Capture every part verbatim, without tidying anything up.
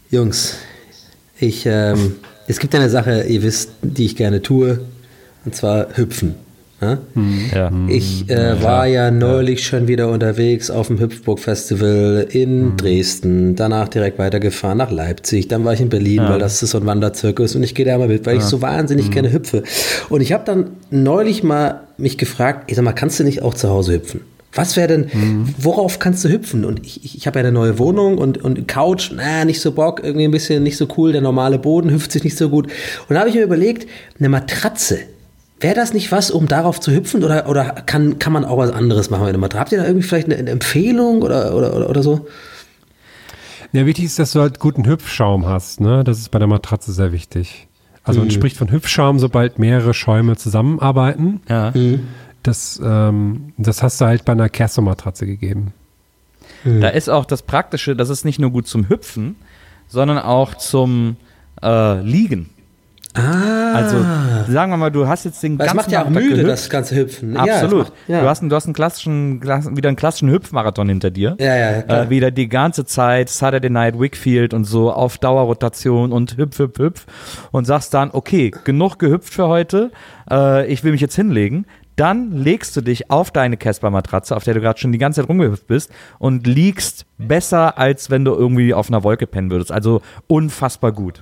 Jungs, ich, ähm, es gibt eine Sache, ihr wisst, die ich gerne tue, und zwar hüpfen. Ja? Ja. Ich äh, war ja neulich ja. schon wieder unterwegs auf dem Hüpfburg-Festival in mhm. Dresden, danach direkt weitergefahren nach Leipzig, dann war ich in Berlin, ja. weil das ist so ein Wanderzirkus und ich gehe da mal mit, weil ja. ich so wahnsinnig mhm. gerne hüpfe. Und ich habe dann neulich mal mich gefragt, ich sag mal, kannst du nicht auch zu Hause hüpfen? Was wäre denn, mhm. worauf kannst du hüpfen? Und ich, ich, ich habe ja eine neue Wohnung und, und Couch, na, nicht so Bock, irgendwie ein bisschen nicht so cool, der normale Boden hüpft sich nicht so gut. Und da habe ich mir überlegt, eine Matratze. Wäre das nicht was, um darauf zu hüpfen oder, oder kann, kann man auch was anderes machen mit einer Matratze? Habt ihr da irgendwie vielleicht eine, eine Empfehlung oder, oder, oder, oder so? Ja, wichtig ist, dass du halt guten Hüpfschaum hast, ne? Das ist bei der Matratze sehr wichtig. Also mhm. man spricht von Hüpfschaum, sobald mehrere Schäume zusammenarbeiten. Ja. Mhm. Das, ähm, das hast du halt bei einer Kersto-Matratze gegeben. Mhm. Da ist auch das Praktische, das ist nicht nur gut zum Hüpfen, sondern auch zum äh, Liegen. Ah. Also, sagen wir mal, du hast jetzt den Weil ganzen es macht ja auch Nachmittag müde, gehüpft. das ganze Hüpfen. Absolut. Ja, macht, ja. Du hast, einen, du hast einen klassischen, wieder einen klassischen Hüpfmarathon hinter dir. Ja, ja, klar. Äh, wieder die ganze Zeit Saturday Night Wakefield und so auf Dauerrotation und hüpf, hüpf, hüpf. Und sagst dann, okay, genug gehüpft für heute, äh, ich will mich jetzt hinlegen. Dann legst du dich auf deine Casper-Matratze, auf der du gerade schon die ganze Zeit rumgehüpft bist und liegst besser, als wenn du irgendwie auf einer Wolke pennen würdest. Also unfassbar gut.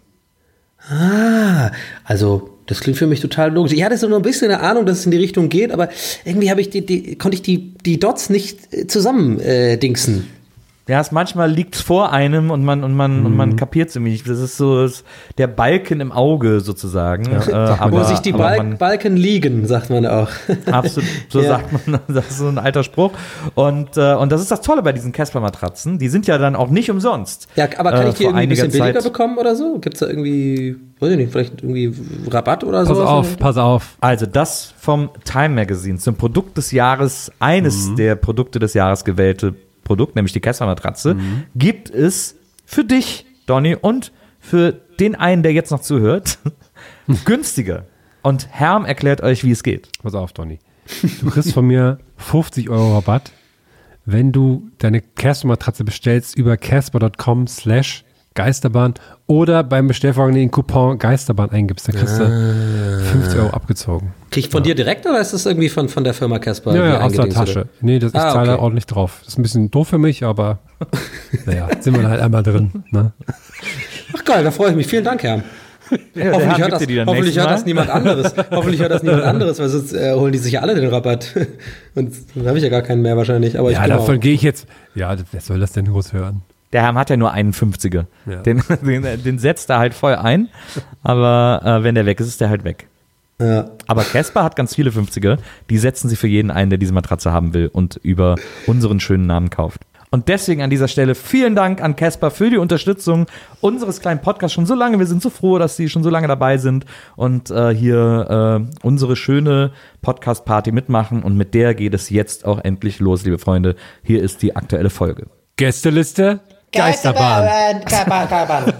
Ah, also das klingt für mich total logisch. Ich hatte so nur ein bisschen eine Ahnung, dass es in die Richtung geht, aber irgendwie habe ich die, die, konnte ich die, die Dots nicht zusammen äh, dingsen. Ja, es manchmal liegt es vor einem und man und man mhm. und man kapiert es irgendwie nicht. Das ist so das, der Balken im Auge sozusagen. Ja. Äh, aber, Wo sich die Balk, man, Balken liegen, sagt man auch. Absolut, so ja. sagt man. Das ist so ein alter Spruch. Und äh, und das ist das Tolle bei diesen Casper-Matratzen. Die sind ja dann auch nicht umsonst. Ja, aber kann ich die äh, irgendwie ein bisschen billiger Zeit. bekommen oder so? Gibt es da irgendwie, weiß ich nicht, vielleicht irgendwie Rabatt oder so? Pass auf, pass auf. Also das vom Time Magazine zum Produkt des Jahres, eines mhm. der Produkte des Jahres gewählte Produkt, nämlich die Casper-Matratze, mhm. gibt es für dich, Donny, und für den einen, der jetzt noch zuhört, günstiger. Und Herm erklärt euch, wie es geht. Pass auf, Donny. Du kriegst von mir fünfzig Euro Rabatt, wenn du deine Casper-Matratze bestellst über casper.com slash Geisterbahn oder beim Bestellvorgang den Coupon Geisterbahn eingibst, dann kriegst du ah. fünfzig Euro abgezogen. Krieg ich von ja. dir direkt oder ist das irgendwie von, von der Firma Casper? Ja, ja, aus der Tasche. Oder? Nee, das, ich ah, zahle okay. ordentlich drauf. Das ist ein bisschen doof für mich, aber naja, sind wir halt einmal drin. Ne? Ach geil, da freue ich mich. Vielen Dank, Herr. Ja, hoffentlich hört, das, hoffentlich hört das niemand anderes. Hoffentlich hört das niemand anderes, weil sonst äh, holen die sich ja alle den Rabatt. Und dann habe ich ja gar keinen mehr wahrscheinlich. Aber ja, ich davon gehe ich jetzt. Ja, wer soll das denn groß hören? Der Herr hat ja nur einen fünfziger. Ja. Den, den, den setzt er halt voll ein, aber äh, wenn der weg ist, ist der halt weg. Ja. Aber Casper hat ganz viele fünfziger, die setzen sie für jeden ein, der diese Matratze haben will und über unseren schönen Namen kauft. Und deswegen an dieser Stelle vielen Dank an Casper für die Unterstützung unseres kleinen Podcasts schon so lange. Wir sind so froh, dass sie schon so lange dabei sind und äh, hier äh, unsere schöne Podcast-Party mitmachen. Und mit der geht es jetzt auch endlich los, liebe Freunde. Hier ist die aktuelle Folge. Gästeliste Geisterbahn. Geisterbahn. Geisterbahn.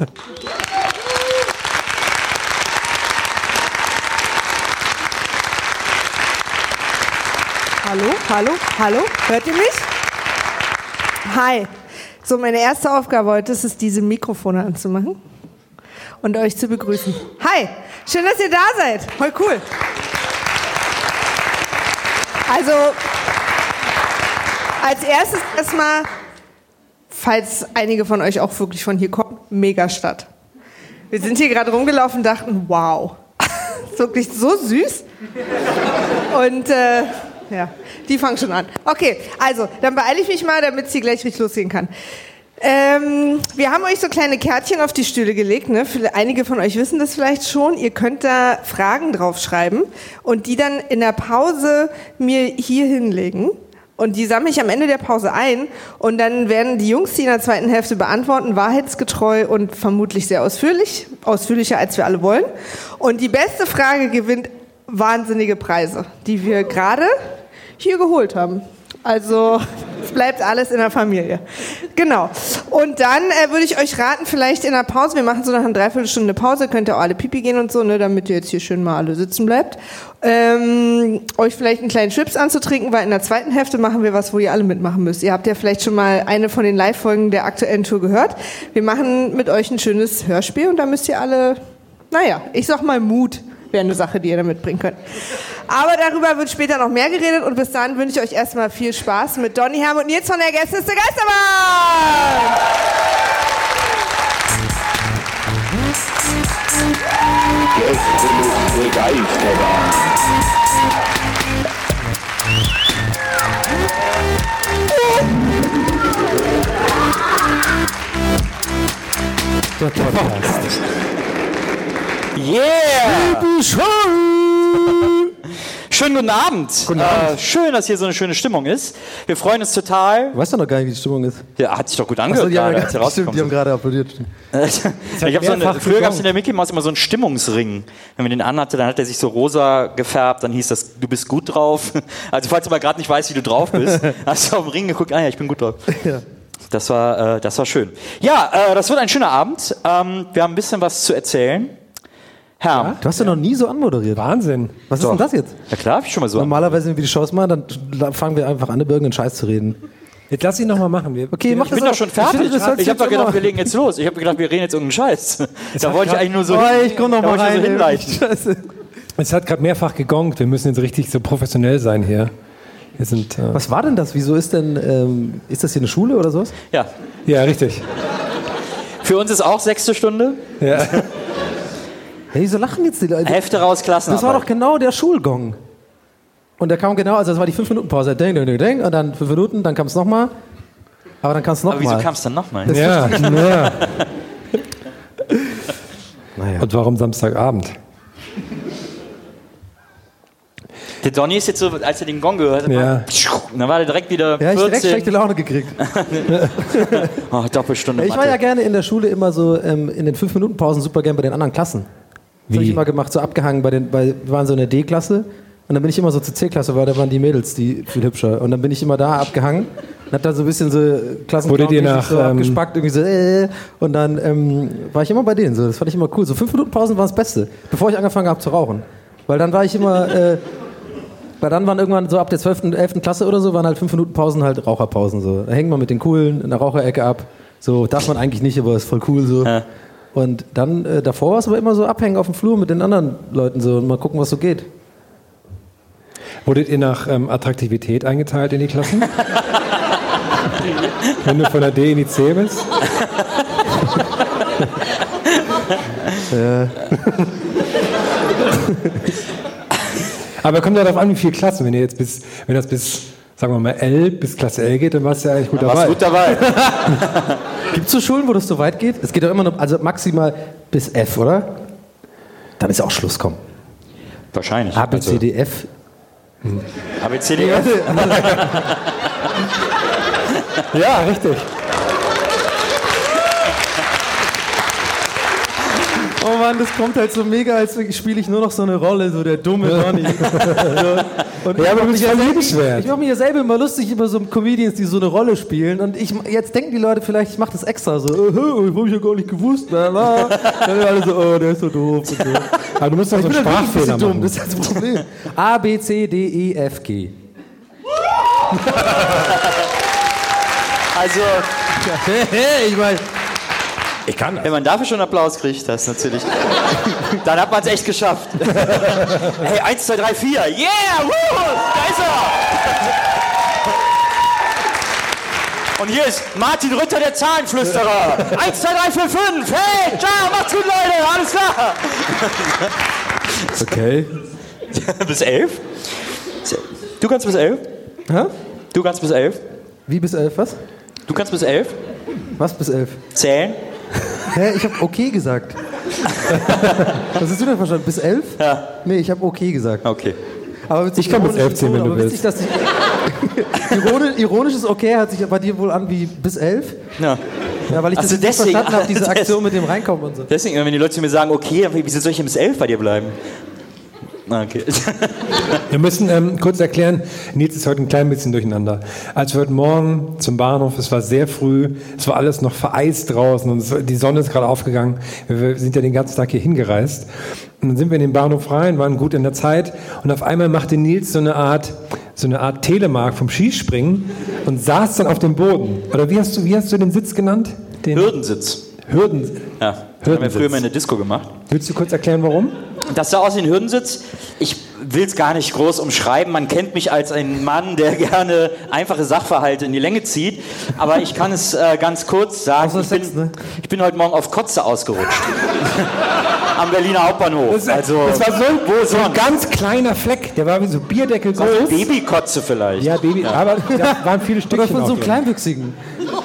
Hallo, hallo, hallo, hört ihr mich? Hi. So, meine erste Aufgabe heute ist es, diese Mikrofone anzumachen und euch zu begrüßen. Hi, schön, dass ihr da seid. Voll cool. Also, als erstes erstmal, falls einige von euch auch wirklich von hier kommen, Megastadt. Wir sind hier gerade rumgelaufen und dachten, wow, ist wirklich so süß. Und äh, ja, die fangen schon an. Okay, also, dann beeile ich mich mal, damit es hier gleich richtig losgehen kann. Ähm, wir haben euch so kleine Kärtchen auf die Stühle gelegt. Ne? Einige von euch wissen das vielleicht schon. Ihr könnt da Fragen draufschreiben und die dann in der Pause mir hier hinlegen. Und die sammle ich am Ende der Pause ein und dann werden die Jungs die in der zweiten Hälfte beantworten, wahrheitsgetreu und vermutlich sehr ausführlich, ausführlicher als wir alle wollen. Und die beste Frage gewinnt wahnsinnige Preise, die wir gerade hier geholt haben. Also Es bleibt alles in der Familie. Genau. Und dann äh, würde ich euch raten, vielleicht in der Pause, wir machen so nach einer Dreiviertelstunde Pause, könnt ihr auch alle Pipi gehen und so, ne, damit ihr jetzt hier schön mal alle sitzen bleibt. Ähm, euch vielleicht einen kleinen Chips anzutrinken, weil in der zweiten Hälfte machen wir was, wo ihr alle mitmachen müsst. Ihr habt ja vielleicht schon mal eine von den Live-Folgen der aktuellen Tour gehört. Wir machen mit euch ein schönes Hörspiel und da müsst ihr alle, naja, ich sag mal Mut. Wäre eine Sache, die ihr da mitbringen könnt. Aber darüber wird später noch mehr geredet und bis dahin wünsche ich euch erstmal viel Spaß mit Donny, Herm und Nils von der Gästeliste Geisterbahn! Gästeliste Geisterbahn. Der Podcast. Yeah! Schönen guten Abend. Guten Abend. Äh, schön, dass hier so eine schöne Stimmung ist. Wir freuen uns total. Du weißt doch noch gar nicht, wie die Stimmung ist. Ja, hat sich doch gut Achso, angehört die haben, gerade, als wir ja, stimmt, rausgekommen die haben sind. gerade applaudiert. ich hab so eine, früher gab es in der Mickey Mouse immer so einen Stimmungsring. Wenn man den anhatte, dann hat er sich so rosa gefärbt, dann hieß das, du bist gut drauf. Also falls du mal gerade nicht weißt, wie du drauf bist, hast du auf den Ring geguckt, ah ja, ich bin gut drauf. Ja. Das war, äh, das war schön. Ja, äh, das wird ein schöner Abend. Ähm, wir haben ein bisschen was zu erzählen. Herr. Ja? Du hast ja noch nie so anmoderiert. Wahnsinn. Was Doch. ist denn das jetzt? Ja klar, hab ich schon mal so. Normalerweise, wenn wir die Shows machen, dann fangen wir einfach an, über irgendeinen Scheiß zu reden. Jetzt lass ihn noch mal machen. Wir, Okay, mach Ich das bin doch schon fertig. Ich, Ich, ich habe doch gedacht, wir legen jetzt los. Ich habe gedacht, wir reden jetzt irgendeinen Scheiß. Da wollte ich eigentlich nur so, Oh, ich komm noch da mal wollte ich rein. so ey. hinleiten. Scheiße. Es hat gerade mehrfach gegongt. Wir müssen jetzt richtig so professionell sein hier. Wir sind, äh, Was war denn das? Wieso ist denn, ähm, ist das hier eine Schule oder sowas? Ja. ja, richtig. Für uns ist auch sechste Stunde. Ja. Ja, wieso lachen jetzt die Leute? Hefte raus, Klassenarbeit. Das war doch genau der Schulgong. Und der kam genau, also das war die fünf Minuten Pause. Ding, ding, ding, ding. Und dann fünf Minuten, dann kam es nochmal. Aber dann kam es Aber wieso nochmal. kam es dann nochmal? ja, ja. Naja. Und warum Samstagabend? Der Donny ist jetzt so, als er den Gong gehört hat, Ja. und dann war er direkt wieder Ja, ich hab direkt vierzehn. schlechte Laune gekriegt. Oh, Doppelstunde Ich war Mathe. ja gerne in der Schule immer so ähm, in den fünf Minuten Pausen super gern bei den anderen Klassen. Das habe ich immer gemacht, so abgehangen. Bei den, bei, wir waren so in der D-Klasse und dann bin ich immer so zur C-Klasse, weil da waren die Mädels die viel hübscher. Und dann bin ich immer da abgehangen und hab dann so ein bisschen so Klassen Wurdet ihr nach, so ähm, abgespackt, irgendwie so äh, und dann ähm, war ich immer bei denen. So. Das fand ich immer cool. So fünf Minuten Pausen waren das Beste, bevor ich angefangen habe zu rauchen. Weil dann war ich immer... Äh, Weil dann waren irgendwann so ab der zwölften, elften Klasse oder so, waren halt fünf Minuten Pausen halt Raucherpausen. So. Da hängt man mit den Coolen in der Raucherecke ab. So darf man eigentlich nicht, aber ist voll cool so. Ja. Und dann, äh, davor war es aber immer so abhängen auf dem Flur mit den anderen Leuten so und mal gucken, was so geht. Wurdet ihr nach ähm, Attraktivität eingeteilt in die Klassen? Wenn du von der D in die C bist? Aber kommt ja darauf an, wie viele Klassen. Wenn ihr jetzt bis, wenn das bis, sagen wir mal, L bis Klasse L geht, dann warst du ja eigentlich gut Warst dabei. gut dabei. Gibt es so Schulen, wo das so weit geht? Es geht doch immer nur, also maximal bis F, oder? Dann ist auch Schluss, komm. Wahrscheinlich. A, B, C, D, F. A, B, C, D, F. Ja, richtig. Oh Mann, das kommt halt so mega, als spiele ich nur noch so eine Rolle, so der dumme Donny. So. Und Ja, aber ich du bist mach voll mich ja liebenswert. selber- ich mache mich ja selber immer lustig über so Comedians, die so eine Rolle spielen. Und ich, jetzt denken die Leute vielleicht, ich mache das extra so. Oh, oh, hab ich ja gar nicht gewusst. Bla, bla. Dann sind alle so, oh, der ist so doof. Und so. Aber du musst doch so einen Ich bin ja wirklich ein Sprachfehler bisschen dumm, machen. das ist das Problem. A, B, C, D, E, F, G. Also, ich meine, Ich kann das. wenn man dafür schon Applaus kriegt, das ist natürlich. Dann hat man es echt geschafft. Hey, eins, zwei, drei, vier. Yeah! Woo! Da ist er! Und hier ist Martin Rütter, der Zahlenflüsterer. eins, zwei, drei, vier, fünf. Hey, ciao, macht's gut, Leute. Alles klar. okay. Bis elf? Du kannst bis elf? Hä? Du kannst bis elf? Wie bis elf, was? Du kannst bis elf? Was bis elf? Zählen? Hä, ich habe okay gesagt. Was hast du denn verstanden? Bis elf? Ja. Nee, ich habe okay gesagt. Okay. Aber witzig, Ich kann bis ironisch elf zählen, Ton, wenn du aber witzig, dass ich, ironisch, ironisches Okay hört sich bei dir wohl an wie bis elf. Ja. Ja, weil ich Ach das so, nicht deswegen. verstanden habe, diese Des- Aktion mit dem Reinkommen und so. Deswegen, wenn die Leute zu mir sagen, okay, wieso soll ich denn bis elf bei dir bleiben? Okay. Wir müssen ähm, kurz erklären, Nils ist heute ein klein bisschen durcheinander. Als wir heute Morgen zum Bahnhof, es war sehr früh, es war alles noch vereist draußen und es, die Sonne ist gerade aufgegangen. Wir sind ja den ganzen Tag hier hingereist. Und dann sind wir in den Bahnhof rein, waren gut in der Zeit und auf einmal machte Nils so eine Art, so eine Art Telemark vom Skispringen und saß dann auf dem Boden. Oder wie hast du, wie hast du den Sitz genannt? Den Hürdensitz. Hürden. Ja, das haben wir früher mal in der Disco gemacht. Willst du kurz erklären, warum? Das sah aus wie ein Hürdensitz. Ich will es gar nicht groß umschreiben. Man kennt mich als einen Mann, der gerne einfache Sachverhalte in die Länge zieht. Aber ich kann es äh, ganz kurz sagen. Ich bin, ne? ich bin heute Morgen auf Kotze ausgerutscht. Am Berliner Hauptbahnhof. Das, also, das war so, wo so ein ganz kleiner Fleck. Der war wie so Bierdeckel groß. Also Babykotze vielleicht. Ja, Baby. Ja. Aber da waren viele Stückchen. Oder von so einem Kleinwüchsigen.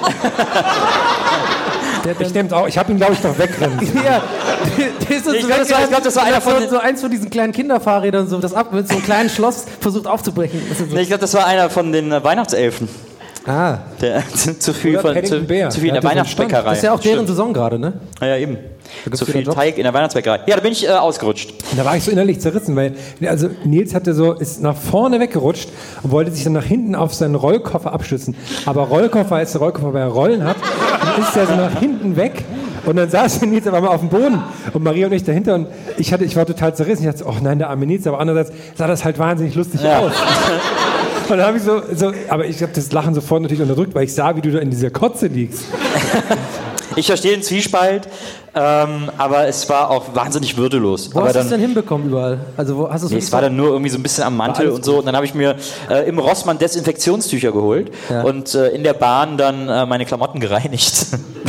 Ich, ich habe ihn, glaube ich, noch wegrennen. Ja, der ist so ich glaube, das, glaub, das war einer von so eins von diesen kleinen Kinderfahrrädern, so das ab mit so einem kleinen Schloss versucht aufzubrechen. So. Nee, ich glaube, das war einer von den äh, Weihnachtselfen. Ah. Der, zu viel, von, zu, zu viel in der Weihnachtsbäckerei. Das ist ja auch deren Saison gerade, ne? Ja, ja, eben. Zu viel Teig in der Weihnachtsbäckerei. Ja, da bin ich äh, ausgerutscht. Da war ich so innerlich zerrissen, weil also Nils hatte so, ist nach vorne weggerutscht und wollte sich dann nach hinten auf seinen Rollkoffer abstützen. Aber Rollkoffer, als der Rollkoffer bei Rollen hat, dann ist er so nach hinten weg. Und dann saß Nils aber mal auf dem Boden und Maria und ich dahinter und ich, hatte, ich war total zerrissen. Ich dachte, oh nein, der arme Nils, aber andererseits sah das halt wahnsinnig lustig ja. aus. Und dann habe ich so, so, aber ich habe das Lachen sofort natürlich unterdrückt, weil ich sah, wie du da in dieser Kotze liegst. Ich verstehe den Zwiespalt, ähm, aber es war auch wahnsinnig würdelos. Wo aber hast du es dann, denn hinbekommen überall? Also wo hast du nee, es war dann nur irgendwie so ein bisschen am Mantel und so. Und dann habe ich mir äh, im Rossmann Desinfektionstücher geholt ja. und äh, in der Bahn dann äh, meine Klamotten gereinigt.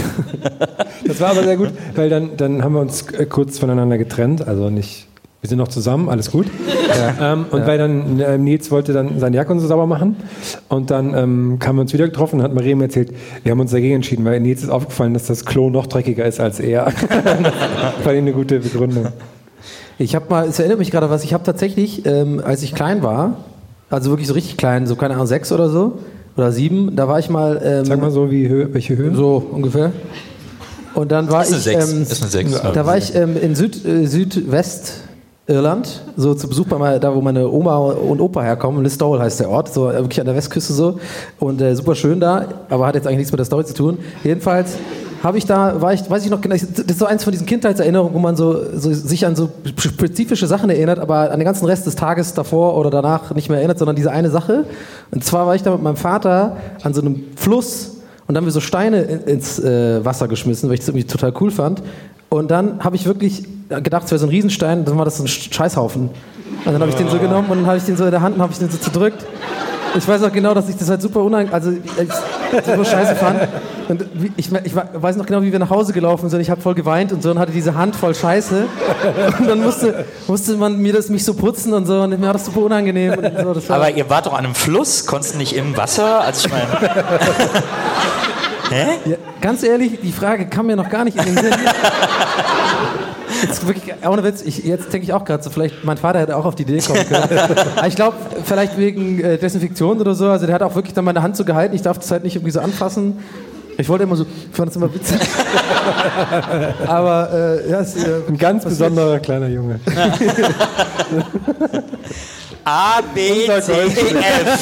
Das war aber sehr gut, weil dann, dann haben wir uns äh, kurz voneinander getrennt, also nicht... Wir sind noch zusammen, alles gut. Ja. Ähm, und ja. weil dann äh, Nils wollte dann seine Jacke und so sauber machen. Und dann ähm, haben wir uns wieder getroffen und hat Maria mir erzählt, wir haben uns dagegen entschieden, weil Nils ist aufgefallen, dass das Klo noch dreckiger ist als er. Das war eine gute Begründung. Ich habe mal, es erinnert mich gerade was, ich habe tatsächlich, ähm, als ich klein war, also wirklich so richtig klein, so keine Ahnung, sechs oder so, oder sieben, da war ich mal... Ähm, Sag mal so, wie Höhe, welche Höhe? So ungefähr. Und dann war ist ich... Eine Ähm, ist eine sechs. Da war ich ähm, in Süd, äh, Südwest... Irland, so zu Besuch bei mal, da wo meine Oma und Opa herkommen. Listowel heißt der Ort, so wirklich an der Westküste so und äh, super schön da, aber hat jetzt eigentlich nichts mit der Story zu tun. Jedenfalls habe ich da, war ich, weiß ich noch genau, das ist so eins von diesen Kindheitserinnerungen, wo man so, so sich an so spezifische Sachen erinnert, aber an den ganzen Rest des Tages davor oder danach nicht mehr erinnert, sondern diese eine Sache. Und zwar war ich da mit meinem Vater an so einem Fluss und dann haben wir so Steine ins äh, Wasser geschmissen, weil ich das irgendwie total cool fand. Und dann habe ich wirklich gedacht, es wäre so ein Riesenstein, dann war das so ein Scheißhaufen. Und dann habe ich den so genommen und dann habe ich den so in der Hand und habe ich den so zerdrückt. Ich weiß auch genau, dass ich das halt super unangenehm, also ich super scheiße fand. Und ich, ich weiß noch genau, wie wir nach Hause gelaufen sind. Ich habe voll geweint und so und hatte diese Hand voll Scheiße. Und dann musste, musste man mir das mich so putzen und so und mir war das super unangenehm. Und so. Das war aber ihr wart doch an einem Fluss, konntest nicht im Wasser? Also ich meine... Hä? Ja, ganz ehrlich, die Frage kam mir noch gar nicht in den Sinn. Jetzt wirklich, ohne Witz, ich, jetzt denke ich auch gerade so, vielleicht, mein Vater hätte auch auf die Idee kommen können. Aber ich glaube, vielleicht wegen äh, Desinfektion oder so, also der hat auch wirklich dann meine Hand so gehalten, ich darf das halt nicht irgendwie so anfassen. Ich wollte immer so, ich fand das immer witzig. Aber, äh, ja, ist, äh, ein ganz besonderer ist, kleiner Junge. A, B, C, F.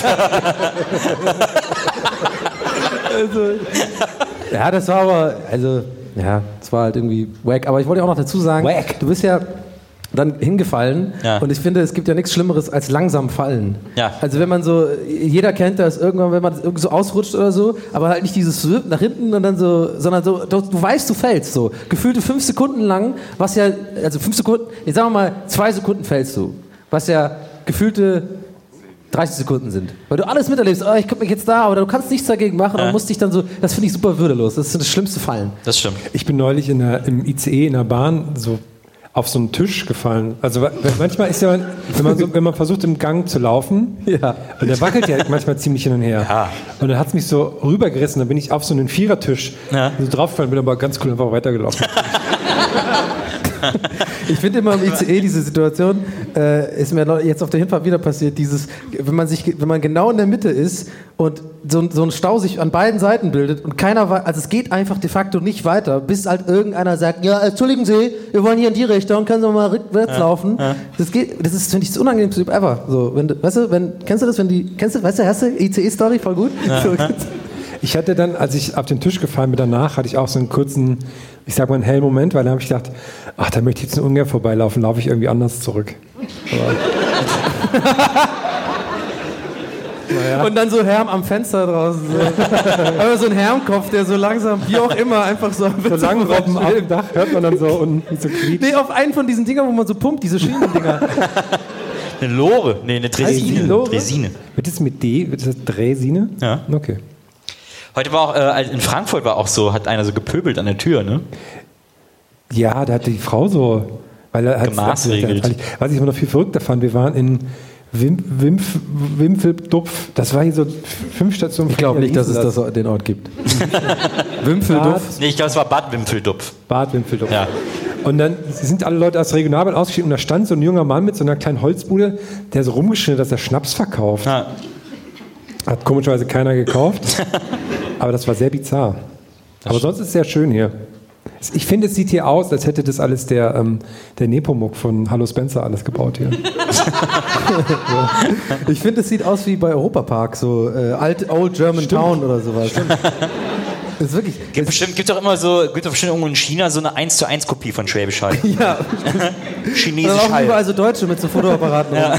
Also, ja, das war aber, also, ja, das war halt irgendwie wack. Aber ich wollte auch noch dazu sagen, wack. Du bist ja dann hingefallen ja. und ich finde, es gibt ja nichts Schlimmeres als langsam fallen. Ja. Also wenn man so, jeder kennt das irgendwann, wenn man irgendwie so ausrutscht oder so, aber halt nicht dieses nach hinten und dann so, sondern so, du, du weißt, du fällst so. Gefühlte fünf Sekunden lang, was ja, also fünf Sekunden, jetzt sagen wir mal, zwei Sekunden fällst du, was ja gefühlte dreißig Sekunden sind. Weil du alles miterlebst, oh, ich guck mich jetzt da, aber du kannst nichts dagegen machen ja. und musst dich dann so, das finde ich super würdelos, das ist das schlimmste Fallen. Das stimmt. Ich bin neulich in der, im I C E in der Bahn so auf so einen Tisch gefallen. Also manchmal ist ja, wenn man, so, wenn man versucht im Gang zu laufen, ja. und der wackelt ja manchmal ziemlich hin und her. Ja. Und dann hat es mich so rübergerissen, dann bin ich auf so einen Vierertisch ja. so draufgefallen, bin aber ganz cool einfach weitergelaufen. Ich finde immer im I C E diese Situation, äh, ist mir jetzt auf der Hinfahrt wieder passiert, dieses, wenn man sich, wenn man genau in der Mitte ist und so, so ein Stau sich an beiden Seiten bildet und keiner weiß, also es geht einfach de facto nicht weiter, bis halt irgendeiner sagt, ja, entschuldigen Sie, wir wollen hier in die Richtung, können Sie mal rückwärts ja, laufen. Ja. Das geht, das ist, finde ich, das unangenehmste ever. So, wenn, weißt du, wenn, kennst du das, wenn die, kennst du, weißt du, hast du I C E-Story, voll gut? Ja. So, ich hatte dann, als ich auf den Tisch gefallen bin danach, hatte ich auch so einen kurzen, ich sag mal einen hellen Moment, weil dann habe ich gedacht, ach, da möchte ich jetzt ungern vorbeilaufen, laufe ich irgendwie anders zurück. Naja. Und dann so Herm am Fenster draußen. So. Aber so ein Hermkopf, der so langsam, wie auch immer, einfach so... So Langrobben auf dem Dach hört man dann so unten so quietscht. Nee, auf einen von diesen Dingern, wo man so pumpt, diese Schienendinger. Eine Lore? Nee, eine Dresine. Lore? Dresine. Wird das mit D? Wird das Dresine? Ja. Okay. Heute war auch, äh, in Frankfurt war auch so, hat einer so gepöbelt an der Tür, ne? Ja, da hatte die Frau so... Weil er hat gemaßregelt. Was ich immer noch viel verrückter fand, wir waren in Wim, Wimpf, Wimpfeldupf, das war hier so fünf Stationen. Ich glaube nicht, dass es das, das den Ort gibt. Wimpfeldupf? Nee, ich glaube, es war Bad Wimpfeldupf. Bad Wimpfeldupf. Ja. Und dann sind alle Leute aus der Regionalbahn ausgestiegen und da stand so ein junger Mann mit so einer kleinen Holzbude, der so rumgeschnitten hat, dass er Schnaps verkauft. Ja. Hat komischerweise keiner gekauft, aber das war sehr bizarr. Das aber sonst ist es sehr schön hier. Ich finde, es sieht hier aus, als hätte das alles der, ähm, der Nepomuk von Hallo Spencer alles gebaut hier. Ja. Ich finde, es sieht aus wie bei Europapark, so äh, Alt, Old German Stimmt. Town oder sowas. Das ist wirklich. Gibt bestimmt, gibt doch immer so, gibt doch bestimmt irgendwo in China so eine eins zu eins Kopie von Schwäbisch Hall. Ja. Chinesisch Hall. Da auch überall so Deutsche mit so Fotoapparaten. Ja.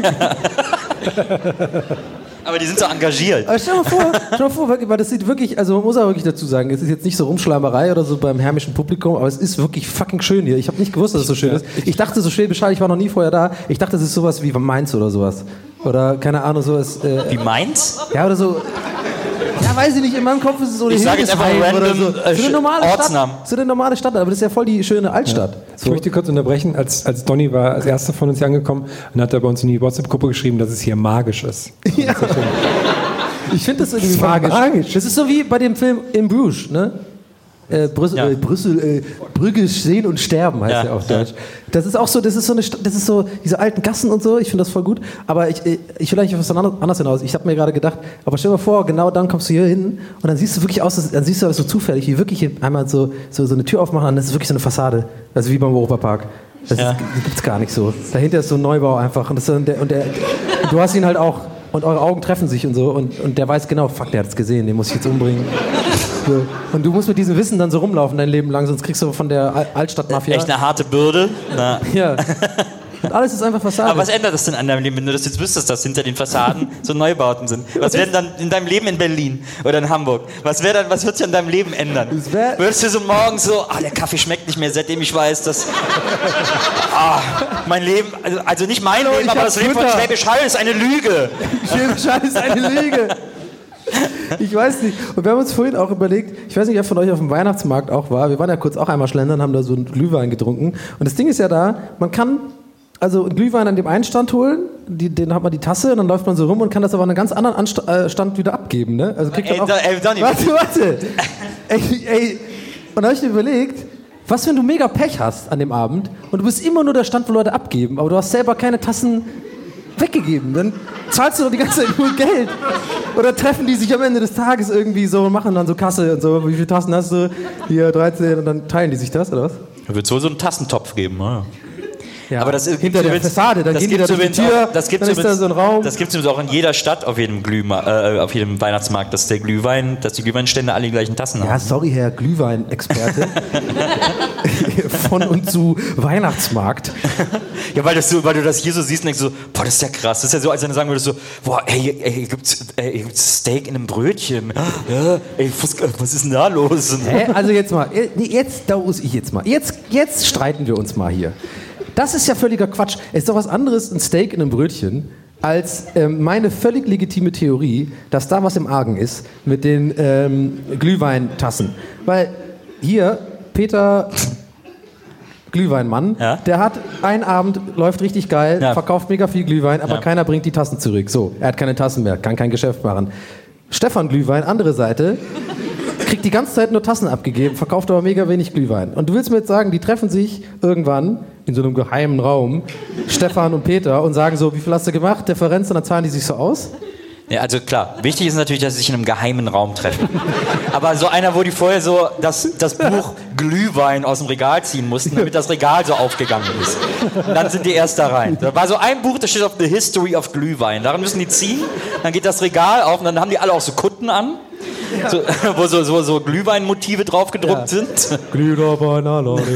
Aber die sind so engagiert. Aber stell dir mal vor, stell dir mal vor, weil das sieht wirklich, also man muss auch wirklich dazu sagen, es ist jetzt nicht so Rumschleimerei oder so beim hermischen Publikum, aber es ist wirklich fucking schön hier. Ich habe nicht gewusst, dass es so schön ist. Ich dachte so Schwäbisch Hall, ich war noch nie vorher da. Ich dachte, es ist sowas wie Mainz oder sowas. Oder keine Ahnung, sowas. Äh, wie Mainz? Ja, oder so. Ja, weiß ich nicht, in meinem Kopf ist es so eine Hildesheim oder so. Äh, so eine normale Stadt, so eine normale Stadt, aber das ist ja voll die schöne Altstadt. Ja. So. Ich möchte kurz unterbrechen, als, als Donny war als erster von uns hier angekommen und hat er bei uns in die WhatsApp-Gruppe geschrieben, dass es hier magisch ist. Ja. Das ist ich finde das irgendwie das magisch. magisch. Das ist so wie bei dem Film In Bruges, ne? Äh, Brüssel, ja. äh, Brüssel, äh, Brügge sehen und sterben heißt ja, ja auf Deutsch. Das ist auch so, das ist so eine, das ist so diese alten Gassen und so. Ich finde das voll gut. Aber ich, ich will eigentlich auf was anderes hinaus. Ich habe mir gerade gedacht, aber stell dir mal vor, genau dann kommst du hier hin und dann siehst du wirklich aus, dann siehst du das so zufällig, wie wirklich einmal so, so, so eine Tür aufmachen, und das ist wirklich so eine Fassade. Also wie beim Europapark. Das, ja. das gibt's gar nicht so. Dahinter ist so ein Neubau einfach und, das, und, der, und der, du hast ihn halt auch. Und eure Augen treffen sich und so und, und der weiß genau, fuck, der hat es gesehen, den muss ich jetzt umbringen. So. Und du musst mit diesem Wissen dann so rumlaufen dein Leben lang, sonst kriegst du von der Altstadtmafia... Echt eine harte Bürde. Na. Ja. Und alles ist einfach Fassade. Aber was ändert das denn an deinem Leben, wenn du das jetzt wüsstest, dass hinter den Fassaden so Neubauten sind? Was wäre dann in deinem Leben in Berlin oder in Hamburg? Was wäre dann, was wird sich an deinem Leben ändern? Würdest du so morgens so, ah, der Kaffee schmeckt nicht mehr, seitdem ich weiß, dass ah, mein Leben, also, also nicht mein Hallo, Leben, aber das Leben von Schwäbisch Hall ist eine Lüge. Schwäbisch Hall ist eine Lüge. Ich weiß nicht. Und wir haben uns vorhin auch überlegt, ich weiß nicht, wer von euch auf dem Weihnachtsmarkt auch war, wir waren ja kurz auch einmal schlendern, haben da so einen Glühwein getrunken. Und das Ding ist ja da, man kann also einen Glühwein an dem einen Stand holen, die, den hat man die Tasse und dann läuft man so rum und kann das aber an einem ganz anderen Anst- äh, Stand wieder abgeben. Ne? Also kriegt ey, man auch, ey, Donny, warte, warte. ey, ey. Und da habe ich mir überlegt, was, wenn du mega Pech hast an dem Abend und du bist immer nur der Stand, wo Leute abgeben, aber du hast selber keine Tassen weggegeben. Dann zahlst du doch die ganze Zeit nur Geld. Oder treffen die sich am Ende des Tages irgendwie so und machen dann so Kasse und so. Wie viele Tassen hast du? Hier dreizehn und dann teilen die sich das, oder was? Da wird so so einen Tassentopf geben, oder? Ja, aber das hinter der Fassade, dann gehen die da durch die Tür, das gibt's dann ist da so ein Raum. Das gibt es auch in jeder Stadt, auf jedem, Glühma- äh, auf jedem Weihnachtsmarkt, dass der Glühwein, dass die Glühweinstände alle die gleichen Tassen haben. Ja, sorry, Herr Glühwein-Experte. Von und zu Weihnachtsmarkt. Ja, weil, das so, weil du das hier so siehst und denkst so, boah, das ist ja krass. Das ist ja so, als wenn du sagen würdest so, boah, ey, ey hier gibt's, ey, hier gibt's Steak in einem Brötchen. Ja, ey, was, was ist denn da los? Hä? Also jetzt mal, jetzt, da muss ich jetzt mal. Jetzt, jetzt streiten wir uns mal hier. Das ist ja völliger Quatsch. Es ist doch was anderes, ein Steak in einem Brötchen, als ähm, meine völlig legitime Theorie, dass da was im Argen ist mit den ähm, Glühweintassen. Weil hier, Peter Glühweinmann, ja? Der hat einen Abend, läuft richtig geil, ja. Verkauft mega viel Glühwein, aber ja. Keiner bringt die Tassen zurück. So, er hat keine Tassen mehr, kann kein Geschäft machen. Stefan Glühwein, andere Seite, kriegt die ganze Zeit nur Tassen abgegeben, verkauft aber mega wenig Glühwein. Und du willst mir jetzt sagen, die treffen sich irgendwann in so einem geheimen Raum, Stefan und Peter, und sagen so, wie viel hast du gemacht, Differenz, und dann zahlen die sich so aus? Ja, also klar, wichtig ist natürlich, dass sie sich in einem geheimen Raum treffen. Aber so einer, wo die vorher so das, das Buch Glühwein aus dem Regal ziehen mussten, damit das Regal so aufgegangen ist. Und dann sind die erst da rein. Da war so ein Buch, da steht auf The History of Glühwein. Daran müssen die ziehen, dann geht das Regal auf und dann haben die alle auch so Kutten an. Ja. So, wo so, so, so Glühweinmotive drauf gedruckt ja. sind. Glühwein,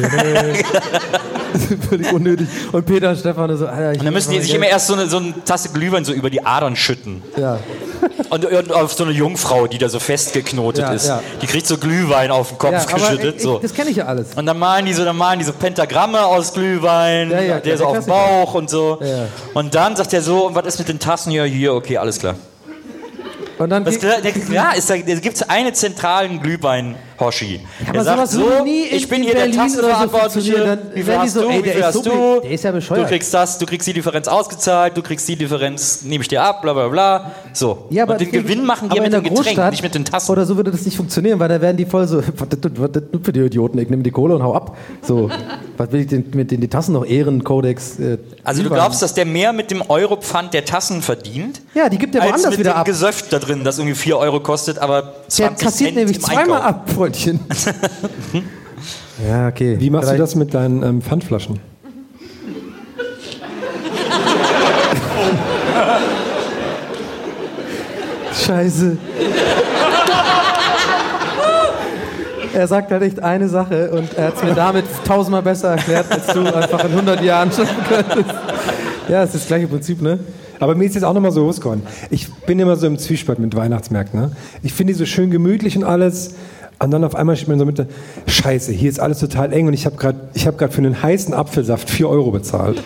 völlig unnötig. Und Peter und Stefan so, Alter, ich und dann müssen die sich immer erst so eine, so eine Tasse Glühwein so über die Adern schütten. Ja. Und, und auf so eine Jungfrau, die da so festgeknotet ja, ist, ja. die kriegt so Glühwein auf den Kopf ja, geschüttet. Ich, so. Das kenne ich ja alles. Und dann malen die so, dann malen die so Pentagramme aus Glühwein, ja, ja, der so auf dem Bauch und so. Ja. Und dann sagt er so, und was ist mit den Tassen hier? Hier, okay, alles klar. Und dann das, der, ja, ist da, da gibt es einen zentralen Glühwein-Hoshi. Ja, der sagt so, ich bin hier der Tassenverantwortliche, wie viel hast du, wie viel hast du, der ist ja bescheuert. Du kriegst das, du kriegst die Differenz ausgezahlt, du kriegst die Differenz, nehme ich dir ab, bla bla bla. So. Ja, aber und den Gewinn machen die mit dem Getränk, nicht mit den Tassen. Oder so würde das nicht funktionieren, weil da werden die voll so, was das für die Idioten, ich nehme die Kohle und hau ab. So, was will ich denn mit den die Tassen noch Ehrenkodex? Äh, also du glaubst, dass der mehr mit dem Europfand der Tassen verdient? Ja, die gibt der woanders wieder ab. Gesöfft da drin, das irgendwie vier Euro kostet, aber zwanzig der kassiert Cent nämlich zweimal ab, Freundchen. Ja, okay. Wie machst Vielleicht. du das mit deinen ähm, Pfandflaschen? Scheiße. Er sagt halt echt eine Sache und er hat es mir damit tausendmal besser erklärt, als du einfach in hundert Jahren schaffen könntest. Ja, es ist das gleiche Prinzip, ne? Aber mir ist jetzt auch nochmal so losgeworden. Ich bin immer so im Zwiespalt mit Weihnachtsmärkten. Ne? Ich finde die so schön gemütlich und alles. Und dann auf einmal steht man so mit der Scheiße, hier ist alles total eng und ich habe gerade hab für einen heißen Apfelsaft vier Euro bezahlt.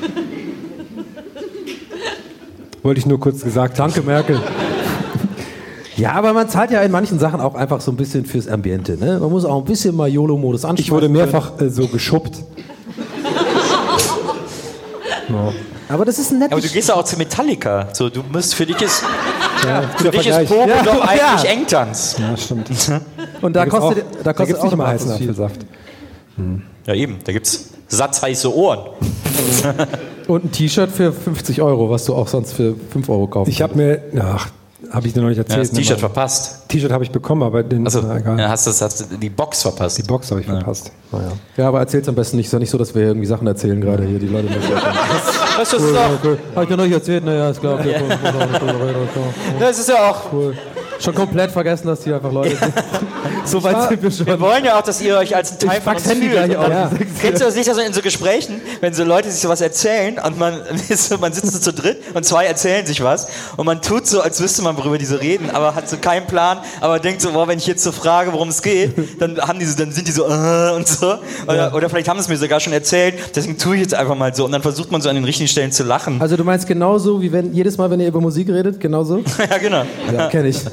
Wollte ich nur kurz gesagt haben. Danke, Merkel. Ja, aber man zahlt ja in manchen Sachen auch einfach so ein bisschen fürs Ambiente. Ne? Man muss auch ein bisschen mal YOLO-Modus anschauen. Ich wurde mehrfach äh, so geschubbt. No. Aber das ist ein nettes... Aber du gehst ja auch zu Metallica. So, du musst, für dich ist, ja, für dich ist Pogo ja, doch eigentlich ja. Engtanz. Ja, stimmt. Und da, da kostet, auch, da kostet da auch nicht immer heißen Apfelsaft. Hm. Ja eben, da gibt's satzheiße Ohren. Und ein T-Shirt für fünfzig Euro, was du auch sonst für fünf Euro kaufst. Ich habe mir... Ach, habe ich dir noch nicht erzählt. Ja, das T-Shirt verpasst. T-Shirt habe ich bekommen, aber den... Achso, ja, hast, das, hast du die Box verpasst. Die Box habe ich ja. verpasst. Oh, ja. ja, aber erzähl's am besten nicht. Ist ja nicht so, dass wir irgendwie Sachen erzählen gerade hier, die Leute nicht erzählen. Das ist cool, auch... Cool. Habe ich dir noch nicht erzählt? Naja, ist klar. Okay, ja. cool. Das ist ja auch... Cool. Schon komplett vergessen, dass hier einfach Leute sind. So weit sind wir schon. Wir wollen ja auch, dass ihr euch als ein Teil ich von uns fühlt. Ja. Kennst du das nicht, also in so Gesprächen, wenn so Leute sich sowas erzählen und man, man sitzt so zu dritt und zwei erzählen sich was und man tut so, als wüsste man, worüber die so reden, aber hat so keinen Plan, aber denkt so, boah, wenn ich jetzt so frage, worum es geht, dann, haben die so, dann sind die so äh, und so. Oder, ja. oder vielleicht haben sie es mir sogar schon erzählt, deswegen tue ich jetzt einfach mal so und dann versucht man so an den richtigen Stellen zu lachen. Also du meinst genauso, wie wenn jedes Mal, wenn ihr über Musik redet, genauso? Ja, genau. Ja, kenn ich.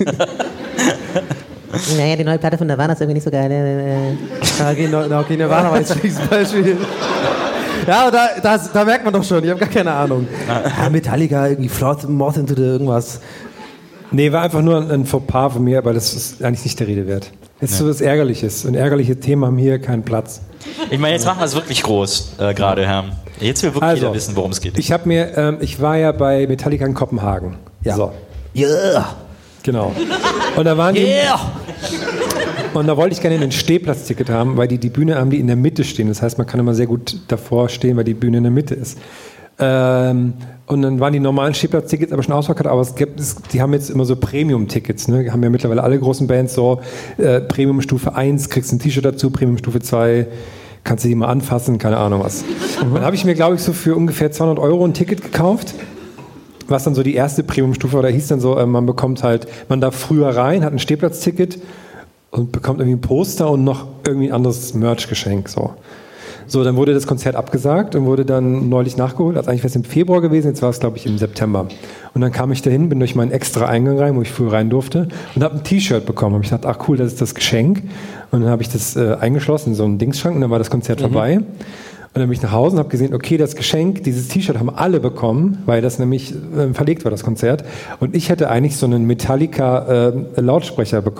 Naja, die neue Platte von Nirvana ist irgendwie nicht so geil. Okay, okay, Nirvana war jetzt ein Beispiel. Ja, da, da, da merkt man doch schon, ich habe gar keine Ahnung. Ja, Metallica, irgendwie Moth into the irgendwas. Nee, war einfach nur ein, ein Fauxpas von mir, aber das ist eigentlich nicht der Rede wert. Das ist ja. so was Ärgerliches. Und ärgerliche Themen haben hier keinen Platz. Ich meine, jetzt machen wir es wirklich groß, äh, gerade, Herr. Jetzt will wirklich also, jeder wissen, worum es geht. Ich habe mir, ähm, ich war ja bei Metallica in Kopenhagen. Ja. So. Yeah. Genau. Und da waren die. Yeah. Und da wollte ich gerne ein Stehplatzticket haben, weil die die Bühne haben, die in der Mitte stehen. Das heißt, man kann immer sehr gut davor stehen, weil die Bühne in der Mitte ist. Ähm, und dann waren die normalen Stehplatztickets aber schon ausverkauft, aber es gibt, es, die haben jetzt immer so Premium-Tickets. Ne? Haben ja mittlerweile alle großen Bands so. Äh, Premium-Stufe eins, kriegst ein T-Shirt dazu, Premium-Stufe zwei, kannst du die mal anfassen, keine Ahnung was. Mhm. Dann habe ich mir, glaube ich, so für ungefähr zweihundert Euro ein Ticket gekauft. Was dann so die erste Premium-Stufe war, da hieß dann so, äh, man bekommt halt, man darf früher rein, hat ein Stehplatzticket und bekommt irgendwie ein Poster und noch irgendwie ein anderes Merch-Geschenk. So. so, dann wurde das Konzert abgesagt und wurde dann neulich nachgeholt. Also eigentlich wäre es im Februar gewesen, jetzt war es, glaube ich, im September. Und dann kam ich dahin, bin durch meinen extra Eingang rein, wo ich früher rein durfte und habe ein T-Shirt bekommen. Und ich dachte, ach cool, das ist das Geschenk. Und dann habe ich das äh, eingeschlossen in so einen Dingsschrank und dann war das Konzert mhm. vorbei. Und dann bin ich nach Hause und habe gesehen, okay, das Geschenk, dieses T-Shirt haben alle bekommen, weil das nämlich äh, verlegt war, das Konzert. Und ich hätte eigentlich so einen Metallica äh, Lautsprecher bekommen.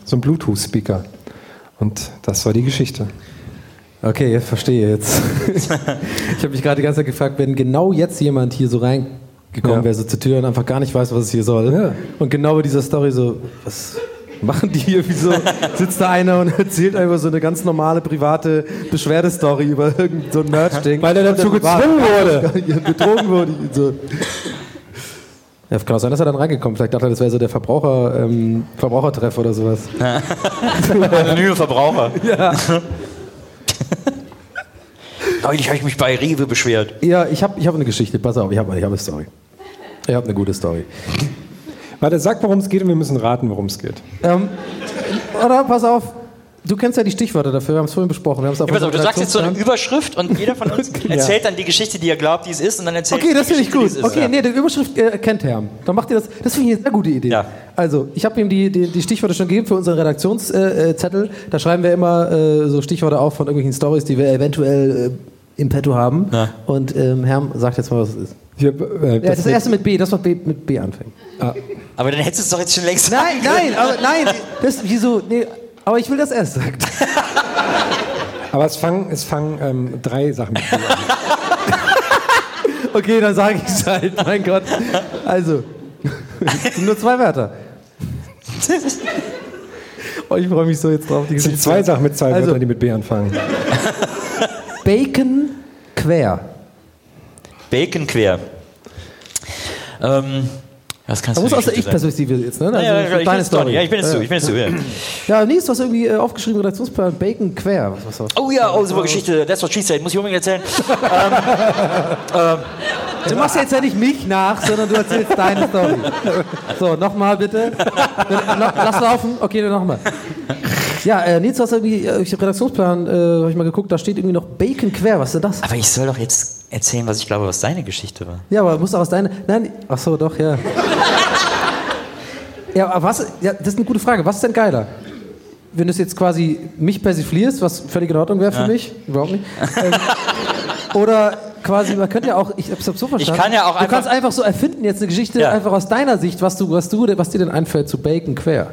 so ein Bluetooth-Speaker. Und das war die Geschichte. Okay, jetzt verstehe jetzt. Ich habe mich gerade die ganze Zeit gefragt, wenn genau jetzt jemand hier so reingekommen Ja. wäre, so zur Tür und einfach gar nicht weiß, was es hier soll. Ja. Und genau bei dieser Story so, was machen die hier? Wieso sitzt da einer und erzählt einfach so eine ganz normale private Beschwerdestory über irgend so ein Merch-Ding? Weil er dazu gezwungen wurde. Betrogen wurde. So. Ja, kann auch sein, dass er dann reingekommen. Vielleicht dachte er, das wäre so der Verbraucher, ähm, Verbrauchertreff oder sowas. Anonyme Verbraucher. Ja. Neulich habe ich mich bei Rewe beschwert. Ja, ich habe ich hab eine Geschichte. Pass auf, ich habe ich hab eine Story. Ich habe eine gute Story. Warte, sag, worum es geht und wir müssen raten, worum es geht. Ähm, oder, pass auf, du kennst ja die Stichwörter dafür, wir haben es vorhin besprochen. Wir haben's auf Ja, pass auf, du unserem sagst jetzt so eine Redaktionsplan. Überschrift und jeder von uns erzählt dann die Geschichte, die er glaubt, die es ist, und dann erzählt Okay, die das finde ich Geschichte, gut. die es ist. Okay, nee, die Überschrift äh, kennt Herm. Dann macht ihr das. Das finde ich eine sehr gute Idee. Ja. Also, ich habe ihm die, die, die Stichworte schon gegeben für unseren Redaktionszettel. Äh, da schreiben wir immer äh, so Stichworte auf von irgendwelchen Stories, die wir eventuell äh, im Petto haben. Ja. Und ähm, Herm sagt jetzt mal, was es ist. Hier, äh, Ja, das, das erste mit B, das was B, mit B anfängt. Aber dann hättest du es doch jetzt schon längst Nein, sagen nein, aber nein. Das, wieso? Nee, aber ich will das erst sagen. Aber es fangen, es fangen ähm, drei Sachen mit dir an. Okay, dann sage ich es halt, mein Gott. Also, es sind nur zwei Wörter. Oh, ich freue mich so jetzt drauf. Die Es sind Geschichte. zwei Sachen mit zwei Also- Wörtern, die mit B anfangen. Bacon quer. Bacon quer. Ähm, was kannst Da du muss für aus der Geschichte sein? Ich-Perspektive jetzt, ne? Also, Ja, ja, ja, ich bin deine jetzt Story. Ja, ich bin jetzt ja. du, ich bin jetzt du, ja. Ja, nee, ist was irgendwie äh, aufgeschrieben, Redaktionsplan, Bacon quer. Was, was, was? Oh ja, oh, super Geschichte, that's what she said, muss ich unbedingt erzählen. Du machst jetzt ja nicht mich nach, sondern du erzählst deine Story. So, nochmal bitte. Lass laufen. Okay, dann nochmal. Ja, äh, Nils, du hast irgendwie, äh, ich hab Redaktionsplan, äh, habe ich mal geguckt, da steht irgendwie noch Bacon quer. Was ist denn das? Aber ich soll doch jetzt erzählen, was ich glaube, was deine Geschichte war. Ja, aber muss auch aus deiner. Nein, ach so, doch, ja. Ja, aber was? Ja, das ist eine gute Frage. Was ist denn geiler? Wenn du es jetzt quasi mich persiflierst, was völlig in Ordnung wäre für Ja. mich, überhaupt nicht. Ähm, oder quasi, man könnte ja auch, ich hab's so verstanden. Ich kann ja auch du einfach- kannst einfach so erfinden, jetzt eine Geschichte Ja. einfach aus deiner Sicht, was du, was du, was dir denn einfällt zu Bacon quer.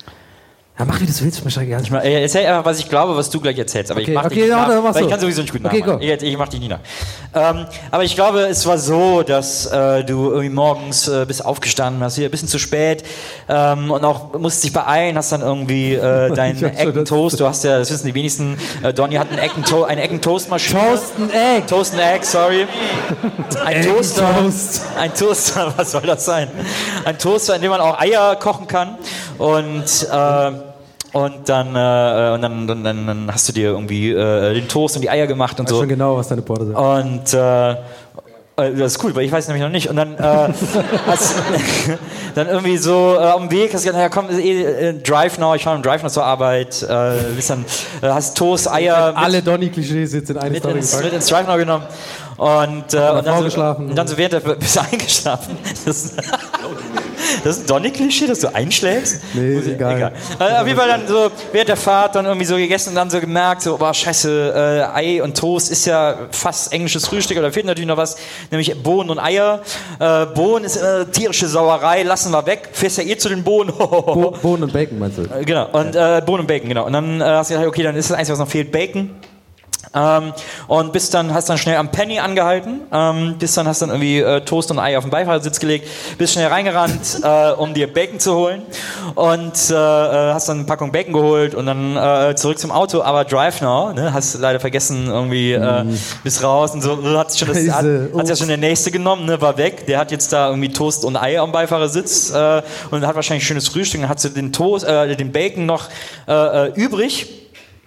Ja, mach wie du das willst, mir scheißegal. Ich mach, äh, erzähl einfach, was ich glaube, was du gleich erzählst. Aber Okay, ich mach okay, dich nicht ja, nach, dann mach weil so. ich kann sowieso nicht gut Okay, nachmachen. go. Ich, ich mach dich nie nach. Ähm, aber ich glaube, es war so, dass äh, du irgendwie morgens äh, bist aufgestanden, hast wieder ein bisschen zu spät ähm, und auch musst dich beeilen, hast dann irgendwie äh, deinen Ich hab schon Eckentoast. Du hast ja, das wissen die wenigsten, äh, Donny hat einen Ecken eine Eckentoastmaschine. Toast and Egg. Toast and Egg, sorry. Ein Toaster. Toast. Ein Toaster, was soll das sein? Ein Toaster, in dem man auch Eier kochen kann. Und, äh, und, dann, äh, und dann, dann, dann, dann hast du dir irgendwie äh, den Toast und die Eier gemacht und Ich weiß so. schon genau, was deine Porte sagt. Und äh, äh, das ist cool, weil ich weiß nämlich noch nicht. Und dann äh, hast dann irgendwie so äh, auf dem Weg hast du gesagt, naja komm, ist eh, äh, Drive Now, ich fahre im Drive Now zur Arbeit. Äh, bist dann, äh, hast Toast, Eier mit, Alle Donny-Klischees jetzt in eine mit, Story ins, mit gepackt. ins Drive Now genommen. Und, äh, und, Frau dann so, geschlafen. und dann so während der bist du eingeschlafen. Das, das ist ein Donny-Klischee, dass du einschläfst? Nee, ist egal. Also auf jeden Fall dann so während der Fahrt dann irgendwie so gegessen und dann so gemerkt, so, boah, scheiße, äh, Ei und Toast ist ja fast englisches Frühstück, aber da fehlt natürlich noch was, nämlich Bohnen und Eier. Äh, Bohnen ist äh, tierische Sauerei, lassen wir weg. Fährst ja eh zu den Bohnen. Bo Bohnen und Bacon meinst du? Äh, Genau, und äh, Bohnen und Bacon, genau. Und dann äh, hast du gedacht, okay, dann ist das Einzige, was noch fehlt, Bacon. Ähm, und bist dann, hast dann schnell am Penny angehalten, ähm, bist dann, hast dann irgendwie äh, Toast und Ei auf den Beifahrersitz gelegt, bist schnell reingerannt, äh, um dir Bacon zu holen und äh, hast dann eine Packung Bacon geholt und dann äh, zurück zum Auto, aber Drive Now, ne, hast leider vergessen, irgendwie äh, bist raus und so, hat schon das, hat, Scheiße. hat ja schon der Nächste genommen, ne, war weg, der hat jetzt da irgendwie Toast und Ei am Beifahrersitz äh, und hat wahrscheinlich schönes Frühstück, dann hat sie den Toast, äh, den Bacon noch äh, äh, übrig.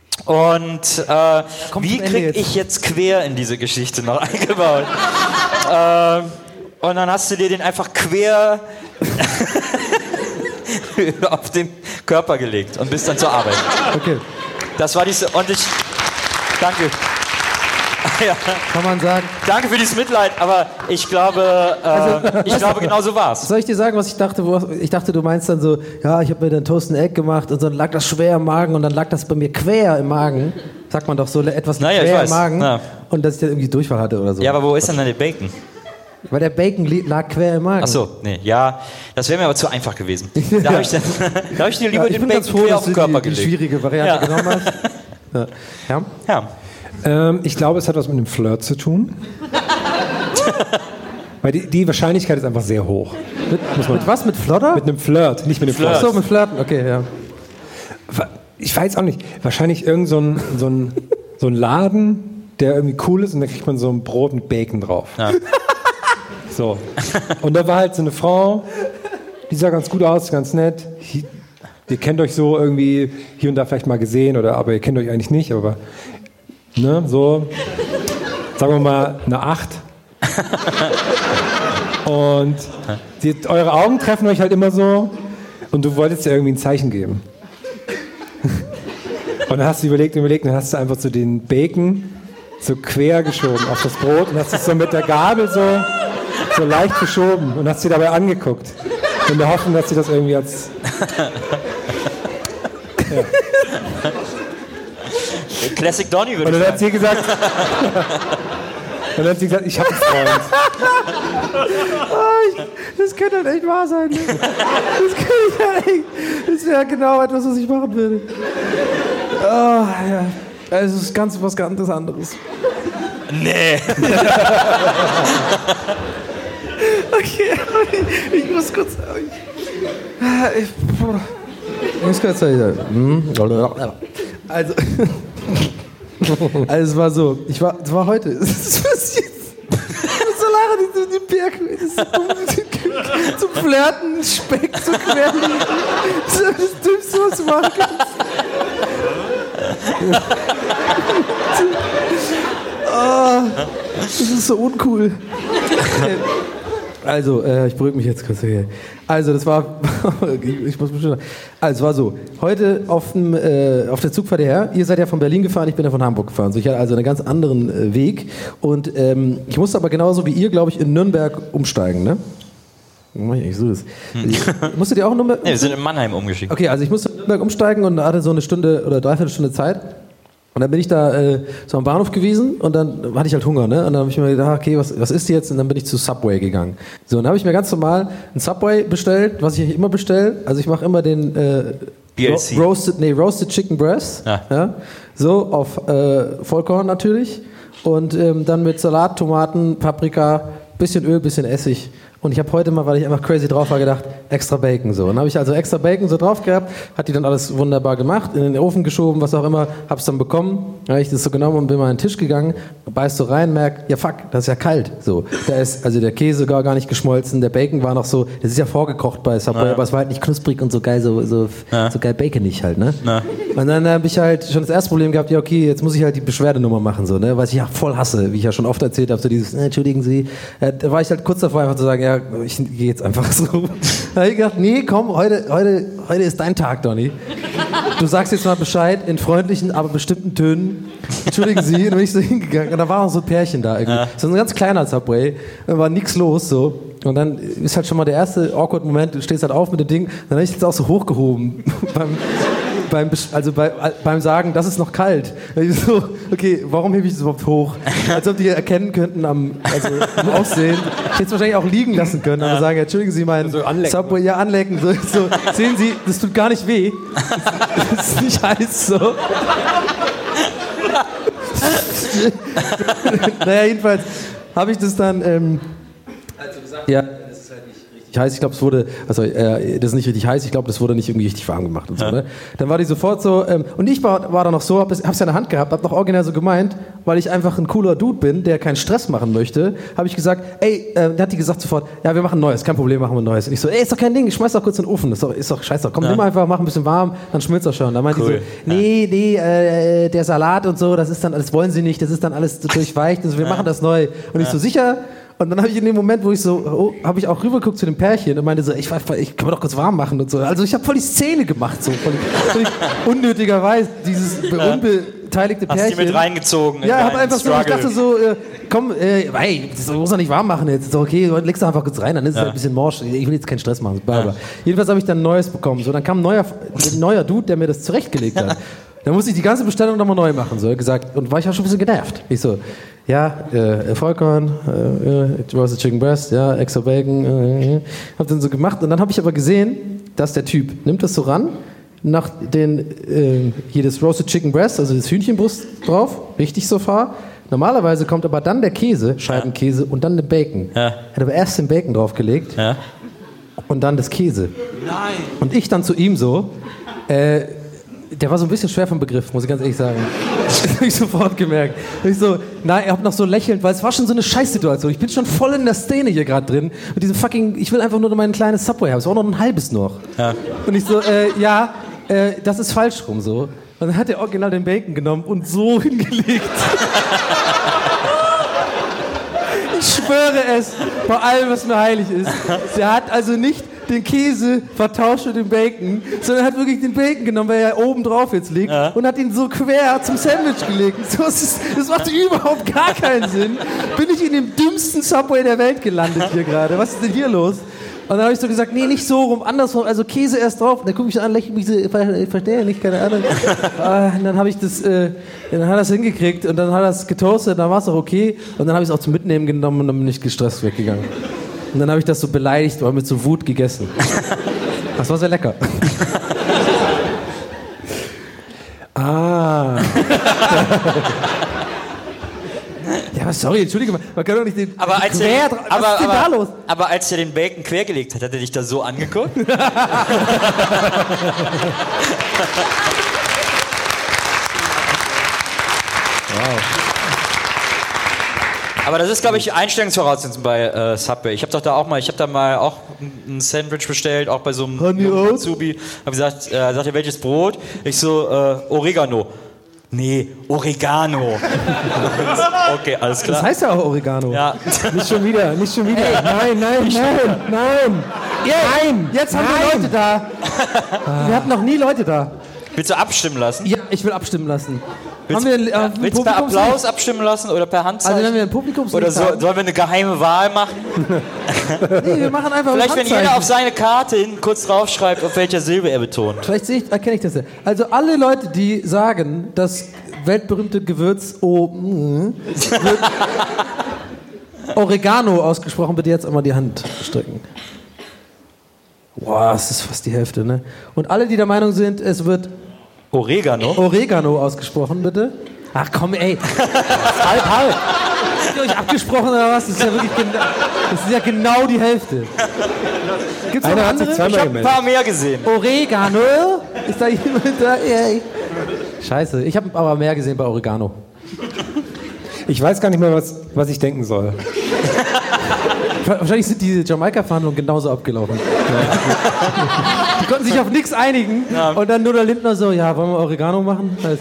Und äh, wie zum Ende krieg jetzt. ich jetzt quer in diese Geschichte noch eingebaut? ähm, und dann hast du dir den einfach quer auf den Körper gelegt und bist dann zur Arbeit. Okay, Das war diese und ich danke. Ja, kann man sagen. danke für dieses Mitleid, aber ich glaube, äh, ich glaube genau so war's. Soll ich dir sagen, was ich dachte? Wo, ich dachte, du meinst dann so, ja, ich habe mir dann Toast and Egg gemacht und dann lag das schwer im Magen und dann lag das bei mir quer im Magen. Sagt man doch so, etwas Naja, quer ich im weiß, Magen. ja. Und dass ich dann irgendwie Durchfall hatte oder so. Ja, aber wo ist denn dann der Bacon? Weil der Bacon lag quer im Magen. Ach so, nee, ja, das wäre mir aber zu einfach gewesen. Da habe ich, dann- da hab ich dir lieber Ja, ich den bin Bacon ganz froh, quer dass auf du den Körper die, die gelegt. schwierige Variante Ja. genommen hast. Ja. Ja. Ja. Ähm, ich glaube, es hat was mit einem Flirt zu tun. Weil die, die Wahrscheinlichkeit ist einfach sehr hoch. Mit, mit was? Mit Flodder? Mit einem Flirt, nicht mit einem Flirt. Flirt. Ach so, mit Flirten, okay, ja. Ich weiß auch nicht. Wahrscheinlich irgend so ein, so ein, so ein Laden, der irgendwie cool ist und da kriegt man so ein Brot mit Bacon drauf. Ja. So. Und da war halt so eine Frau, die sah ganz gut aus, ganz nett. Hi- Ihr kennt euch so irgendwie hier und da vielleicht mal gesehen, oder aber ihr kennt euch eigentlich nicht, aber ne, so, sagen wir mal eine acht. Und die, eure Augen treffen euch halt immer so und du wolltest ja irgendwie ein Zeichen geben. Und dann hast du überlegt und überlegt und dann hast du einfach so den Bacon so quer geschoben auf das Brot und hast es so mit der Gabel so, so leicht geschoben und hast sie dabei angeguckt. In der Hoffnung, dass sie das irgendwie als... Ja. Classic Donny würde Und ich dann hat sagen. sie gesagt... Und dann hat sie gesagt, ich habe einen Freund. Das könnte halt echt wahr sein. Ne? Das könnte ja echt. Das wäre genau etwas, was ich machen würde. Oh, ja. Also, es ist ganz was ganz anderes. Nee. Okay, ich, ich muss kurz. Ich, ich muss kurz sagen. Also. Also, es war so. Ich war, es war heute. Es ist passiert. So lange die, die Berg. Das ist so dumm. Zum Flirten, Speck zu querlegen. Das ist das Dümmste, was du machen kannst. Oh, das ist so uncool. Also, äh, ich beruhige mich jetzt kurz hier. Also, das war. ich muss bestimmt. Also, es war so. Heute auf, dem, äh, auf der Zugfahrt hierher. Ihr seid ja von Berlin gefahren, ich bin ja von Hamburg gefahren. So, ich hatte also einen ganz anderen äh, Weg. Und ähm, ich musste aber genauso wie ihr, glaube ich, in Nürnberg umsteigen, ne? Mach ich eigentlich so das. Ich, musstet ihr auch in Nürnberg? Nee, wir sind in Mannheim umgestiegen. Okay, also ich musste in Nürnberg umsteigen und hatte so eine Stunde oder dreiviertel Stunde Zeit. Und dann bin ich da äh, so am Bahnhof gewesen und dann hatte ich halt Hunger, ne? Und dann habe ich mir gedacht, okay, was, was ist jetzt? Und dann bin ich zu Subway gegangen. So, und dann habe ich mir ganz normal ein Subway bestellt, was ich immer bestelle. Also ich mache immer den äh, B L C. Ro Roasted, nee, Roasted Chicken Breast. Ja. Ja? So, auf äh, Vollkorn natürlich. Und ähm, dann mit Salat, Tomaten, Paprika, bisschen Öl, bisschen Essig. Und ich habe heute mal, weil ich einfach crazy drauf war, gedacht, extra Bacon so. Und dann habe ich also extra Bacon so drauf gehabt, hat die dann alles wunderbar gemacht, in den Ofen geschoben, was auch immer, hab's dann bekommen. Dann habe ich das so genommen und bin mal an den Tisch gegangen, beißt so rein, merk, ja fuck, das ist ja kalt. So, da ist also der Käse gar, gar nicht geschmolzen, der Bacon war noch so, das ist ja vorgekocht bei Subway, Ja. aber es war halt nicht knusprig und so geil, so, so, Ja. so geil baconig halt, ne? Ja. Und dann habe ich halt schon das erste Problem gehabt, ja okay, jetzt muss ich halt die Beschwerdenummer machen, so, ne? Was ich ja voll hasse, wie ich ja schon oft erzählt habe, so dieses, äh, entschuldigen Sie, äh, da war ich halt kurz davor einfach zu sagen, ja, ich gehe jetzt einfach so. Da habe ich gedacht, nee, komm, heute, heute, heute ist dein Tag, Donny. Du sagst jetzt mal Bescheid in freundlichen, aber bestimmten Tönen. Entschuldigen Sie, und dann bin ich so hingegangen und da war auch so ein Pärchen da irgendwie. Ja. So ein ganz kleiner Subway, da war nichts los so. Und dann ist halt schon mal der erste awkward Moment, du stehst halt auf mit dem Ding, dann habe ich jetzt auch so hochgehoben beim, beim, also bei, beim Sagen, das ist noch kalt. Da ich so, okay, warum hebe ich das überhaupt hoch? Als ob die erkennen könnten am, also am Aussehen. Ich hätte es wahrscheinlich auch liegen lassen können, aber sagen, ja, entschuldigen Sie meinen So anlecken. Subway, ja anlecken. So, so, sehen Sie, das tut gar nicht weh. Das ist nicht heiß so. Naja, jedenfalls habe ich das dann, ähm, also gesagt, ja, das ist halt nicht richtig heiß. Ich glaube, es wurde, also äh, das ist nicht richtig heiß. Ich glaube, das wurde nicht irgendwie richtig warm gemacht und so. Ja. Ne? Dann war die sofort so, ähm, und ich war, war da noch so, hab es hab's ja in der Hand gehabt, hab noch original so gemeint, weil ich einfach ein cooler Dude bin, der keinen Stress machen möchte, habe ich gesagt, ey, äh, dann hat die gesagt sofort, ja, wir machen Neues, kein Problem, machen wir Neues. Und ich so, ey, ist doch kein Ding, ich schmeiß doch kurz in den Ofen, ist doch, ist doch scheiße, komm, Ja. nimm einfach, mach ein bisschen warm, dann schmilzt das schon. Dann meinte Cool. die so, nee, nee, äh, der Salat und so, das ist dann, das wollen sie nicht, das ist dann alles so durchweicht, und so, wir machen das neu. Und ich so, sicher? Und dann habe ich in dem Moment, wo ich so, oh, habe ich auch rübergeguckt zu dem Pärchen und meinte so, ich, ich kann mir doch kurz warm machen und so. Also ich habe voll die Szene gemacht, so voll, voll unnötigerweise, dieses unbeteiligte Hast Pärchen. die mit reingezogen? in Ja, ich habe deinen einfach so, ich Struggle? dachte so, äh, komm, äh, ey, das muss doch nicht warm machen jetzt. Ist doch okay, legst du einfach kurz rein, dann ist es Ja. halt ein bisschen morsch. Ich will jetzt keinen Stress machen. Bla, bla. Jedenfalls habe ich dann ein neues bekommen. So, dann kam ein neuer, ein neuer Dude, der mir das zurechtgelegt hat. Dann musste ich die ganze Bestellung nochmal neu machen. So, gesagt, und war ich auch schon ein bisschen genervt. Ich so, ja, äh, Vollkorn, äh, Roasted Chicken Breast, ja, extra Bacon, äh, hab dann so gemacht und dann habe ich aber gesehen, dass der Typ nimmt das so ran, nach den, äh, hier das Roasted Chicken Breast, also das Hühnchenbrust drauf, richtig so fahr. Normalerweise kommt aber dann der Käse, Scheibenkäse ja. und dann der Bacon. Ja. Er hat aber erst den Bacon draufgelegt ja. und dann das Käse. Nein. Und ich dann zu ihm so, äh, der war so ein bisschen schwer vom Begriff, muss ich ganz ehrlich sagen. Das habe ich sofort gemerkt. Ich so, nein, er hat noch so lächelnd, weil es war schon so eine Scheißsituation. Ich bin schon voll in der Szene hier gerade drin. Mit diesem fucking, ich will einfach nur mein kleines Subway haben. Es war auch noch ein halbes noch. Ja. Und ich so, äh, ja, äh, das ist falsch rum so. Und dann hat er original den Bacon genommen und so hingelegt. Ich schwöre es, bei allem, was mir heilig ist. Der hat also nicht den Käse vertauscht mit dem Bacon, sondern hat wirklich den Bacon genommen, weil er oben drauf jetzt liegt ja. und hat ihn so quer zum Sandwich gelegt. So, das, ist, das macht überhaupt gar keinen Sinn. Bin ich in dem dümmsten Subway der Welt gelandet hier gerade? Was ist denn hier los? Und dann habe ich so gesagt, nee, nicht so rum, andersrum, also Käse erst drauf. Und dann gucke ich so an, lächle mich so, ich verstehe nicht, keine Ahnung. Und dann habe ich das, äh, dann hat er es hingekriegt und dann hat er es getoastet, dann war es auch okay. Und dann habe ich es auch zum Mitnehmen genommen und dann bin ich gestresst weggegangen. Und dann habe ich das so beleidigt, aber mit so Wut gegessen. Das war sehr lecker. ah. Ja, aber sorry, entschuldige mal, man kann doch nicht den aber als quer er, was aber, ist denn aber, da los? Aber als er den Bacon quergelegt hat, hat er dich da so angeguckt? Wow. Aber das ist, glaube ich, Einstellungsvoraussetzung bei äh, Subway. Ich habe doch da auch mal, ich habe da mal auch ein Sandwich bestellt, auch bei so einem Azubi. Hab gesagt, äh, sagt er, welches Brot? Ich so, äh, Oregano. Nee, Oregano. Okay, alles klar. Das heißt ja auch Oregano. Ja. Nicht schon wieder, nicht schon wieder. Ey, nein, nein, nein, nein. Yeah, nein, jetzt haben nein. wir Leute da. Wir hatten noch nie Leute da. Willst du abstimmen lassen? Ja, ich will abstimmen lassen. Willst, haben wir, äh, willst du per Applaus abstimmen lassen oder per Handzeichen? Also wenn wir ein Publikum Oder so, sollen wir eine geheime Wahl machen? Nee, wir machen einfach Vielleicht, wenn jeder auf seine Karte hin kurz draufschreibt, auf welcher Silbe er betont. Vielleicht sehe ich, erkenne ich das ja. Also alle Leute, die sagen, das weltberühmte Gewürz O mm, wird Oregano ausgesprochen, bitte jetzt einmal die Hand strecken. Boah, das ist fast die Hälfte, ne? Und alle, die der Meinung sind, es wird Oregano? Oregano ausgesprochen, bitte. Ach komm, ey. halb, halb. Habt ihr euch abgesprochen oder was? Das ist ja wirklich genau, das ist ja genau die Hälfte. Gibt's noch Einer andere? Hat sich ich habe ein paar mehr gesehen. Oregano? Ist da jemand da? Ja, scheiße, ich habe aber mehr gesehen bei Oregano. Ich weiß gar nicht mehr, was, was ich denken soll. Wahrscheinlich sind diese Jamaika-Verhandlungen genauso abgelaufen. Die konnten sich auf nichts einigen ja. und dann nur der Lindner so, ja, wollen wir Oregano machen? Heißt,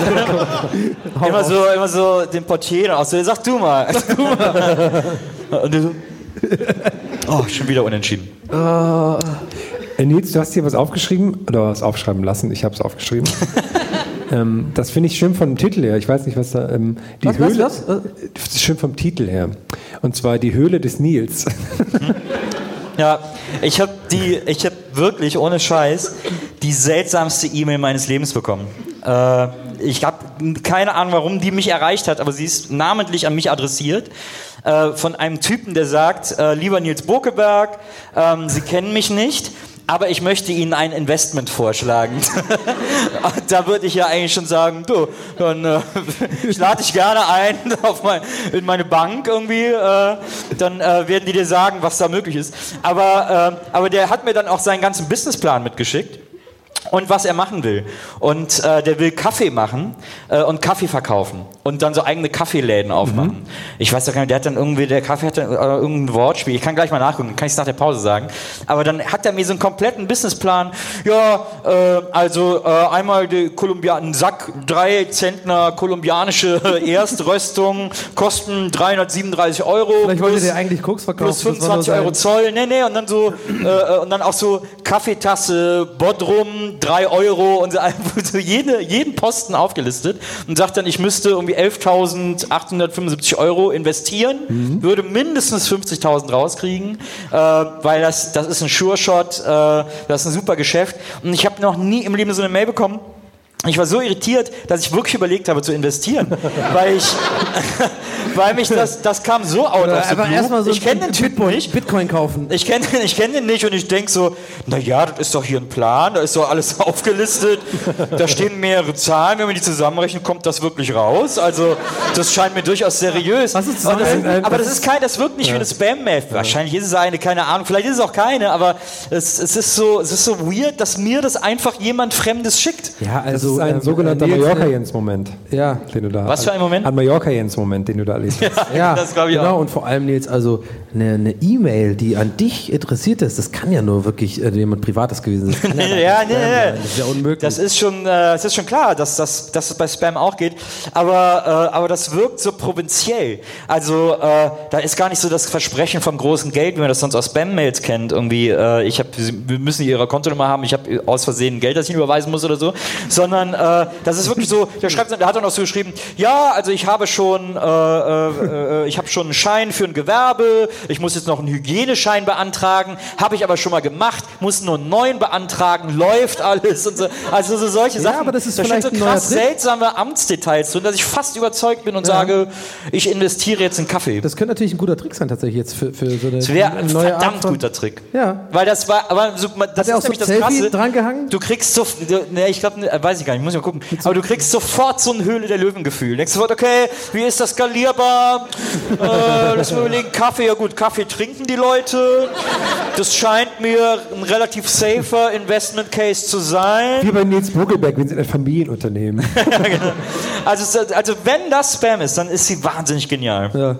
ja. immer, so, immer so den Portier aus. Sag du mal. Sag du mal. Und du so, oh, schon wieder unentschieden. Uh. Äh, Nils, du hast hier was aufgeschrieben oder was aufschreiben lassen? Ich habe es aufgeschrieben. ähm, das finde ich schön vom Titel her. Ich weiß nicht, was da. Ähm, die was, Höhle. Was, was? Das ist schön vom Titel her. Und zwar die Höhle des Nils. Ja, ich habe die, ich habe wirklich ohne Scheiß die seltsamste E-Mail meines Lebens bekommen. Äh, ich habe keine Ahnung, warum die mich erreicht hat, aber sie ist namentlich an mich adressiert. Äh, von einem Typen, der sagt, äh, lieber Nils Bokeberg, ähm, Sie kennen mich nicht, aber ich möchte Ihnen ein Investment vorschlagen. Da würde ich ja eigentlich schon sagen, du, dann äh, ich lade dich gerne ein auf mein, in meine Bank irgendwie, äh, dann äh, werden die dir sagen, was da möglich ist. Aber, äh, aber der hat mir dann auch seinen ganzen Businessplan mitgeschickt. Und was er machen will. Und äh, der will Kaffee machen äh, und Kaffee verkaufen. Und dann so eigene Kaffeeläden aufmachen. Mhm. Ich weiß doch gar nicht, der hat dann irgendwie, der Kaffee hat dann äh, irgendein Wortspiel. Ich kann gleich mal nachgucken, kann ich es nach der Pause sagen. Aber dann hat er mir so einen kompletten Businessplan. Ja, äh, also äh, einmal die Kolumbian, ein Sack, drei Zentner kolumbianische Erströstung, kosten dreihundertsiebenunddreißig Euro. Vielleicht wollte der eigentlich Koks verkaufen. Plus fünfundzwanzig Euro Zoll. Nee, nee, und dann so, äh, und dann auch so Kaffeetasse, Bodrum, drei Euro und so jede, jeden Posten aufgelistet und sagt dann, ich müsste irgendwie elftausendachthundertfünfundsiebzig Euro investieren, mhm. würde mindestens fünfzigtausend rauskriegen, äh, weil das, das ist ein Sure-Shot, äh, das ist ein super Geschäft. Und ich habe noch nie im Leben so eine Mail bekommen. Ich war so irritiert, dass ich wirklich überlegt habe zu investieren, weil ich, weil mich das, das kam so out Oder of the einfach blue. erstmal so Ich kenne den Typen Bitcoin, nicht. Bitcoin kaufen. Ich kenne ich kenn den nicht und ich denke so, naja, das ist doch hier ein Plan, da ist doch alles aufgelistet, da stehen mehrere Zahlen, wenn man die zusammenrechnen, kommt das wirklich raus. Also das scheint mir durchaus seriös. Was ist Und das, zusammen? aber das ist kein, das wirkt nicht ja. wie eine Spam-Mail. Wahrscheinlich ist es eine, keine Ahnung, vielleicht ist es auch keine, aber es, es, ist so, es ist so weird, dass mir das einfach jemand Fremdes schickt. Ja, also, das ist ein ähm, sogenannter Nils, Mallorca-Jens-Moment, ja. den du da Was für ein Moment? Ein Mallorca-Jens-Moment, den du da erlebst. Ja, das glaube ich genau. auch. Und vor allem, Nils, also eine eine E-Mail, die an dich interessiert ist, das kann ja nur wirklich äh, jemand Privates gewesen sein. Das kann ja, ja, gar nicht nee, Spam nee. sein. Das ist ja unmöglich. Das ist schon, äh, das ist schon klar, dass, dass, dass es bei Spam auch geht. Aber, äh, aber das wirkt so provinziell. Also äh, da ist gar nicht so das Versprechen vom großen Geld, wie man das sonst aus Spam-Mails kennt. Irgendwie, äh, ich hab, wir müssen ihre Kontonummer haben, ich habe aus Versehen Geld, das ich Ihnen überweisen muss oder so. Sondern äh, das ist wirklich so, der schreibt, der hat dann auch so geschrieben, ja, also ich habe schon, äh, äh, äh, ich habe schon einen Schein für ein Gewerbe, ich muss jetzt noch einen Hygieneschein beantragen, habe ich aber schon mal gemacht, muss nur einen neuen beantragen, läuft alles und so. Also so solche Ja, Sachen. aber das ist da stehen vielleicht so ein neuer krass Trick. seltsame Amtsdetails drin, dass ich fast überzeugt bin und Ja. sage, ich investiere jetzt in Kaffee. Das könnte natürlich ein guter Trick sein, tatsächlich jetzt für, für so eine, Das wäre ein eine neue Art verdammt von- guter Trick. Ja. Weil das war, aber so, das Hat er auch ist so nämlich das Selfie Krasse. drangehangen? Du kriegst so, ne, ich glaube, weiß ich gar nicht, muss ich mal gucken. Aber du kriegst sofort so ein Höhle der Löwen-Gefühl. Denkst sofort, okay, wie ist das skalierbar? äh, lass mal überlegen, Kaffee, ja gut, Kaffee trinken die Leute. Das scheint mir ein relativ safer Investment Case zu sein. Wie bei Nils Buckelberg, wir sind ein Familienunternehmen. Also, also wenn das Spam ist, dann ist sie wahnsinnig genial. Ja.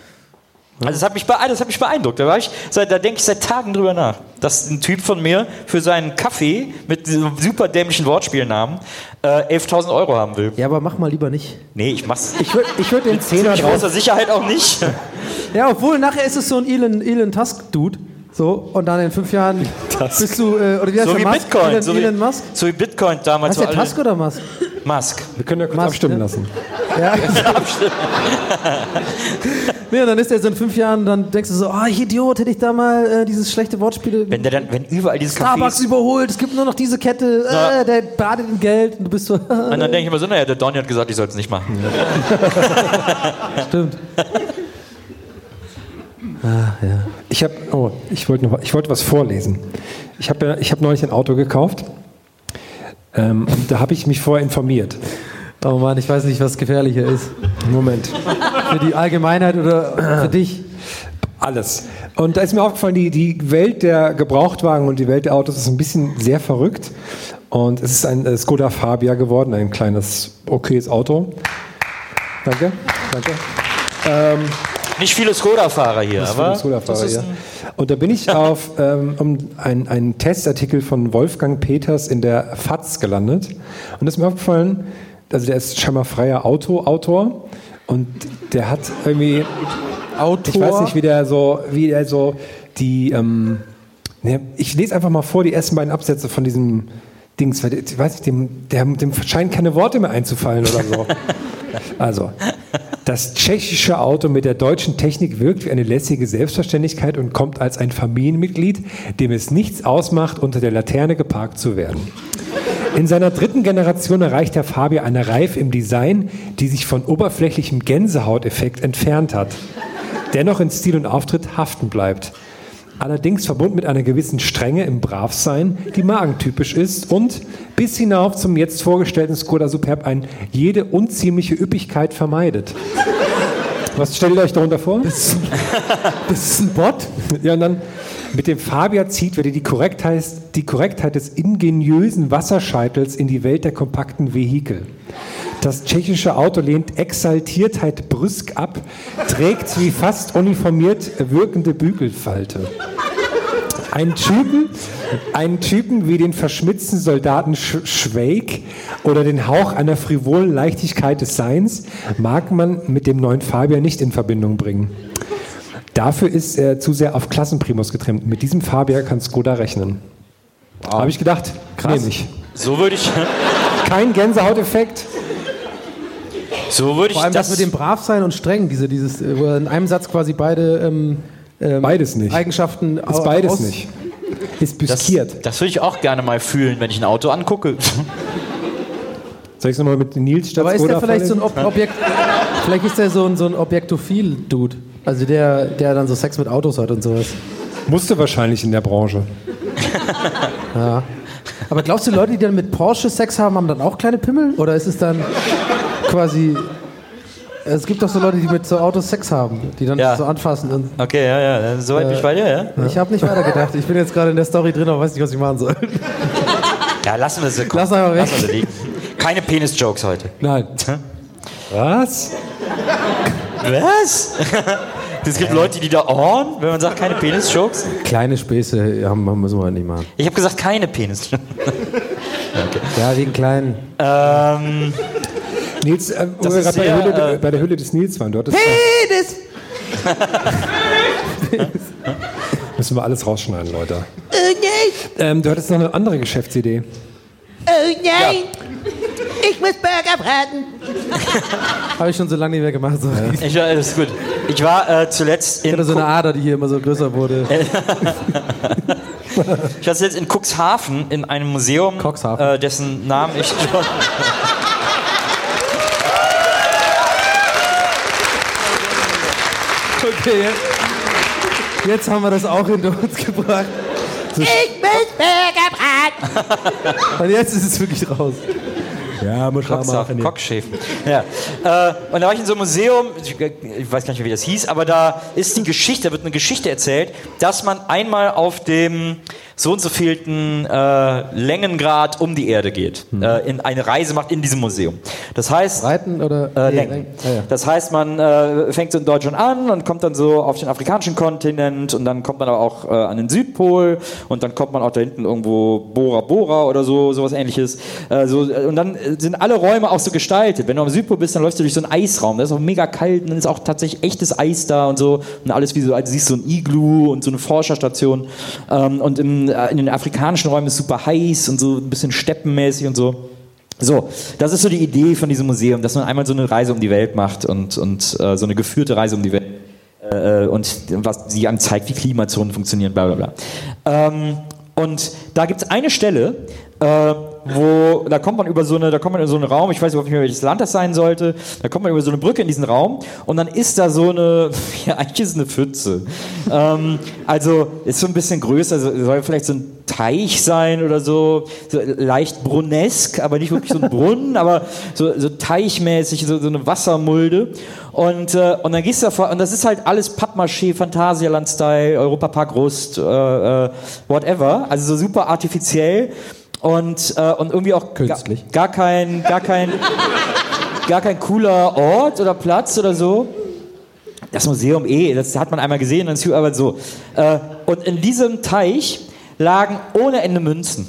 Also das hat mich, bee- das hat mich beeindruckt. Da, war ich, seit- da denke ich seit Tagen drüber nach, dass ein Typ von mir für seinen Kaffee mit diesem super dämlichen Wortspielnamen äh, elftausend Euro haben will. Ja, aber mach mal lieber nicht. Nee, ich mach's Ich würde ich würd den Zehner mit drauf. großer Sicherheit auch nicht. Ja, obwohl nachher ist es so ein Elon, Elon Tusk-Dude. So, und dann in fünf Jahren bist du, äh, oder wie heißt So der wie Musk? Bitcoin. Elon, So wie, Elon Musk? so wie Bitcoin damals. Heißt der so alle- Tusk oder Musk? Musk. Wir können ja kurz Mast, abstimmen ne? lassen. Ja. Nee, und dann ist er so in fünf Jahren, dann denkst du so, ah, ich Idiot, hätte ich da mal äh, dieses schlechte Wortspiel. Wenn der dann, wenn überall dieses Starbucks Cafés... überholt, es gibt nur noch diese Kette, Ja. äh, der badet in Geld und du bist so. Und dann denke ich immer so, naja, der Donny hat gesagt, ich soll es nicht machen. Stimmt. Ah, ja. Ich habe, oh, ich wollte noch, ich wollte was vorlesen. Ich habe, ja, ich habe neulich ein Auto gekauft. Ähm, und da habe ich mich vorher informiert. Oh Mann, ich weiß nicht, was gefährlicher ist. Moment. Für die Allgemeinheit oder für dich? Alles. Und da ist mir aufgefallen, die, die Welt der Gebrauchtwagen und die Welt der Autos ist ein bisschen sehr verrückt. Und es ist ein äh, Skoda Fabia geworden, ein kleines, okayes Auto. Danke, danke. Ähm, Nicht viele Skoda-Fahrer hier, Das ist aber... für den das Skoda-Fahrer, ist ja. ein, Und da bin ich auf ähm, um ein, einen Testartikel von Wolfgang Peters in der F A Z gelandet. Und das ist mir aufgefallen, also der ist scheinbar freier Auto-Autor und der hat irgendwie, Autor. ich weiß nicht, wie der so, wie der so die, ähm, ne, ich lese einfach mal vor die ersten beiden Absätze von diesem Dings, weil ich weiß nicht, dem, der, dem scheinen keine Worte mehr einzufallen oder so. Also, das tschechische Auto mit der deutschen Technik wirkt wie eine lässige Selbstverständlichkeit und kommt als ein Familienmitglied, dem es nichts ausmacht, unter der Laterne geparkt zu werden. In seiner dritten Generation erreicht der Fabia eine Reife im Design, die sich von oberflächlichem Gänsehauteffekt entfernt hat, dennoch in Stil und Auftritt haften bleibt. Allerdings verbunden mit einer gewissen Strenge im Bravsein, die magentypisch ist und bis hinauf zum jetzt vorgestellten Skoda Superb ein jede unziemliche Üppigkeit vermeidet. Was stellt ihr euch darunter vor? Das ist ein Bot? Ja, und dann mit dem Fabia zieht wieder die Korrektheit, die Korrektheit des ingeniösen Wasserscheitels in die Welt der kompakten Vehikel. Das tschechische Auto lehnt Exaltiertheit brüsk ab, trägt wie fast uniformiert wirkende Bügelfalte. Einen Typen, einen Typen wie den verschmitzten Soldaten Sch Schweig oder den Hauch einer frivolen Leichtigkeit des Seins mag man mit dem neuen Fabia nicht in Verbindung bringen. Dafür ist er zu sehr auf Klassenprimus getrimmt. Mit diesem Fabia kann Skoda rechnen. Wow. Habe ich gedacht, nehme ich. so würde ich... Kein Gänsehauteffekt. So würde ich Vor allem das, das... mit dem Bravsein und streng, diese, dieses, wo er in einem Satz quasi beide ähm, ähm, Beides nicht. Eigenschaften Ist beides nicht. Ist das, büskiert. das würde ich auch gerne mal fühlen, wenn ich ein Auto angucke. Soll ich es nochmal mit Nils statt Aber ist Skoda der vielleicht so ein vorlesen? Ob Objekt, vielleicht ist der so ein, so ein Objektophil-Dude. Also der, der dann so Sex mit Autos hat und sowas. Musste wahrscheinlich in der Branche. Ja. Aber glaubst du, Leute, die dann mit Porsche Sex haben, haben dann auch kleine Pimmel? Oder ist es dann quasi... Es gibt doch so Leute, die mit so Autos Sex haben, die dann Ja. so anfassen. Und, Okay, ja, ja. Soweit bin ich bei dir, ja? ich habe nicht weitergedacht. Ich bin jetzt gerade in der Story drin, aber weiß nicht, was ich machen soll. Ja, lassen wir sie. Komm, Lass einfach weg. lassen wir sie liegen. Keine Penis-Jokes heute. Nein. Was? Was? Es gibt Leute, die da ohren, wenn man sagt, keine Penis-Jokes. Kleine Späße haben, müssen wir halt nicht machen. Ich habe gesagt, keine Penis-Jokes. Ja, wegen kleinen. ähm, Nils, äh, wo Das wir ist gerade bei, der sehr, Höhle- äh, bei der Hülle des Nils waren, dort ist Penis! müssen wir alles rausschneiden, Leute. Oh nein, Ähm, du hattest noch eine andere Geschäftsidee. oh nein. Ich muss Burger braten. Habe ich schon so lange nicht mehr gemacht. So. Ich ich, äh, das ist gut. Ich war äh, zuletzt in hatte so eine Ader, die hier immer so größer wurde. Ich war jetzt in Cuxhaven in einem Museum, Cuxhaven. äh, dessen Namen ich schon. Okay, jetzt, jetzt haben wir das auch hinter uns gebracht. Ich muss Burger braten. Und jetzt ist es wirklich raus. Ja, muss Cuxhaven, Cockschäfen. Ja. Äh, und da war ich in so einem Museum, ich, ich weiß gar nicht mehr, wie das hieß, aber da ist die Geschichte, da wird eine Geschichte erzählt, dass man einmal auf dem so und so vielten äh, Längengrad um die Erde geht, Mhm. äh, in eine Reise macht in diesem Museum. Das heißt, Reiten oder? Äh, Nee, Längen. Ah, ja. Das heißt, man äh, fängt so in Deutschland an und kommt dann so auf den afrikanischen Kontinent und dann kommt man aber auch äh, an den Südpol und dann kommt man auch da hinten irgendwo Bora Bora oder so, sowas ähnliches. Äh, so, und dann sind alle Räume auch so gestaltet. Wenn du am Südpol bist, dann läufst du durch so einen Eisraum. Da ist auch mega kalt und dann ist auch tatsächlich echtes Eis da und so. Und alles wie so, also siehst du so ein Igloo und so eine Forscherstation. Ähm, und im, äh, in den afrikanischen Räumen ist super heiß und so ein bisschen steppenmäßig und so. So, das ist so die Idee von diesem Museum, dass man einmal so eine Reise um die Welt macht und, und äh, so eine geführte Reise um die Welt äh, und was sie einem zeigt, wie Klimazonen funktionieren, bla bla bla. Ähm, und da gibt es eine Stelle, äh, wo, da kommt man über so eine, da kommt man in so einen Raum, ich weiß überhaupt nicht mehr, welches Land das sein sollte, da kommt man über so eine Brücke in diesen Raum und dann ist da so eine, ja, eigentlich ist es eine Pfütze. ähm, also ist so ein bisschen größer, also soll vielleicht so ein Teich sein oder so, so leicht brunnesk, aber nicht wirklich so ein Brunnen, aber so, so teichmäßig, so, so eine Wassermulde. Und, äh, und dann gehst du davor, und das ist halt alles Pappmaché, Phantasialand-Style, Europapark Rust, äh, äh, whatever, also so super artifiziell und, äh, und irgendwie auch Künstlich. Gar, gar kein, gar kein, gar kein cooler Ort oder Platz oder so. Das Museum eh, das hat man einmal gesehen, dann ist aber so. Äh, und in diesem Teich lagen ohne Ende Münzen.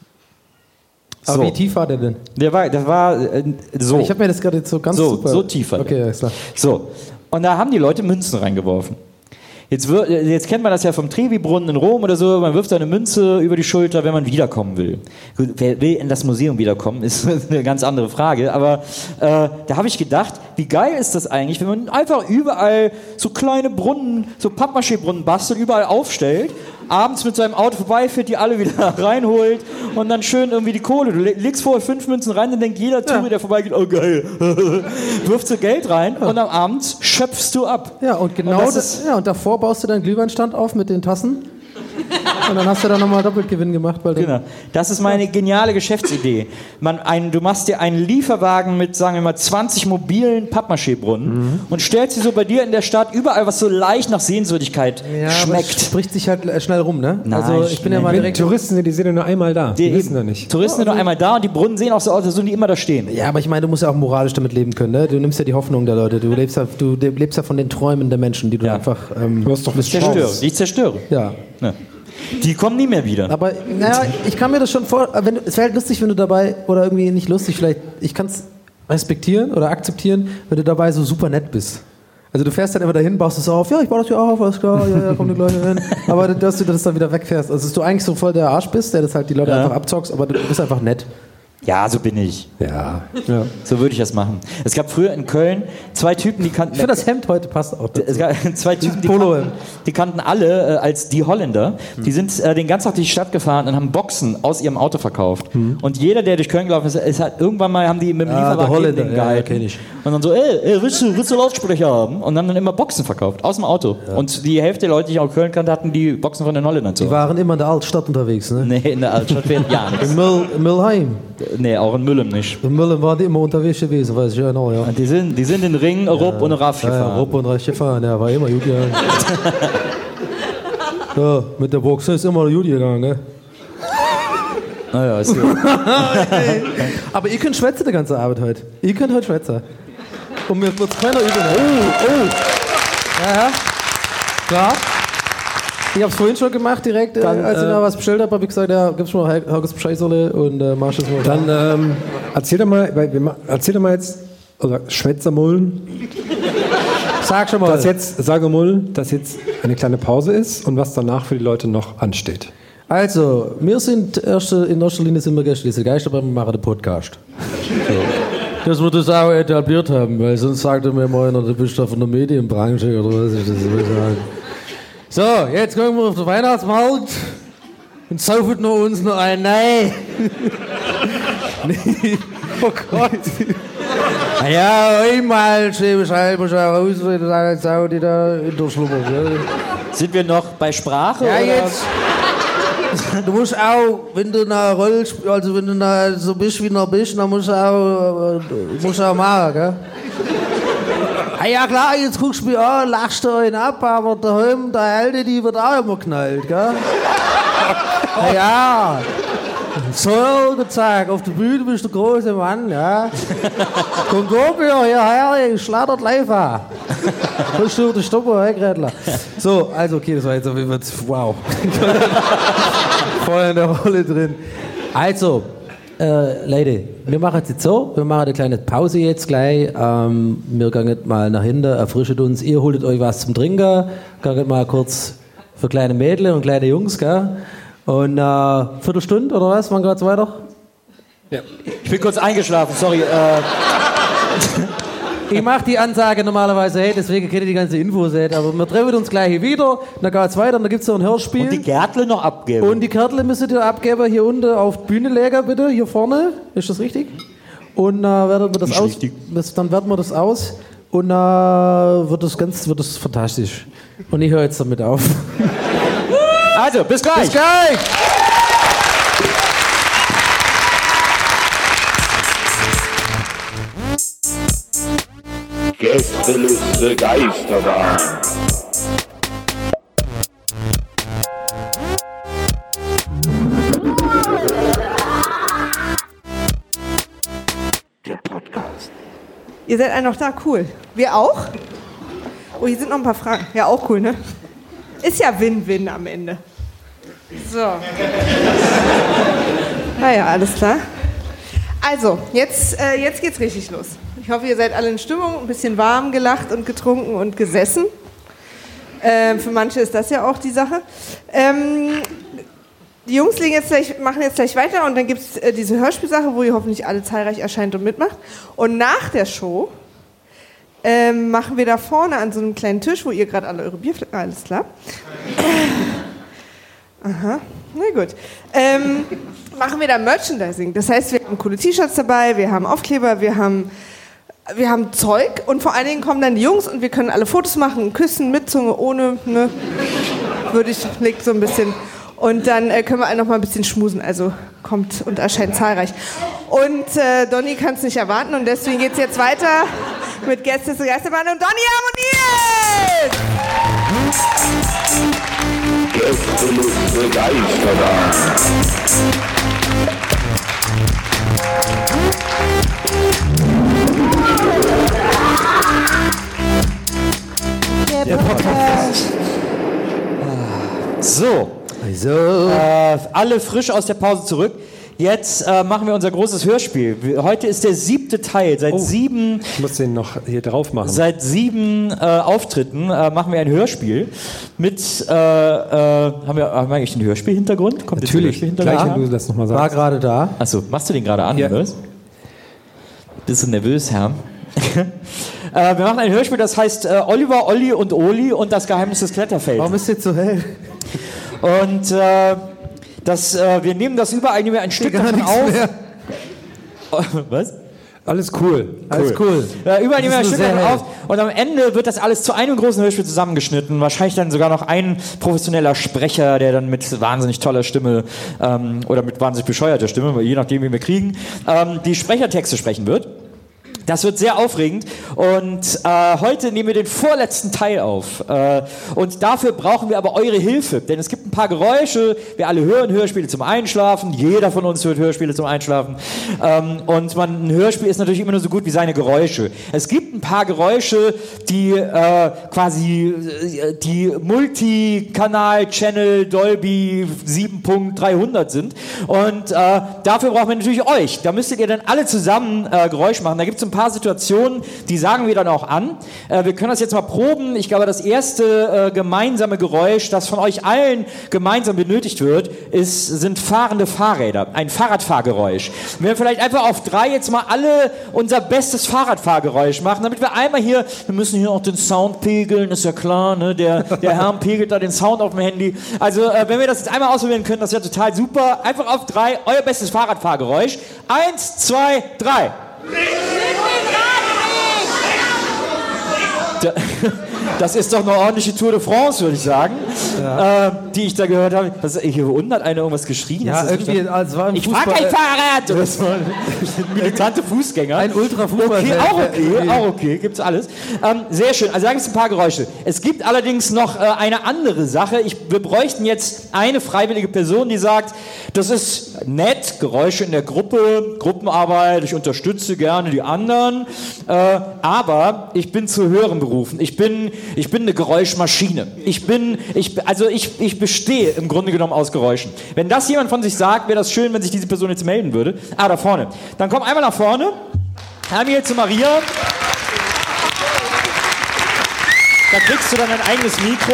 Aber So. wie tief war der denn? Der war, das war äh, so. Ich habe mir das gerade jetzt so ganz So, super... so tief war der. Okay, alles klar. So. Und da haben die Leute Münzen reingeworfen. Jetzt, wir, jetzt kennt man das ja vom Trevi-Brunnen in Rom oder so, man wirft eine Münze über die Schulter, wenn man wiederkommen will. Gut, wer will in das Museum wiederkommen, ist eine ganz andere Frage, aber äh, da habe ich gedacht, wie geil ist das eigentlich, wenn man einfach überall so kleine Brunnen, so Pappmaché-Brunnen bastelt, überall aufstellt, abends mit seinem Auto vorbeifährt, die alle wieder reinholt und dann schön irgendwie die Kohle. Du legst vorher fünf Münzen rein, dann denkt jeder Touri, der vorbeigeht, oh geil, wirft so Geld rein und am Abend schöpfst du ab. Ja, und genau Und das das, ist- ja, und davor baust du deinen Glühweinstand auf mit den Tassen. Und dann hast du da nochmal Doppeltgewinn gemacht. Weil Genau. Das ist meine geniale Geschäftsidee. Man, ein, du machst dir einen Lieferwagen mit, sagen wir mal, zwanzig mobilen Pappmaché-Brunnen Mhm. und stellst sie so bei dir in der Stadt überall, was so leicht nach Sehenswürdigkeit ja, aber es schmeckt. spricht sich halt äh, schnell rum, ne? Nein, also ich bin ja mal Wenn direkt... Touristen sind, die sind ja nur einmal da. Die, Die wissen eben. da nicht. Touristen sind nur einmal da und die Brunnen sehen auch so aus, als würden die immer da stehen. Ja, aber ich meine, du musst ja auch moralisch damit leben können, ne? Du nimmst ja die Hoffnung der Leute. Du lebst ja, du lebst ja von den Träumen der Menschen, die du Ja. einfach... Ähm, Du hast doch Ich zerstöre. Die ich zerstöre. ja. Ja. Die kommen nie mehr wieder. Aber naja, ich kann mir das schon vor. Wenn, es wäre halt lustig, wenn du dabei, oder irgendwie nicht lustig, vielleicht, ich kann es respektieren oder akzeptieren, wenn du dabei so super nett bist. Also du fährst dann immer dahin, baust es auf, ja, ich baue das hier auf, alles klar, ja, ja, komm du gleich hin. Aber dass du das dann wieder wegfährst. Also dass du eigentlich so voll der Arsch bist, der das halt die Leute Ja. einfach abzockst, aber du bist einfach nett. Ja, so bin ich. Ja. ja. So würde ich das machen. Es gab früher in Köln zwei Typen, die kannten... Ich finde, das Hemd heute passt auch. Es gab zwei Typen, die kannten, die kannten alle äh, als die Holländer. Die sind äh, den ganzen Tag durch die Stadt gefahren und haben Boxen aus ihrem Auto verkauft. Mhm. Und jeder, der durch Köln gelaufen ist, ist halt, irgendwann mal haben die mit dem ah, Lieferwagen Holländer, den ja, gehalten. kenn ich. Und dann so, ey, ey willst, du, willst du Lautsprecher haben? Und dann, dann immer Boxen verkauft, aus dem Auto. Ja. Und die Hälfte der Leute, die ich auch in Köln kannte, hatten die Boxen von den Holländern zu. Die waren immer in der Altstadt unterwegs, ne? Nee, in der Altstadt fehlt ja nichts. In Müll, in Müllheim. Nee, auch in Müllheim nicht. In Müllheim waren die immer unterwegs gewesen, weiß ich ja noch, ja. Die sind, die sind in den Ring, Rupp und Raff Ja, gefahren. ja, Rupp und Raff gefahren, ja, war immer gut gegangen. Ja, mit der Boxe ist immer gut gegangen, ne? Naja, ist gut. Aber ihr könnt schwätzen die ganze Arbeit heute. Ihr könnt heute schwätzen. Und mir wird keiner übel. Oh, oh. Ja, ja. Klar. Ich hab's vorhin schon gemacht, direkt, Dann, als ich äh, noch was bestellt habe, habe ich gesagt, ja, gib's mal Haugers Bescheißerle und äh, mach das mal. Dann ähm, erzähl doch mal, erzähl doch mal jetzt, oder Schwätzermullen. Sag schon mal. Dass jetzt, sage mal, dass jetzt eine kleine Pause ist und was danach für die Leute noch ansteht. Also, wir sind erste, in erster Linie sind wir Gäste, diese Geisterbahn, wir machen den Podcast. So. Dass wir das auch etabliert haben, weil sonst sagt er mir mal einer, du bist da von der Medienbranche oder was ich das will sagen. So, jetzt kommen wir auf den Weihnachtsmarkt und saufen noch uns noch ein. Nein! Nee. Oh Gott! Ja, einmal schäme Scheibe raus, wenn du sagst, Sau, die da hinterschlummert. Sind wir noch bei Sprache? Ja, oder? jetzt. Du musst auch, wenn du eine Rolle spielst, also wenn du na, so bist wie du bist, dann musst du auch, musst du auch machen, gell? Ah ja klar, jetzt guckst du mich an, lachst du einen ab, aber daheim, der Alte, die wird auch immer knallt, gell? Ah ja. So gezeigt, auf der Bühne bist du der große Mann, ja. Komm doch hierher, ich schlattert live an. Kommst du den Stopper, hey Gretler. So, also okay, das war jetzt auf jeden Fall, wow. Voll in der Rolle drin. Also, äh, Leute, wir machen es jetzt so, wir machen eine kleine Pause jetzt gleich. Ähm, wir gehen mal nach hinten, erfrischet uns, ihr holtet euch was zum Trinken, gehen mal kurz für kleine Mädchen und kleine Jungs, gell? Und äh, Viertelstunde oder was? Wann geht's weiter? Ja. Ich bin kurz eingeschlafen, sorry. Äh. Ich mache die Ansage normalerweise, hey, deswegen kennt ihr die ganze Info, aber wir treffen uns gleich hier wieder, dann geht's weiter, dann gibt's noch ein Hörspiel. Und die Gärtle noch abgeben. Und die Kärtle müsstet ihr abgeben, hier unten auf die Bühne legen, bitte, hier vorne. Ist das richtig? Und äh, werden wir das Nicht aus, richtig. das, dann werten wir das aus und äh, wird das ganz, wird das fantastisch. Und ich höre jetzt damit auf. Also, bis gleich. Bis gleich. Gästeliste Geisterbahn. Der Podcast. Ihr seid alle noch da, cool. Wir auch? Oh, hier sind noch ein paar Fragen. Ja, auch cool, ne? Ist ja Win-Win am Ende. So. Naja, alles klar. Also, jetzt, äh, jetzt geht's richtig los. Ich hoffe, ihr seid alle in Stimmung, ein bisschen warm gelacht und getrunken und gesessen. Ähm, für manche ist das ja auch die Sache. Ähm, die Jungs legen jetzt gleich, machen jetzt gleich weiter und dann gibt es äh, diese Hörspielsache, wo ihr hoffentlich alle zahlreich erscheint und mitmacht. Und nach der Show ähm, machen wir da vorne an so einem kleinen Tisch, wo ihr gerade alle eure Bier... Alles klar. Aha, na gut. Ähm, machen wir da Merchandising. Das heißt, wir haben coole T-Shirts dabei, wir haben Aufkleber, wir haben... Wir haben Zeug und vor allen Dingen kommen dann die Jungs und wir können alle Fotos machen, küssen, mit Zunge, ohne, ne? Würde ich, liegt so ein bisschen. Und dann äh, können wir alle noch mal ein bisschen schmusen, also kommt und erscheint zahlreich. Und äh, Donny kann es nicht erwarten und deswegen geht es jetzt weiter mit Gäste zur Geisterbahn und Donny harmoniert! Gästeliste Geisterbahn. Der Podcast. So, Also. äh, alle frisch aus der Pause zurück. Jetzt äh, machen wir unser großes Hörspiel. Wir, heute ist der siebte Teil. Seit Oh, sieben, ich muss den noch hier drauf machen. seit sieben äh, Auftritten äh, machen wir ein Hörspiel mit. Äh, äh, haben, wir, haben wir eigentlich einen Hörspielhintergrund? Kommt Natürlich, jetzt ein gleich, Hörspielhintergrund? wenn du das nochmal War sagst. gerade da. Achso, machst du den gerade an, Ja. oder was? Bist du nervös, Herr? äh, wir machen ein Hörspiel, das heißt äh, Oliver, Olli und Oli und das Geheimnis des Kletterfelds. Warum ist jetzt so hell? Und äh, das, äh, wir nehmen das überall, nehmen wir ein Stück Gar davon nichts auf. mehr. Was? Alles cool. Alles cool. Ja, überall nehmen wir ein Das ist Stück nur davon sehr auf und am Ende wird das alles zu einem großen Hörspiel zusammengeschnitten. Wahrscheinlich dann sogar noch ein professioneller Sprecher, der dann mit wahnsinnig toller Stimme ähm, oder mit wahnsinnig bescheuerter Stimme, je nachdem, wie wir kriegen, ähm, die Sprechertexte sprechen wird. Das wird sehr aufregend und äh, heute nehmen wir den vorletzten Teil auf äh, und dafür brauchen wir aber eure Hilfe, denn es gibt ein paar Geräusche, wir alle hören Hörspiele zum Einschlafen, jeder von uns hört Hörspiele zum Einschlafen ähm, und man, ein Hörspiel ist natürlich immer nur so gut wie seine Geräusche. Es gibt ein paar Geräusche, die äh, quasi äh, die Multikanal-Channel Dolby sieben Punkt dreihundert sind und äh, dafür brauchen wir natürlich euch. Da müsstet ihr dann alle zusammen äh, Geräusch machen. Da gibt es ein paar Situationen, die sagen wir dann auch an. Äh, wir können das jetzt mal proben. Ich glaube, das erste äh, gemeinsame Geräusch, das von euch allen gemeinsam benötigt wird, ist, sind fahrende Fahrräder. Ein Fahrradfahrgeräusch. Wenn wir vielleicht einfach auf drei jetzt mal alle unser bestes Fahrradfahrgeräusch machen, damit wir einmal hier, wir müssen hier auch den Sound pegeln, ist ja klar, ne? Der, der Herr pegelt da den Sound auf dem Handy. Also, äh, wenn wir das jetzt einmal ausprobieren können, das wäre total super. Einfach auf drei, euer bestes Fahrradfahrgeräusch. Eins, zwei, drei. Das ist doch eine ordentliche Tour de France, würde ich sagen, ja. äh, die ich da gehört habe. Das, hier unten hat einer irgendwas geschrien. Ja, irgendwie, also war im ich fahr kein Fahrrad! Das war militante Fußgänger. Ein Ultra-Fußball. Okay, auch okay, auch okay, gibt's alles. Ähm, sehr schön, also da gibt es ein paar Geräusche. Es gibt allerdings noch äh, eine andere Sache. Ich, wir bräuchten jetzt eine freiwillige Person, die sagt, das ist nett, Geräusche in der Gruppe, Gruppenarbeit, ich unterstütze gerne die anderen, äh, aber ich bin zu höheren berufen. Ich bin, ich bin eine Geräuschmaschine. Ich bin, ich, also ich, ich bestehe im Grunde genommen aus Geräuschen. Wenn das jemand von sich sagt, wäre das schön, wenn sich diese Person jetzt melden würde. Ah, da vorne. Dann komm einmal nach vorne. Einmal zu Maria. Da kriegst du dann ein eigenes Mikro.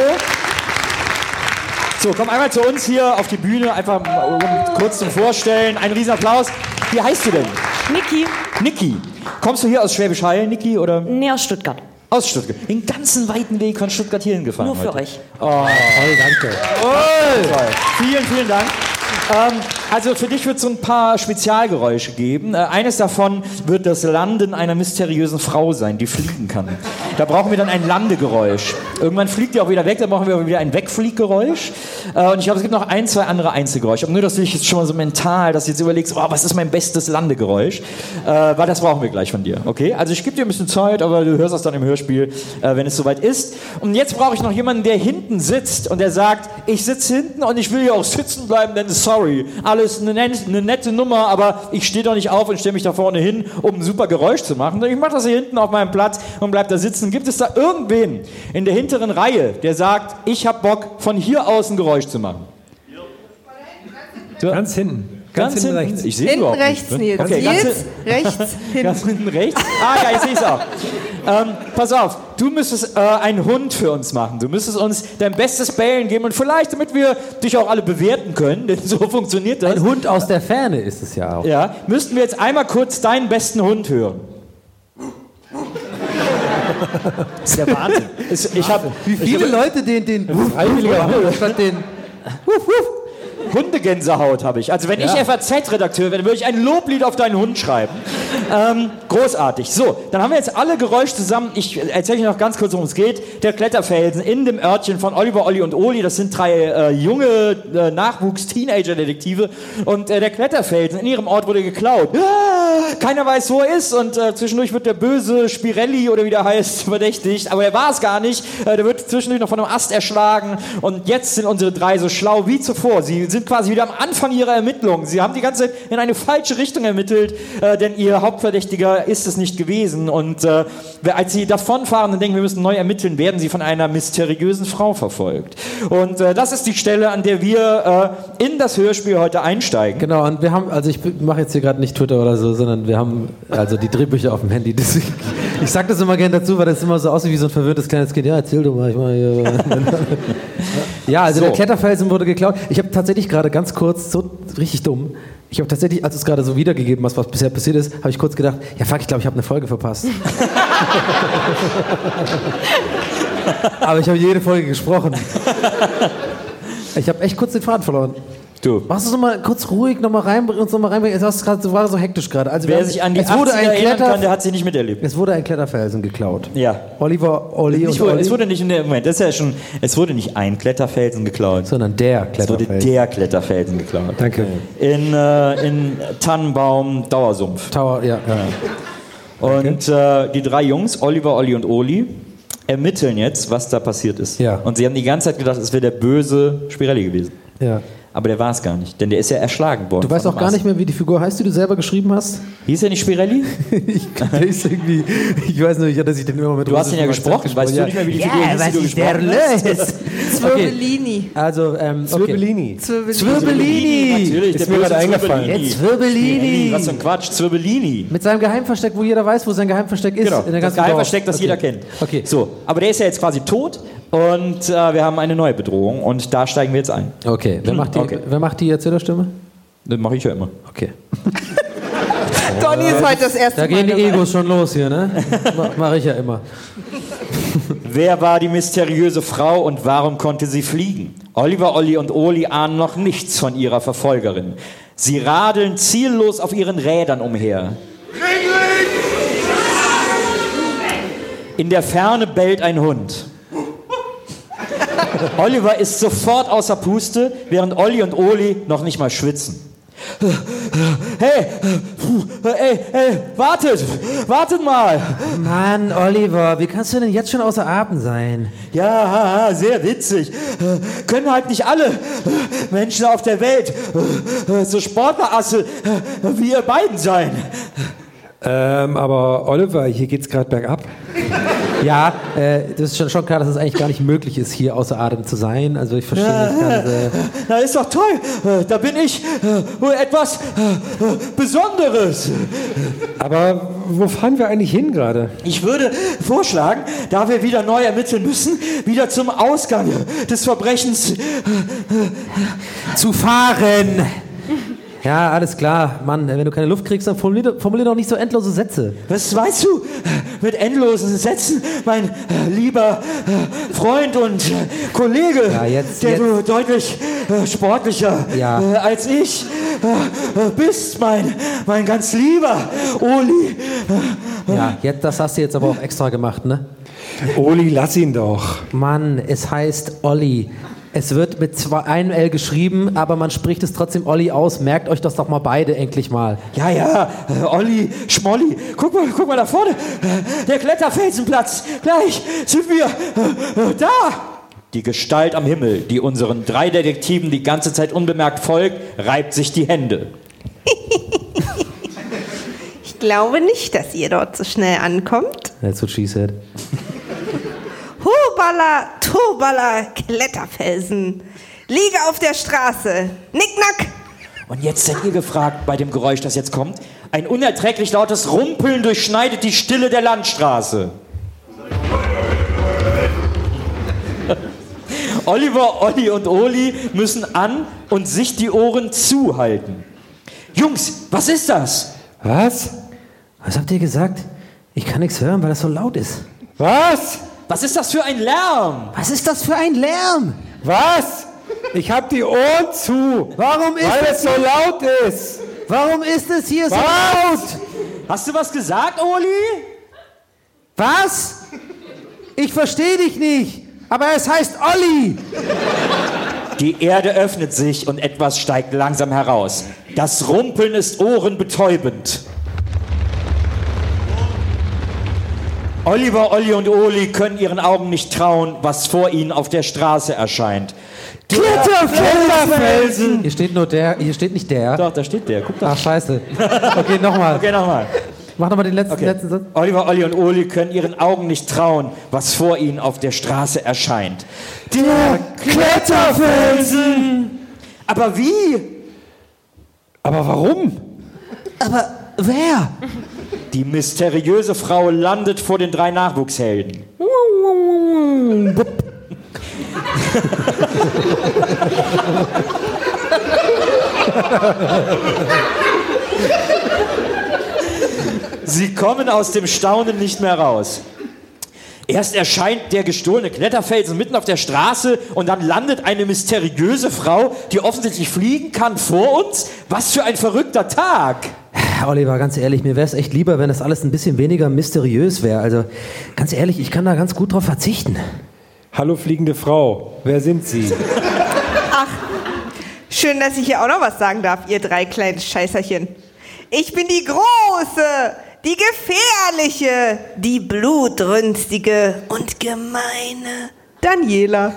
So, komm einmal zu uns hier auf die Bühne, einfach um kurz zum Vorstellen. Einen riesen Applaus. Wie heißt du denn? Niki. Niki. Kommst du hier aus Schwäbisch Hall, Niki, oder? Nee, aus Stuttgart. Aus Stuttgart. Den ganzen weiten Weg von Stuttgart hierhin gefahren. Nur für heute. euch. Oh, toll, danke. Toll. Vielen, vielen Dank. Ähm, also für dich wird es so ein paar Spezialgeräusche geben. Äh, eines davon wird das Landen einer mysteriösen Frau sein, die fliegen kann. Da brauchen wir dann ein Landegeräusch. Irgendwann fliegt die auch wieder weg, dann brauchen wir aber wieder ein Wegflieggeräusch. Äh, und ich glaube, es gibt noch ein, zwei andere Einzelgeräusche. Aber nur, dass du dich jetzt schon mal so mental, dass du jetzt überlegst, oh, was ist mein bestes Landegeräusch? Äh, weil das brauchen wir gleich von dir. Okay? Also ich gebe dir ein bisschen Zeit, aber du hörst das dann im Hörspiel, äh, wenn es soweit ist. Und jetzt brauche ich noch jemanden, der hinten sitzt und der sagt, ich sitze hinten und ich will hier auch sitzen bleiben, denn sorry, alles eine, eine nette Nummer, aber ich stehe doch nicht auf und stelle mich da vorne hin, um ein super Geräusch zu machen. Ich mache das hier hinten auf meinem Platz und bleib da sitzen. Gibt es da irgendwen in der hinteren Reihe, der sagt, ich habe Bock, von hier aus ein Geräusch zu machen? Ja. Ganz hinten. Ganz, Ganz hinten hinten rechts. Ich sehe Hinten überhaupt rechts, nicht, ne? Nils. Okay, ganz Nils, hin- rechts, hinten. Ganz hinten rechts? Ah ja, ich sehe es auch. Ähm, pass auf, du müsstest äh, einen Hund für uns machen. Du müsstest uns dein bestes Bellen geben und vielleicht, damit wir dich auch alle bewerten können, denn so funktioniert das. Ein Hund aus der Ferne ist es ja auch. Ja, müssten wir jetzt einmal kurz deinen besten Hund hören. Das ist der Wahnsinn. Es- Ich hab, Wie viele Leute den, den Freiwilliger Hund. statt den Hundegänsehaut habe ich. Also wenn ich F A Z-Redakteur wäre, würde ich ein Loblied auf deinen Hund schreiben. Ähm, großartig. So, dann haben wir jetzt alle Geräusche zusammen. Ich erzähle euch noch ganz kurz, worum es geht. Der Kletterfelsen in dem Örtchen von Oliver, Olli und Oli. Das sind drei äh, junge äh, Nachwuchs-Teenager-Detektive. Und äh, der Kletterfelsen in ihrem Ort wurde geklaut. Ah, keiner weiß, wo er ist. Und äh, zwischendurch wird der böse Spirelli oder wie der heißt verdächtigt. Aber er war es gar nicht. Äh, der wird zwischendurch noch von einem Ast erschlagen. Und jetzt sind unsere drei so schlau wie zuvor. Sie sind quasi wieder am Anfang ihrer Ermittlungen. Sie haben die ganze Zeit in eine falsche Richtung ermittelt, äh, denn ihr unser Hauptverdächtiger ist es nicht gewesen. Und äh, als sie davonfahren und denken, wir müssen neu ermitteln, werden sie von einer mysteriösen Frau verfolgt. Und äh, das ist die Stelle, an der wir äh, in das Hörspiel heute einsteigen. Genau, und wir haben, also ich mache jetzt hier gerade nicht Twitter oder so, sondern wir haben also die Drehbücher auf dem Handy. Deswegen, ich sage das immer gerne dazu, weil das immer so aussieht wie so ein verwirrtes kleines Kind. Ja, erzähl du mal, ich mal hier. Ja, also So. der Kletterfelsen wurde geklaut. Ich habe tatsächlich gerade ganz kurz, so richtig dumm, ich habe tatsächlich, als du es gerade so wiedergegeben hast, was bisher passiert ist, habe ich kurz gedacht, ja fuck, ich glaube, ich habe eine Folge verpasst. Aber ich habe jede Folge gesprochen. Ich habe echt kurz den Faden verloren. Du. Machst du es nochmal kurz ruhig, nochmal reinbringen, uns nochmal reinbringen? Es war, es war so hektisch gerade. Also wir Wer haben- sich an die es wurde achtziger ein erinnern Kletter, kann, der hat sie nicht miterlebt. es wurde ein Kletterfelsen geklaut. Ja. Oliver, Olli Nicht, und Olli, es wurde nicht in der Moment, das ist ja schon, es wurde nicht ein Kletterfelsen geklaut. sondern der Es wurde Kletterfelsen. der Kletterfelsen geklaut. Danke. In, äh, in Tannenbaum Dauersumpf. Tower, ja, ja. Und äh, die drei Jungs, Oliver, Olli und Oli, ermitteln jetzt, was da passiert ist. Ja. Und sie haben die ganze Zeit gedacht, es wäre der böse Spirelli gewesen. ja. Aber der war es gar nicht, denn der ist ja erschlagen worden. Du weißt von auch gar einem nicht mehr, wie die Figur heißt, die du selber geschrieben hast? Ast. Hieß er nicht Spirelli? ich, der ist irgendwie, ich weiß nicht, dass ich den immer mit Du hast ihn ja russischem gesprochen, Akzent weißt du nicht mehr, wie die Figur hieß, die du gesprochen hast? Zwirbellini. Also, ähm, okay. Zwirbellini. Zwirbellini! Natürlich, Ist der mir böse gerade eingefallen. Zwirbellini. Jetzt Zwirbellini! Was für ein Quatsch, Zwirbellini. Mit seinem Geheimversteck, wo jeder weiß, wo sein Geheimversteck ist. Genau, in der das ganzen Geheimversteck, das Dorf. jeder Okay. kennt. Okay. So, aber der ist ja jetzt quasi tot und äh, wir haben eine neue Bedrohung und da steigen wir jetzt ein. Okay, wer macht die, Okay. wer macht die Erzählerstimme? Das mache ich ja immer. Okay. Donny ist heute das erste Da gehen die Mal dabei. Egos schon los hier, ne? Ma- Mach ich ja immer. Wer war die mysteriöse Frau und warum konnte sie fliegen? Oliver, Olli und Oli ahnen noch nichts von ihrer Verfolgerin. Sie radeln ziellos auf ihren Rädern umher. In der Ferne bellt ein Hund. Oliver ist sofort außer Puste, während Olli und Oli noch nicht mal schwitzen. Hey, ey, ey, wartet, wartet mal. Mann, Oliver, wie kannst du denn jetzt schon außer Atem sein? Ja, sehr witzig. Können halt nicht alle Menschen auf der Welt so Sportlerasse wie ihr beiden sein. Ähm, aber Oliver, hier geht's gerade bergab. Ja, äh, das ist schon, schon klar, dass es eigentlich gar nicht möglich ist, hier außer Atem zu sein. Also ich verstehe nicht ganz. Äh, Na, ist doch toll. Da bin ich wohl etwas Besonderes. Aber wo fahren wir eigentlich hin gerade? Ich würde vorschlagen, da wir wieder neu ermitteln müssen, wieder zum Ausgang des Verbrechens. zu fahren! Ja, alles klar. Mann, wenn du keine Luft kriegst, dann formulier, formulier doch nicht so endlose Sätze. Was weißt du mit endlosen Sätzen, mein äh, lieber äh, Freund und äh, Kollege, Ja, jetzt- der jetzt- du deutlich äh, sportlicher Ja. äh, als ich äh, äh, bist, mein, mein ganz lieber Oli. Ja, jetzt, das hast du jetzt aber auch extra gemacht, ne? Oli, lass ihn doch. Mann, es heißt Olli. Es wird mit zwei, einem L geschrieben, aber man spricht es trotzdem Olli aus. Merkt euch das doch mal beide endlich mal. Ja, ja, äh, Olli, Schmolli, guck mal, guck mal da vorne, äh, der Kletterfelsenplatz, gleich sind wir äh, äh, da. Die Gestalt am Himmel, die unseren drei Detektiven die ganze Zeit unbemerkt folgt, reibt sich die Hände. Ich glaube nicht, dass ihr dort so schnell ankommt. That's what she said. Hubala, Tobala, Kletterfelsen. Liege auf der Straße. Nicknack. Und jetzt seid ihr gefragt bei dem Geräusch, das jetzt kommt. Ein unerträglich lautes Rumpeln durchschneidet die Stille der Landstraße. Oliver, Olli und Oli müssen an und sich die Ohren zuhalten. Jungs, was ist das? Was? Was habt ihr gesagt? Ich kann nichts hören, weil das so laut ist. Was? Was ist das für ein Lärm? Was ist das für ein Lärm? Was? Ich hab die Ohren zu. Warum ist Weil es es so laut ist. Warum ist es hier so Was? laut? Hast du was gesagt, Oli? Was? Ich verstehe dich nicht. Aber es heißt Olli. Die Erde öffnet sich und etwas steigt langsam heraus. Das Rumpeln ist ohrenbetäubend. Oliver, Olli und Oli können ihren Augen nicht trauen, was vor ihnen auf der Straße erscheint. Kletterfelsen. Hier steht nur der, hier steht nicht der. Doch, da steht der. Guck da. Ach, scheiße. Okay, nochmal. Okay, nochmal. Mach doch mal den letzten, Okay. letzten Satz. Oliver, Olli und Oli können ihren Augen nicht trauen, was vor ihnen auf der Straße erscheint. Der Kletterfelsen! Aber wie? Aber warum? Aber wer? Die mysteriöse Frau landet vor den drei Nachwuchshelden. Sie kommen aus dem Staunen nicht mehr raus. Erst erscheint der gestohlene Kletterfelsen mitten auf der Straße und dann landet eine mysteriöse Frau, die offensichtlich fliegen kann, vor uns. Was für ein verrückter Tag! Oliver, ganz ehrlich, mir wäre es echt lieber, wenn das alles ein bisschen weniger mysteriös wäre. Also, ganz ehrlich, ich kann da ganz gut drauf verzichten. Hallo fliegende Frau, wer sind Sie? Schön, dass ich hier auch noch was sagen darf, ihr drei kleinen Scheißerchen. Ich bin die Große, die Gefährliche, die Blutrünstige und Gemeine Daniela.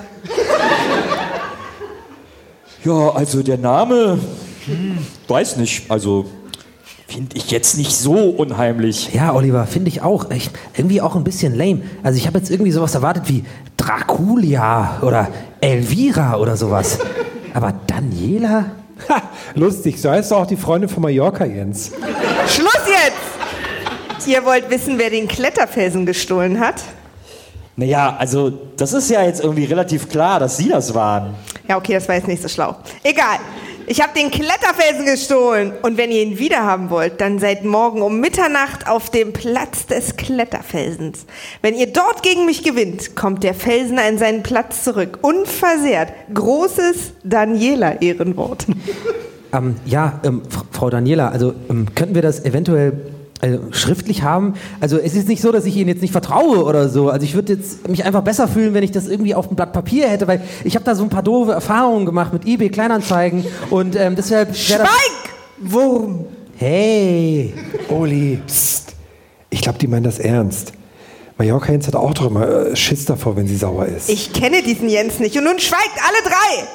Ja, also der Name, hm, weiß nicht, also finde ich jetzt nicht so unheimlich. Ja, Oliver, finde ich auch. Echt, irgendwie auch ein bisschen lame. Also ich habe jetzt irgendwie sowas erwartet wie Draculia oder Elvira oder sowas. Aber Daniela? Ha, lustig, so heißt doch auch die Freundin von Mallorca, Jens. Schluss jetzt! Ihr wollt wissen, wer den Kletterfelsen gestohlen hat? Naja, also das ist ja jetzt irgendwie relativ klar, dass Sie das waren. Ja, okay, das war jetzt nicht so schlau. Egal. Ich habe den Kletterfelsen gestohlen. Und wenn ihr ihn wiederhaben wollt, dann seid morgen um Mitternacht auf dem Platz des Kletterfelsens. Wenn ihr dort gegen mich gewinnt, kommt der Felsen an seinen Platz zurück. Unversehrt. Großes Daniela-Ehrenwort. Ähm, ja, ähm, F- Frau Daniela, also ähm, könnten wir das eventuell äh, schriftlich haben? Also es ist nicht so, dass ich Ihnen jetzt nicht vertraue oder so. Also ich würde jetzt mich einfach besser fühlen, wenn ich das irgendwie auf einem Blatt Papier hätte, weil ich habe da so ein paar doofe Erfahrungen gemacht mit eBay Kleinanzeigen und ähm, deshalb... wär das- Schweig! Wurm! Hey! Oli, psst. Ich glaube, die meinen das ernst. Mallorca Jens hat auch doch immer äh, Schiss davor, wenn sie sauer ist. Ich kenne diesen Jens nicht und nun schweigt alle drei!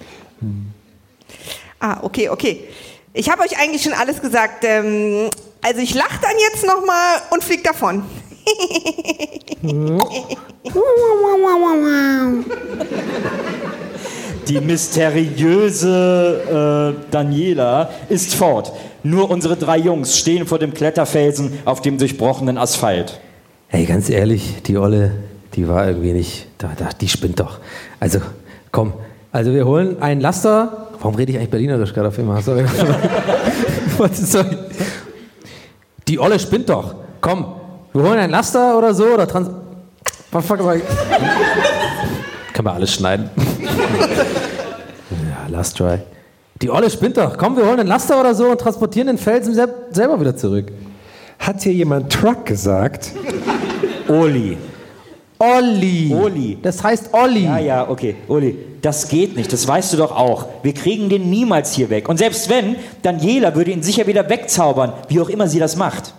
Ah, okay, okay. Ich habe euch eigentlich schon alles gesagt. Ähm, also ich lache dann jetzt nochmal und flieg davon. Die mysteriöse äh, Daniela ist fort. Nur unsere drei Jungs stehen vor dem Kletterfelsen auf dem durchbrochenen Asphalt. Hey, ganz ehrlich, die Olle, die war irgendwie nicht... Da, da, die spinnt doch. Also, komm. Also wir holen einen Laster... Warum rede ich eigentlich Berlinerisch gerade auf immer? Sorry. Sorry. Die Olle spinnt doch. Komm, wir holen einen Laster oder so oder trans... Fuck, fuck, fuck. Kann man alles schneiden. Ja, last try. Die Olle spinnt doch. Komm, wir holen einen Laster oder so und transportieren den Felsen sel- selber wieder zurück. Hat hier jemand Truck gesagt? Oli. Olli. Oli. Das heißt Olli. Ja, ja, okay. Oli, das geht nicht. Das weißt du doch auch. Wir kriegen den niemals hier weg. Und selbst wenn, Daniela würde ihn sicher wieder wegzaubern, wie auch immer sie das macht.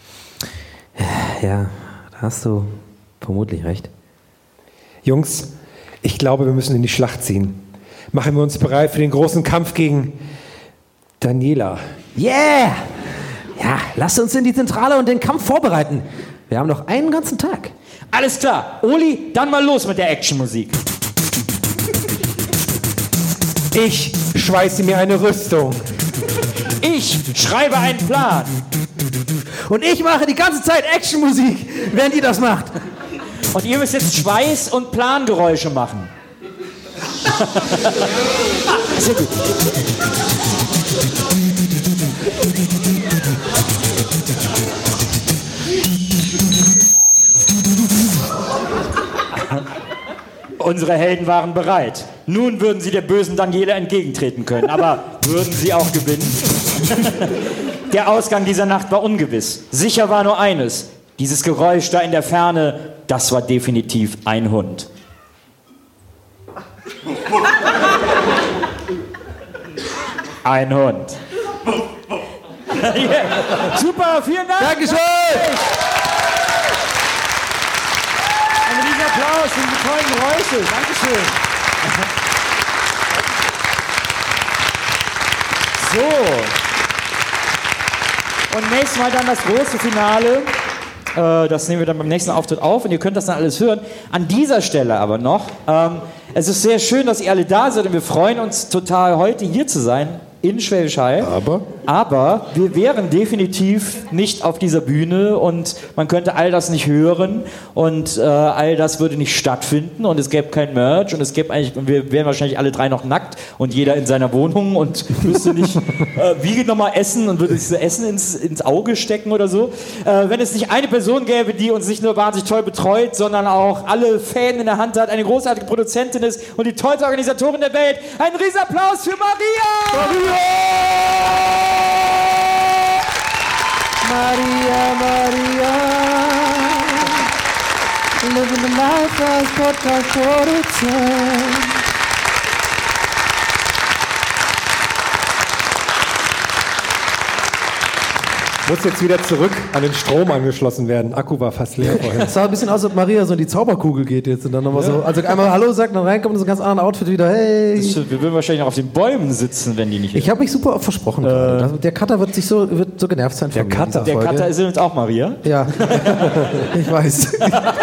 Ja, da hast du vermutlich recht. Jungs, ich glaube, wir müssen in die Schlacht ziehen. Machen wir uns bereit für den großen Kampf gegen Daniela. Yeah! Ja, lasst uns in die Zentrale und den Kampf vorbereiten. Wir haben noch einen ganzen Tag. Alles klar. Oli, dann mal los mit der Actionmusik. Ich schweiße mir eine Rüstung. Ich schreibe einen Plan. Und ich mache die ganze Zeit Actionmusik, während ihr das macht. Und ihr müsst jetzt Schweiß- und Plangeräusche machen. Sehr gut. Unsere Helden waren bereit. Nun würden sie der bösen Daniela entgegentreten können. Aber würden sie auch gewinnen? Der Ausgang dieser Nacht war ungewiss. Sicher war nur eines. Dieses Geräusch da in der Ferne, das war definitiv ein Hund. Ein Hund. Yeah. Super, vielen Dank. Dankeschön. Ein riesen Applaus für diese tollen Geräusche. Dankeschön. So. Und nächstes Mal dann das große Finale. Äh, das nehmen wir dann beim nächsten Auftritt auf und ihr könnt das dann alles hören. An dieser Stelle aber noch, ähm, es ist sehr schön, dass ihr alle da seid und wir freuen uns total, heute hier zu sein. In Schwäbisch Hall. Aber? Aber wir wären definitiv nicht auf dieser Bühne und man könnte all das nicht hören und äh, all das würde nicht stattfinden und es gäbe kein Merch und es gäbe eigentlich, und wir wären wahrscheinlich alle drei noch nackt und jeder in seiner Wohnung und müsste nicht äh, wie nochmal essen und würde sich das Essen ins, ins Auge stecken oder so. Äh, wenn es nicht eine Person gäbe, die uns nicht nur wahnsinnig toll betreut, sondern auch alle Fäden in der Hand hat, eine großartige Produzentin ist und die tollste Organisatorin der Welt. Ein Riesenapplaus für Maria! Maria! Maria, Maria, living the life as podcast producer. Muss jetzt wieder zurück an den Strom angeschlossen werden. Akku war fast leer vorhin. Es sah ein bisschen aus, als ob Maria so in die Zauberkugel geht jetzt und dann nochmal ja. so, also einmal Hallo sagt, dann reinkommt in so ein ganz anderen Outfit wieder, hey. Das, wir würden wahrscheinlich noch auf den Bäumen sitzen, wenn die nicht... Ich habe mich super oft versprochen äh. gerade. Der Cutter wird sich so, wird so genervt sein von der Cutter. Der Cutter ist übrigens auch Maria. Ja, ich weiß.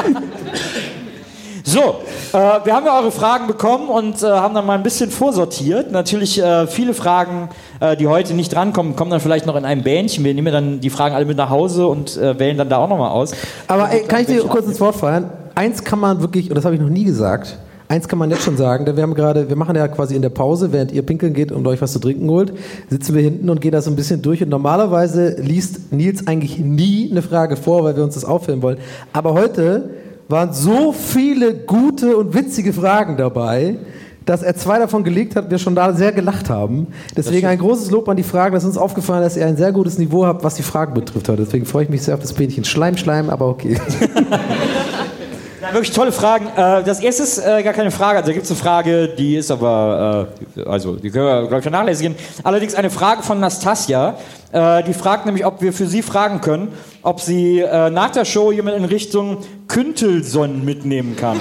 So, äh, wir haben ja eure Fragen bekommen und äh, haben dann mal ein bisschen vorsortiert. Natürlich äh, viele Fragen, äh, die heute nicht drankommen, kommen dann vielleicht noch in einem Bähnchen. Wir nehmen dann die Fragen alle mit nach Hause und äh, wählen dann da auch nochmal aus. Aber ey, kann ich dir kurz ins Wort fallen? Eins kann man wirklich, und das habe ich noch nie gesagt, eins kann man jetzt schon sagen, denn wir haben gerade, wir machen ja quasi in der Pause, während ihr pinkeln geht und euch was zu trinken holt, sitzen wir hinten und gehen da so ein bisschen durch und normalerweise liest Nils eigentlich nie eine Frage vor, weil wir uns das auffilmen wollen. Aber heute waren so viele gute und witzige Fragen dabei, dass er zwei davon gelegt hat und wir schon da sehr gelacht haben. Deswegen ein großes Lob an die Fragen. Das ist uns aufgefallen, dass ihr ein sehr gutes Niveau habt, was die Fragen betrifft heute. Deswegen freue ich mich sehr auf das Bähnchen. Schleim, Schleim, aber okay. Wirklich tolle Fragen. Das erste ist gar keine Frage. Also da gibt es eine Frage, die ist aber, also die können wir, glaube ich, vernachlässigen. Allerdings eine Frage von Nastasia. Die fragt nämlich, ob wir für sie fragen können, ob sie nach der Show jemand in Richtung Küntelson mitnehmen kann.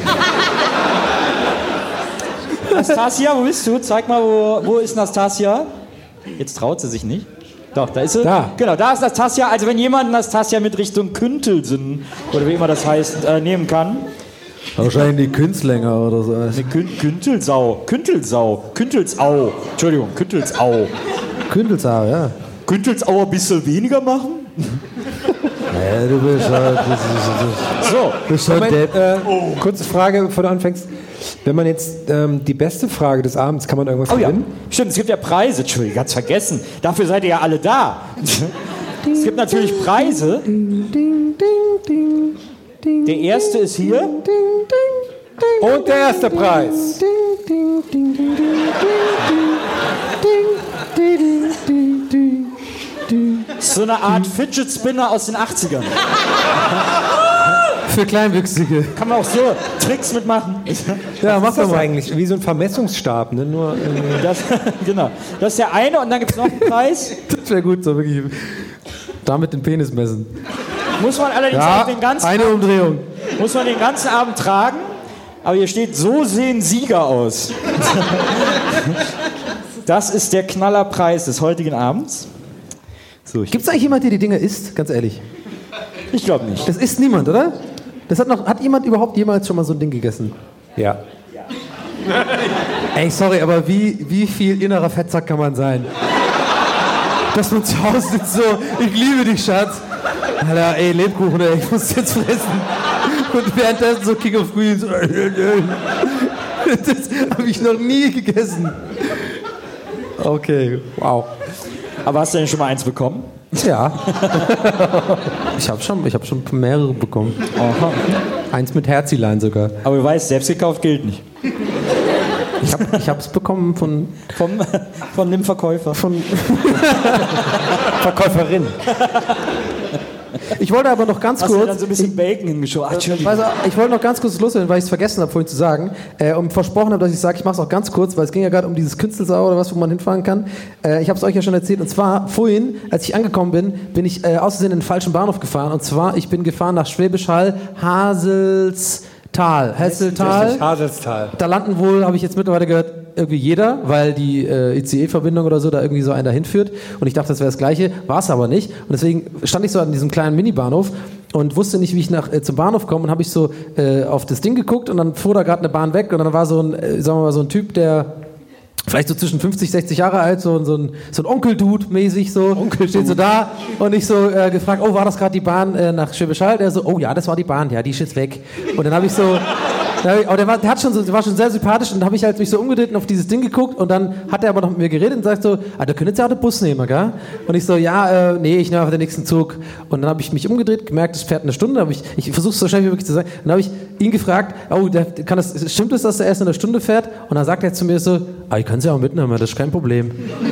Nastasia, wo bist du? Zeig mal, wo, wo ist Nastasia? Jetzt traut sie sich nicht. Doch, da ist sie. Da. Genau, da ist Nastasia. Also wenn jemand Nastasia mit Richtung Küntelsen, oder wie immer das heißt, äh, nehmen kann. Wahrscheinlich die Künstlänger oder so. Eine Kün Küntelsau. Küntelsau. Küntelsau. Entschuldigung, Küntelsau. Küntelsau, ja. Küntelsau ein bisschen weniger machen? Naja, du bist halt... So. Bist halt Moment, äh, oh. Kurze Frage, bevor du anfängst. Wenn man jetzt ähm, die beste Frage des Abends, kann man irgendwas oh, gewinnen? Ja. Stimmt, es gibt ja Preise. Entschuldigung, ganz vergessen. Dafür seid ihr ja alle da. Es gibt natürlich Preise. Der erste ist hier. Und der erste Preis. So eine Art Fidget Spinner aus den achtzigern. Für Kleinwüchsige. Kann man auch so Tricks mitmachen. Ja, mach das eigentlich. Wie so ein Vermessungsstab, ne? Nur, das, genau. Das ist der eine und dann gibt es noch einen Preis. Das wäre gut, so wirklich. Damit den Penis messen. Muss man allerdings ja, auch den ganzen eine Abend, Umdrehung. Muss man den ganzen Abend tragen. Aber hier steht, so sehen Sieger aus. Das ist der Knallerpreis des heutigen Abends. So, gibt es eigentlich jemanden, der die Dinger isst? Ganz ehrlich. Ich glaube nicht. Das isst niemand, oder? Das hat, noch, hat jemand überhaupt jemals schon mal so ein Ding gegessen? Ja. Ey, sorry, aber wie, wie viel innerer Fettsack kann man sein? Dass man zu Hause sitzt so, ich liebe dich, Schatz. Alter, ey, Lebkuchen, ey, ich muss jetzt fressen. Und währenddessen so King of Queens. Das habe ich noch nie gegessen. Okay, wow. Aber hast du denn schon mal eins bekommen? Ja. Ich habe schon, ich hab schon mehrere bekommen. Aha. Eins mit Herzilein sogar. Aber du weißt, selbst gekauft gilt nicht. Ich habe ich hab's bekommen von... Vom, von dem Verkäufer. Von Verkäuferin. Ich wollte aber noch ganz Hast kurz... Hast du dann so ein bisschen Bacon hingeschoben? Ach, ich, weiß, ich wollte noch ganz kurz loswerden, weil ich es vergessen habe, vorhin zu sagen. Äh, und versprochen habe, dass ich sage, ich mache es auch ganz kurz, weil es ging ja gerade um dieses Künstelsau oder was, wo man hinfahren kann. Äh, ich habe es euch ja schon erzählt. Und zwar, vorhin, als ich angekommen bin, bin ich äh, aus Versehen in den falschen Bahnhof gefahren. Und zwar, ich bin gefahren nach Schwäbisch Hall, Haselstal. Hesseltal. Haselstal. Da landen wohl, habe ich jetzt mittlerweile gehört, irgendwie jeder, weil die äh, I C E-Verbindung oder so da irgendwie so einen dahin führt. Und ich dachte, das wäre das Gleiche, war es aber nicht. Und deswegen stand ich so an diesem kleinen Mini-Bahnhof und wusste nicht, wie ich nach, äh, zum Bahnhof komme. Und habe ich so äh, auf das Ding geguckt und dann fuhr da gerade eine Bahn weg. Und dann war so ein, äh, sagen wir mal, so ein Typ, der vielleicht so zwischen fünfzig, sechzig Jahre alt, so, so ein, so ein Onkel-Dude mäßig so, Onkel steht so da und ich so äh, gefragt, oh, war das gerade die Bahn äh, nach Schwäbisch Hall? Der so, oh ja, das war die Bahn, ja, die ist jetzt weg. Und dann habe ich so, da hab ich, aber der war, der hat schon so, der war schon sehr sympathisch und dann habe ich halt mich so umgedreht und auf dieses Ding geguckt und dann hat er aber noch mit mir geredet und sagt so, ah, da können jetzt ja auch den Bus nehmen, gell? Und ich so, ja, äh, nee, ich nehme einfach den nächsten Zug. Und dann habe ich mich umgedreht, gemerkt, es fährt eine Stunde, habe ich, ich versuche es so schnell wie möglich zu sagen, dann habe ich ihn gefragt, oh, der, kann das, stimmt es, dass der erst in einer Stunde fährt? Und dann sagt er zu mir so, ah, ich kann es ja auch mitnehmen, das ist kein Problem.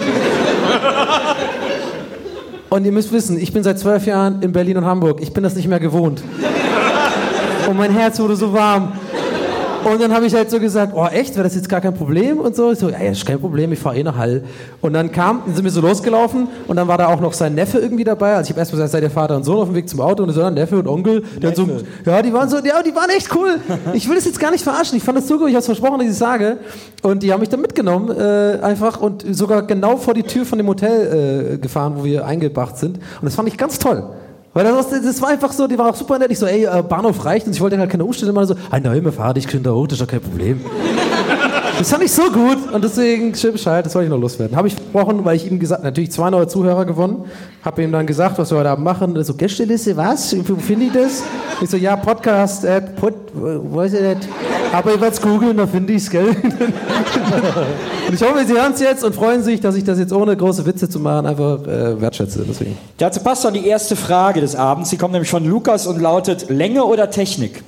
Und ihr müsst wissen, ich bin seit zwölf Jahren in Berlin und Hamburg. Ich bin das nicht mehr gewohnt. Und mein Herz wurde so warm. Und dann habe ich halt so gesagt, oh echt, wäre das jetzt gar kein Problem? Und so, ich so, ja, das ist kein Problem, ich fahre eh nach Hall. Und dann kam, sind wir so losgelaufen und dann war da auch noch sein Neffe irgendwie dabei. Also ich habe erst mal gesagt, seid ihr Vater und Sohn auf dem Weg zum Auto und so, dann Neffe und Onkel. Der so, ja, die waren so, ja, die waren echt cool. Ich will das jetzt gar nicht verarschen, ich fand das so gut, ich habe es versprochen, dass ich es sage. Und die haben mich dann mitgenommen, äh, einfach und sogar genau vor die Tür von dem Hotel äh, gefahren, wo wir eingebracht sind. Und das fand ich ganz toll. Weil das, das war einfach so, die war auch super nett. Ich so, ey, äh, Bahnhof reicht und ich wollte halt keine Umstände machen. So, ah, nein, wir fahren, ich kriege da hoch, das ist doch kein Problem. Das fand ich so gut und deswegen, schön Bescheid, das wollte ich noch loswerden. Habe ich versprochen, weil ich ihm gesagt, natürlich zwei neue Zuhörer gewonnen, habe ihm dann gesagt, was wir heute Abend machen. Und so, Gästeliste, was? Wo finde ich das? Ich so, ja, Podcast, äh, Pod, weiß ich nicht. Aber ihr werdet googeln, da finde ich es, gell? Und ich hoffe, Sie hören es jetzt und freuen sich, dass ich das jetzt ohne große Witze zu machen einfach äh, wertschätze. Deswegen. Dazu passt dann die erste Frage des Abends. Sie kommt nämlich von Lukas und lautet: Länge oder Technik?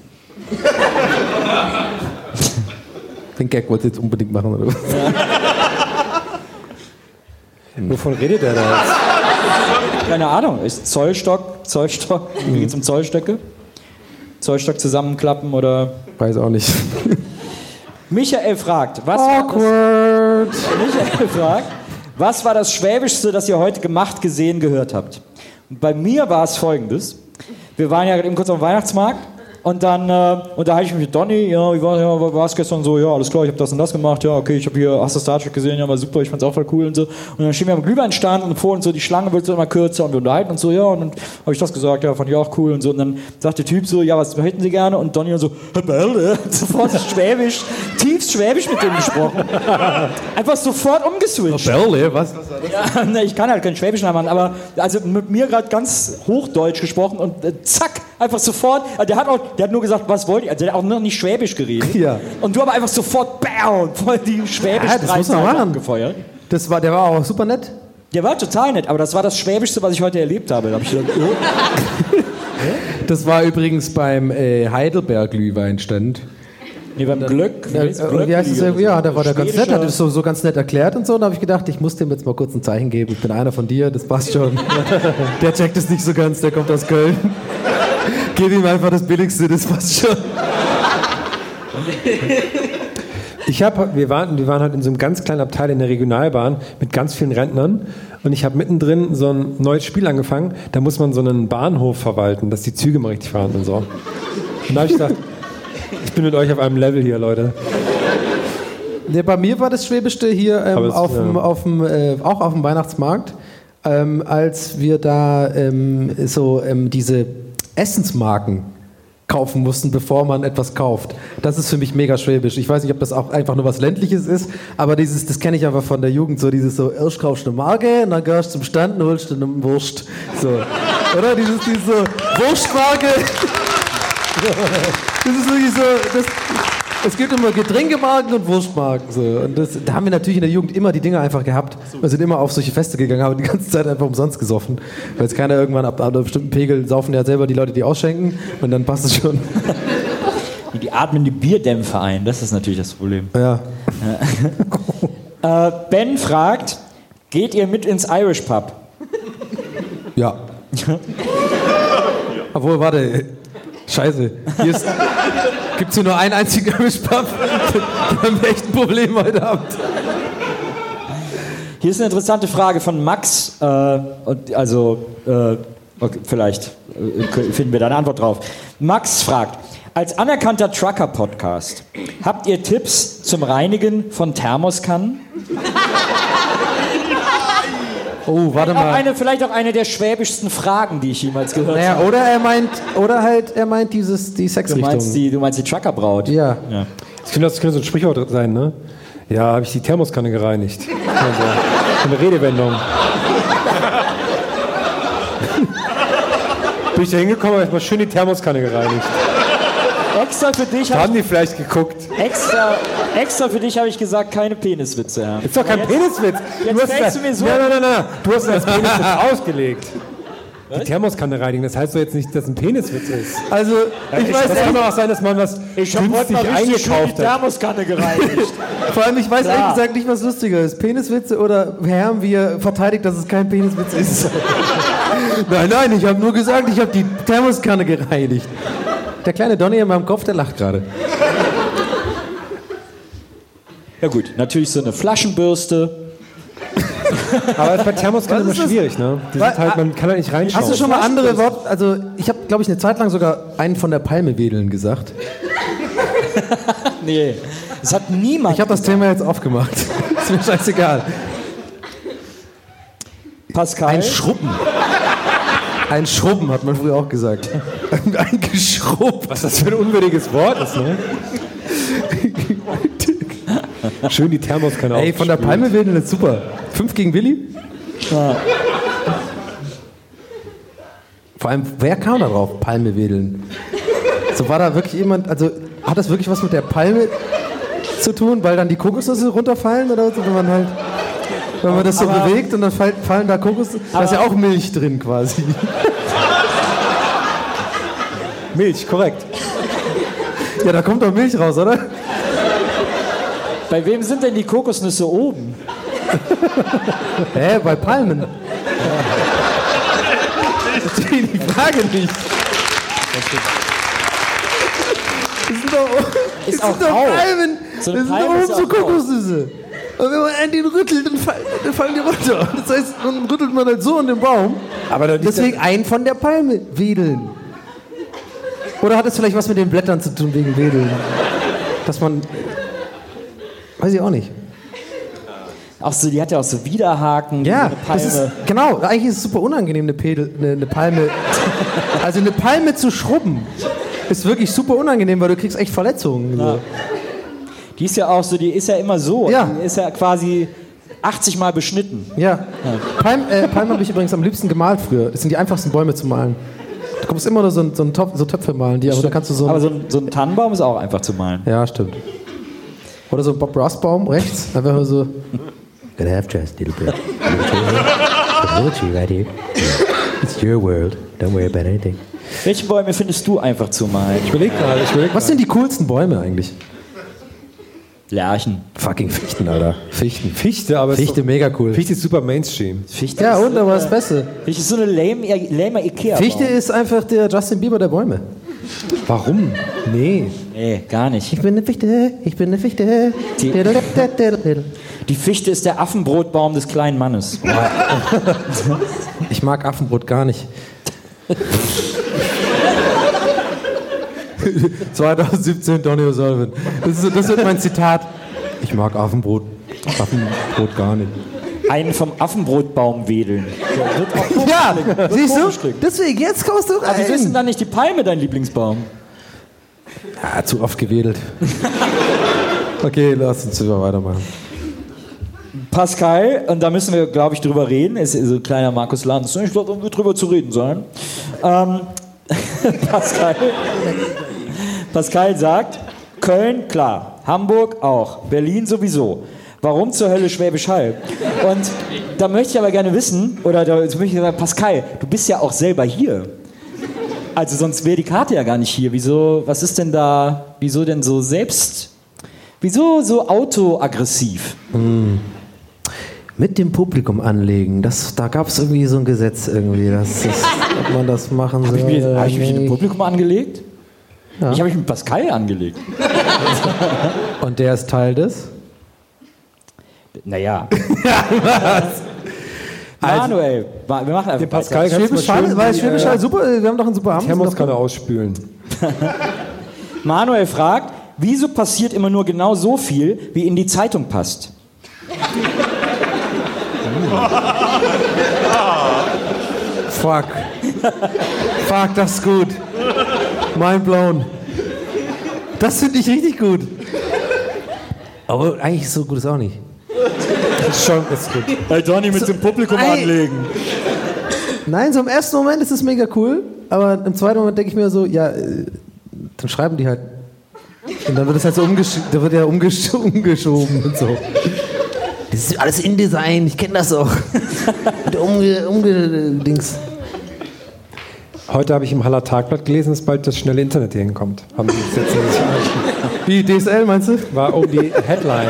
Den Gag wollte ich jetzt unbedingt machen, oder was? Ja. Wovon redet er da jetzt? Keine Ahnung. Ist Zollstock, Zollstock? Wie geht's um Zollstöcke? Zollstock zusammenklappen oder? Weiß auch nicht. Michael fragt, was Awkward. War das, Michael fragt, was war das Schwäbischste, das ihr heute gemacht, gesehen, gehört habt? Und bei mir war es folgendes. Wir waren ja eben kurz auf dem Weihnachtsmarkt und dann äh, unterhalte ich mich mit Donny, ja, wie war ja, war es gestern so, ja, alles klar, ich habe das und das gemacht, ja, okay, ich habe hier, hast du Star Trek gesehen, ja, war super, ich fand's auch voll cool und so. Und dann stehen wir am Glühweinstand und vor und so, die Schlange wird so immer kürzer und wir unterhalten uns so, ja, und dann habe ich das gesagt, ja, fand ich auch cool und so. Und dann sagt der Typ so, ja, was hätten Sie gerne? Und Donny so, Herr Belle, sofort schwäbisch, tiefst schwäbisch mit dem gesprochen. Einfach sofort umgeswitcht. Herr Belle, was? was war das? Ja, ne, ich kann halt kein Schwäbisch machen, aber also mit mir gerade ganz Hochdeutsch gesprochen und äh, zack, einfach sofort, äh, der hat auch, der hat nur gesagt, was wollte ich, also der hat auch noch nicht Schwäbisch geredet. Ja. Und du aber einfach sofort, bam, voll die Schwäbisch ja, das muss man machen. Abgefeuert. Das war, der war auch super nett. Der war total nett, aber das war das Schwäbischste, was ich heute erlebt habe. Da hab ich gedacht, oh. Das war übrigens beim äh, Heidelberg-Glühweinstand. Nee, beim Glück. Ja, äh, wie heißt das irgendwie? Ja, da war der ganz nett, hat das so, so ganz nett erklärt und so. Und da habe ich gedacht, ich muss dem jetzt mal kurz ein Zeichen geben. Ich bin einer von dir, das passt schon. Der checkt es nicht so ganz, der kommt aus Köln. Gib ihm einfach das Billigste, das passt schon. Ich hab, wir, waren, wir waren halt in so einem ganz kleinen Abteil in der Regionalbahn mit ganz vielen Rentnern und ich habe mittendrin so ein neues Spiel angefangen, da muss man so einen Bahnhof verwalten, dass die Züge mal richtig fahren und so. Und da habe ich gedacht, ich bin mit euch auf einem Level hier, Leute. Ja, bei mir war das Schwäbischste hier ähm, es, auf dem, ja. auf dem, äh, auch auf dem Weihnachtsmarkt, ähm, als wir da ähm, so ähm, diese Essensmarken kaufen mussten, bevor man etwas kauft. Das ist für mich mega schwäbisch. Ich weiß nicht, ob das auch einfach nur was Ländliches ist, aber dieses, das kenne ich einfach von der Jugend, so dieses so, erst kaufst du eine Marke und dann gehst du zum Stand und holst du eine Wurst. So. Oder? Dieses, diese so, Wurstmarke. Das ist wirklich so, das, es gibt immer Getränkemarken und Wurstmarken. So. Und das, da haben wir natürlich in der Jugend immer die Dinger einfach gehabt. Wir sind immer auf solche Feste gegangen, haben die ganze Zeit einfach umsonst gesoffen. Weil es keiner irgendwann ab, ab einem bestimmten Pegel saufen ja selber die Leute, die ausschenken. Und dann passt es schon. Die atmen die Bierdämpfe ein, das ist natürlich das Problem. Ja. äh, Ben fragt, geht ihr mit ins Irish Pub? Ja. Obwohl, warte. Scheiße. Hier gibt es hier nur einen einzigen Irish Pub. Wir haben echt ein Problem heute Abend. Hier ist eine interessante Frage von Max. Äh, und also, äh, okay, vielleicht äh, finden wir da eine Antwort drauf. Max fragt, Als anerkannter Trucker-Podcast, habt ihr Tipps zum Reinigen von Thermoskannen? Oh, warte Auch mal. eine, vielleicht auch eine der schwäbischsten Fragen, die ich jemals gehört Naja, habe. oder er meint, oder halt, er meint dieses, die Du Sexrichtung. meinst die, du meinst die Truckerbraut? Ja. ja. Das könnte, das könnte so ein Sprichwort sein, ne? Ja, habe ich die Thermoskanne gereinigt. So eine Redewendung. Bin ich da hingekommen, habe ich mal schön die Thermoskanne gereinigt. Extra für dich Da habe haben die vielleicht geguckt. extra, extra für dich habe ich gesagt, keine Peniswitze. Ja. Ist doch kein Jetzt- Peniswitz. jetzt hast fällst es- du mir so- Nein, nein, nein, nein. Du hast es als Peniswitz ausgelegt. Die Thermoskanne reinigen, das heißt doch jetzt nicht, dass ein Peniswitz ist. Also, ich Ich weiß das kann doch auch sein, dass man was Ich habe heute günstig mal richtig schön die eingekauft hat. Thermoskanne gereinigt. Vor allem, ich weiß Klar. ehrlich gesagt nicht, was lustiger ist. Peniswitze oder Herr haben wir verteidigt, dass es kein Peniswitz ist. Nein, nein, ich habe nur gesagt, ich habe die Thermoskanne gereinigt. Der kleine Donny in meinem Kopf, der lacht gerade. Ja gut, natürlich so eine Flaschenbürste. Aber bei Thermoskannen Was immer ist das? schwierig, ne? Die Was? sind halt, man kann halt nicht reinschauen. Hast du schon mal andere Worte? Also, ich habe, glaube ich, eine Zeit lang sogar einen von der Palme wedeln gesagt. Nee, das hat niemand. Ich habe das Thema jetzt aufgemacht. Ist mir scheißegal. Pascal. Ein Schrubben. Ein Schrubben hat man früher auch gesagt. Ein Geschrubb. Was das für ein unwürdiges Wort ist, ne? Schön die Thermoskanne Ey, von der aufgespült. Palme wedeln ist super. Fünf gegen Willi? Ja. Vor allem, wer kam da drauf? Palme wedeln. So war da wirklich jemand, also hat das wirklich was mit der Palme zu tun, weil dann die Kokosnüsse runterfallen oder so, wenn man halt, wenn man das so Aber- bewegt und dann fall- fallen da Kokosnüsse, da ist ja auch Milch drin quasi. Milch, korrekt. Ja, da kommt doch Milch raus, oder? Bei wem sind denn die Kokosnüsse oben? Hä, bei Palmen. Ich verstehe die Frage nicht. Das sind doch, das Ist auch sind doch rau. Palmen. So eine das sind Palme doch ist oben so auch rau. Kokosnüsse. Und wenn man einen den rüttelt, dann fallen, dann fallen die runter. Das heißt, dann rüttelt man halt so an den Baum. Aber da liegt Deswegen einen von der Palme wedeln. Oder hat es vielleicht was mit den Blättern zu tun wegen Wedeln? Dass man... Weiß ich auch nicht. Ach so, die hat ja auch so Widerhaken. Ja, so eine das ist, Palme. genau. Eigentlich ist es super unangenehm, eine, Pedel, eine, eine Palme. Also eine Palme zu schrubben ist wirklich super unangenehm, weil du kriegst echt Verletzungen. Ja. Die ist ja auch so, die ist ja immer so. Ja. Die ist ja quasi achtzig Mal beschnitten. Ja. Palm, äh, Palmen habe ich übrigens am liebsten gemalt früher. Das sind die einfachsten Bäume zu malen. Du kommst immer nur so, ein- so, ein Topf, so Töpfe malen, die, aber da kannst du so. Aber Ein, so ein, so ein Tannenbaum ist auch einfach zu malen. ja, stimmt. Oder so ein Bob Ross Baum rechts. Einfach nur so. Gonna have just a little bit. A little tree right here. It's your world. Don't worry about anything. Welche Bäume findest du einfach zu malen? Ich überleg gerade, ich überleg Was sind die coolsten Bäume eigentlich? Lärchen. Fucking Fichten, Alter. Fichten. Fichte, aber es ist Fichte, doch, mega cool. Fichte ist super Mainstream. Fichte Ja, ist, und, aber das Beste. Fichte ist so eine lame, lame Ikea. Fichte ist einfach der Justin Bieber der Bäume. Warum? Nee. Nee, gar nicht. Ich bin eine Fichte, ich bin eine Fichte. Die- Die Fichte ist der Affenbrotbaum des kleinen Mannes. Ich mag Affenbrot gar nicht. zwanzig siebzehn Donny O'Sullivan. Das, ist, das wird mein Zitat. Ich mag Affenbrot. Affenbrot gar nicht. Einen vom Affenbrotbaum wedeln. Der wird auch komisch Ja, klingen. Wird siehst komisch du? klingen. Deswegen, jetzt kommst du Aber wieso ist denn rein. dann nicht die Palme dein Lieblingsbaum? Ja, zu oft gewedelt. Okay, lass uns lieber weitermachen. Pascal, und da müssen wir, glaube ich, drüber reden, ist so ein kleiner Markus Lanz. Ich glaube, da wird drüber zu reden sein. Ähm, Pascal, Pascal sagt, Köln, klar, Hamburg auch, Berlin sowieso. Warum zur Hölle Schwäbisch Hall? Und da möchte ich aber gerne wissen, oder da möchte ich sagen, Pascal, du bist ja auch selber hier. Also sonst wäre die Karte ja gar nicht hier. Wieso, was ist denn da, wieso denn so selbst, wieso so autoaggressiv? Hm. Mit dem Publikum anlegen, das, da gab es irgendwie so ein Gesetz irgendwie, dass, das, ob man das machen Habe soll. ich, mir- hab ich mich mit dem nicht. Publikum angelegt? Ja. Ich habe mich mit Pascal angelegt. Und der ist Teil des? Naja. Also- Manuel, wa- wir machen einfach Den Pascal weiter. kannst du mal Schwäbisch Hall, schön war die, Schwäbisch äh, Hall super, wir haben doch einen super Abend. Thermoskanne ausspülen. Manuel fragt, wieso passiert immer nur genau so viel, wie in die Zeitung passt? Fuck. Fuck, das ist gut. Mind blown. Das finde ich richtig gut. Aber eigentlich so gut ist auch nicht. Das ist schon ist gut. Hey Donny, mit so, dem Publikum ey. anlegen. Nein, so im ersten Moment ist es mega cool, aber im zweiten Moment denke ich mir so, ja, dann schreiben die halt. Und dann wird es halt so umgeschoben, da wird ja umgesch umgeschoben und so. Das ist alles InDesign, ich kenne das auch. Umge, umge Dings. Heute habe ich im Haller Tagblatt gelesen, dass bald das schnelle Internet hier hinkommt. Haben die jetzt nicht Wie, D S L meinst du? War um die Headline.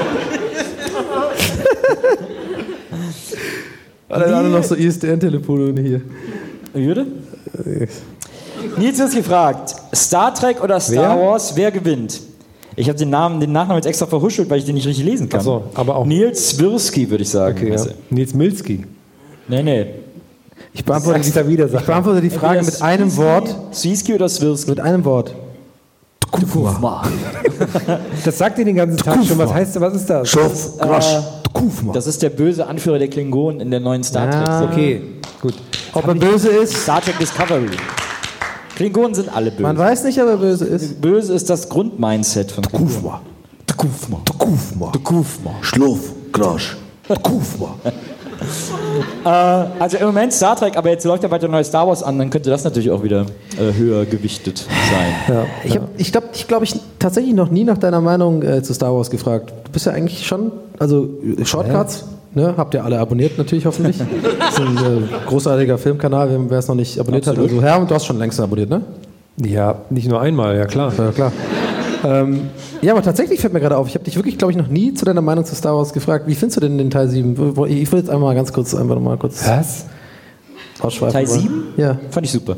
Alle alle noch so I S D N-Telefone hier. Wie würde? Nils ist gefragt, Star Trek oder Star Wer? Wars, wer gewinnt? Ich habe den Namen, den Nachnamen jetzt extra verhuschelt, weil ich den nicht richtig lesen kann. Ach so, aber auch. Nils Swirsky, würde ich sagen. Okay, ja. Nils Milski. Nee, nee. Ich beantworte, die, da wieder, ich beantworte die Frage Entweder mit einem Swirsky- Wort. Swirsky oder Swirsky? Mit einem Wort. Das sagt ihr den ganzen Tag schon. Was heißt, was ist das? Schof, Grosch, Kufma. Das ist der böse Anführer der Klingonen in der neuen Star Trek. Ja. Okay, gut. Ob er böse ist, Star Trek Discovery. Klingonen sind alle böse. man weiß nicht, ob er böse ist. Böse ist das Grundmindset von Klingonen. Kufma. Kufma. Kufma. Kufma. Schluff, Grosch, Kufma. Äh, also im Moment Star Trek, aber jetzt läuft ja bald der neue Star Wars an, dann könnte das natürlich auch wieder äh, höher gewichtet sein. Ja. Ich habe, ich glaube, ich, glaub, ich tatsächlich noch nie nach deiner Meinung äh, zu Star Wars gefragt. Du bist ja eigentlich schon, also Shortcuts, ne, habt ihr alle abonniert natürlich hoffentlich. Das ist ein äh, großartiger Filmkanal, wer es noch nicht abonniert Absolut. hat. Also Herr, du hast schon längst abonniert, ne? Ja, nicht nur einmal, ja klar. Ja, klar. ähm, ja, aber tatsächlich fällt mir gerade auf, ich habe dich wirklich, glaube ich, noch nie zu deiner Meinung zu Star Wars gefragt. Wie findest du denn den Teil sieben? Ich will jetzt einmal mal ganz kurz, einfach noch mal kurz Was? ausschweifen. Teil wollen. sieben? Ja. Fand ich super.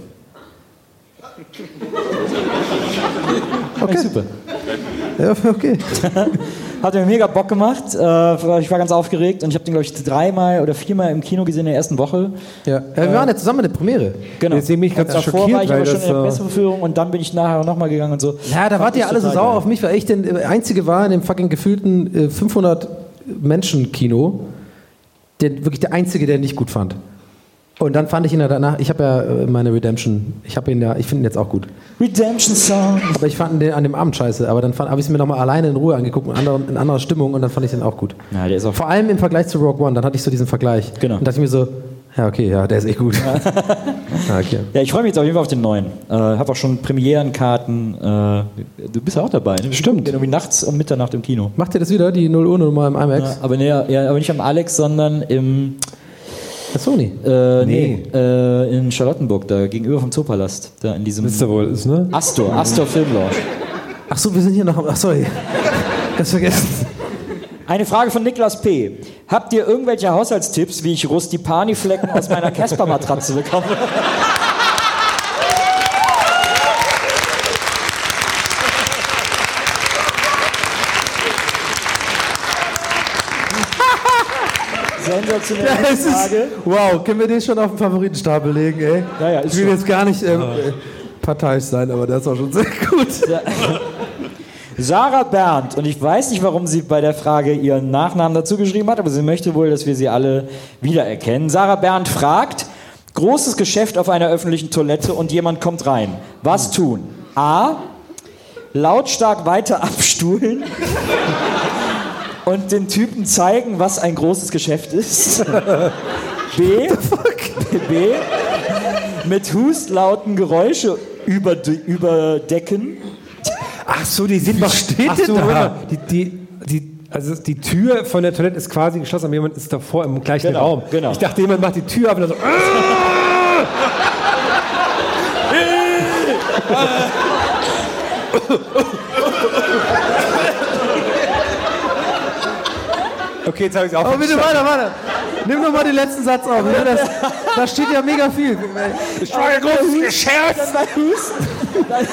Fand Okay. ich super. Ja, okay. Hat mir mega Bock gemacht. Äh, ich war ganz aufgeregt und ich habe den, glaube ich, dreimal oder viermal im Kino gesehen in der ersten Woche. Ja. Ja, wir waren ja zusammen in der Premiere. Genau. Deswegen bin ich ganz Davor schockiert, war ich weil aber schon das, in der äh, Presseverführung und dann bin ich nachher nochmal gegangen und so. Ja, da Fand wart ihr ich alle so total sauer geil. auf mich, weil ich der Einzige war in dem fucking gefühlten äh, fünfhundert Menschen Kino, der wirklich der Einzige, der ihn nicht gut fand. Und dann fand ich ihn ja danach, ich habe ja äh, meine Redemption, ich habe ihn ja, ich finde ihn jetzt auch gut. Redemption Song. Aber ich fand ihn an dem Abend scheiße, aber dann habe ich es mir nochmal alleine in Ruhe angeguckt, in anderer, in anderer Stimmung und dann fand ich den auch gut. Ja, der ist auch. Vor allem im Vergleich zu Rogue One, dann hatte ich so diesen Vergleich. Genau. Und dachte ich mir so, ja okay, ja, der ist echt gut. Ja, okay. Ja, ich freue mich jetzt auf jeden Fall auf den neuen. Äh, habe auch schon Premierenkarten. Äh, du bist ja auch dabei. Ne? Stimmt. Irgendwie nachts um Mitternacht im Kino. Macht ihr das wieder, die null Uhr Nummer im IMAX? Ja, aber, nee, ja, aber nicht am Alex, sondern im Bei Sony? äh, nee. äh, in Charlottenburg, da gegenüber vom Zoopalast. Da in diesem Wisst ihr wohl, ist, ne? Astor, Astor Film Lounge. Ach so, wir sind hier noch, ach sorry, ganz vergessen. Eine Frage von Niklas P. Habt ihr irgendwelche Haushaltstipps, wie ich Rustipani-Flecken aus meiner Casper-Matratze bekomme? Sensationelle Ja, es ist, Frage. wow, können wir den schon auf den Favoritenstapel legen, ey? Ja, ja, ist ich will schon. jetzt gar nicht ähm, äh, parteiisch sein, aber das war schon sehr gut. Ja. Sarah Berndt, und ich weiß nicht, warum sie bei der Frage ihren Nachnamen dazu geschrieben hat, aber sie möchte wohl, dass wir sie alle wiedererkennen. Sarah Berndt fragt, großes Geschäft auf einer öffentlichen Toilette und jemand kommt rein. Was tun? A. Lautstark weiter abstuhlen und den Typen zeigen, was ein großes Geschäft ist. B. B. Mit Hustlauten Geräusche überde- überdecken. Ach so, die sind noch steht Ach denn so, da? Moment mal. Die, die, die, also die Tür von der Toilette ist quasi geschlossen, aber jemand ist davor im gleichen Genau, Raum. genau. Ich dachte, jemand macht die Tür auf und dann so. Okay, jetzt habe ich es auch. Aber bitte weiter, weiter. Nimm doch mal den letzten Satz auf. Ja, das, da steht ja mega viel. Ich war ein großes Geschäft. Dann bei Husten. Dann,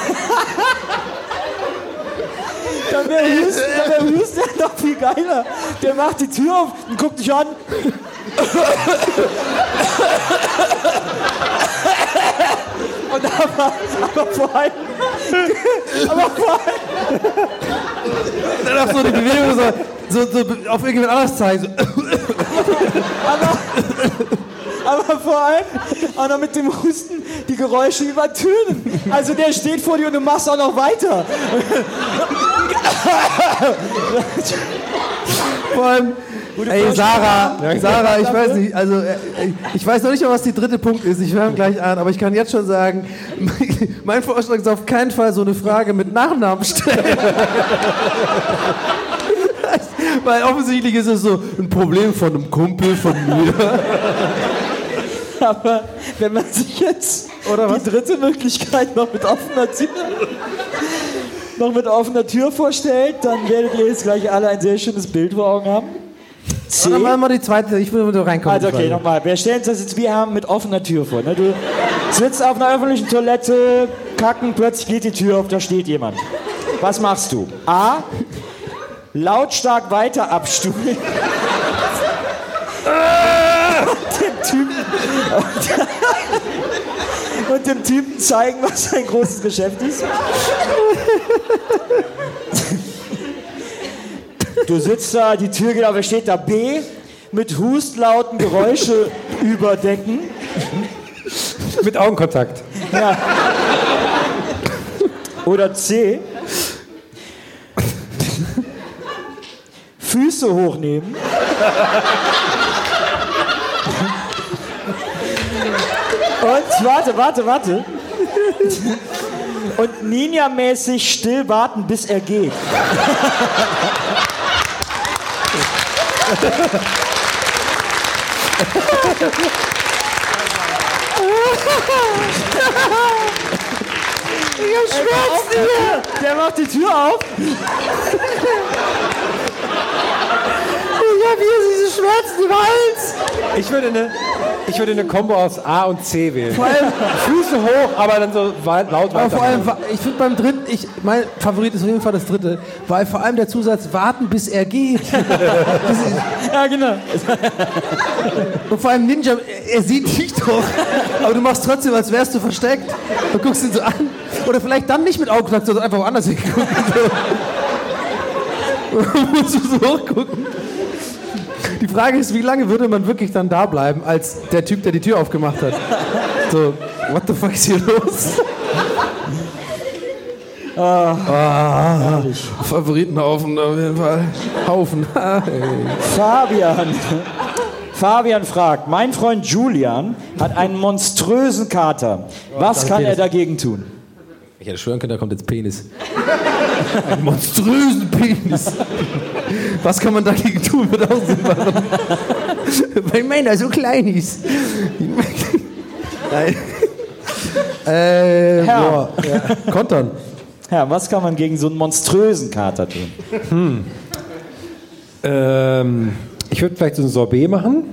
dann wäre Husten, dann wär Husten ja noch viel geiler. Der macht die Tür auf und guckt dich an. Und dann, aber, aber vor allem... aber vor allem... Dann auch so die Bewegung so, so, so auf irgendjemand anders zeigen. So. aber, aber vor allem auch noch mit dem Husten die Geräusche übertönen. Also der steht vor dir und du machst auch noch weiter. Vor allem, ey Sarah, Sarah, ich weiß nicht, also ich weiß noch nicht mal, was die dritte Punkt ist, ich höre gleich an, aber ich kann jetzt schon sagen, mein Vorschlag ist auf keinen Fall so eine Frage mit Nachnamen stellen. Weil offensichtlich ist es so ein Problem von einem Kumpel von mir. Aber wenn man sich jetzt Oder die was? dritte Möglichkeit noch mit offener Tür, noch mit offener Tür vorstellt, dann werdet ihr jetzt gleich alle ein sehr schönes Bild vor Augen haben. C. Dann machen wir die zweite, ich will nur reinkommen. Also okay, nochmal. Wir stellen uns das jetzt, wir haben mit offener Tür vor. Ne? Du sitzt auf einer öffentlichen Toilette, kacken, plötzlich geht die Tür auf, da steht jemand. Was machst du? A. Lautstark weiter abstuhlen. und, dem Typen, und, und dem Typen zeigen, was sein großes Geschäft ist. Du sitzt da, die Tür geht auf, er steht da. B. Mit Hustlauten Geräusche überdecken. Mit Augenkontakt. Ja. Oder C. Füße hochnehmen. Und warte, warte, warte. Und Ninja-mäßig still warten, bis er geht. Ich hab Schmerzen hier. Der macht die Tür auf. Ich hab hier diese Schmerzen im Hals. Ich würde eine, ich würde eine Kombo aus A und C wählen. Vor allem Füße hoch, aber dann so laut weiter. Aber vor allem, ich finde beim dritten, ich, mein Favorit ist auf jeden Fall das dritte, weil vor allem der Zusatz warten, bis er geht. Das ist, ja, genau. Und vor allem Ninja, er sieht dich doch, aber du machst trotzdem, als wärst du versteckt und guckst ihn so an. Oder vielleicht dann nicht mit Augenkontakt, sondern einfach woanders hingucken. So. Musst du so hochgucken. Die Frage ist, wie lange würde man wirklich dann da bleiben, als der Typ, der die Tür aufgemacht hat? So, what the fuck ist hier los? Ah, ah, Favoritenhaufen auf jeden Fall. Haufen. Fabian. Fabian fragt, mein Freund Julian hat einen monströsen Kater. Was kann er dagegen tun? Ich hätte schwören können, da kommt jetzt Penis. Einen monströsen Penis. Was kann man dagegen tun, wird auch Sinn machen. Weil meiner so klein ist. Nein. Äh, Herr. Boah, ja. Kontern. Ja, was kann man gegen so einen monströsen Kater tun? Hm. Ähm, ich würde vielleicht so ein Sorbet machen.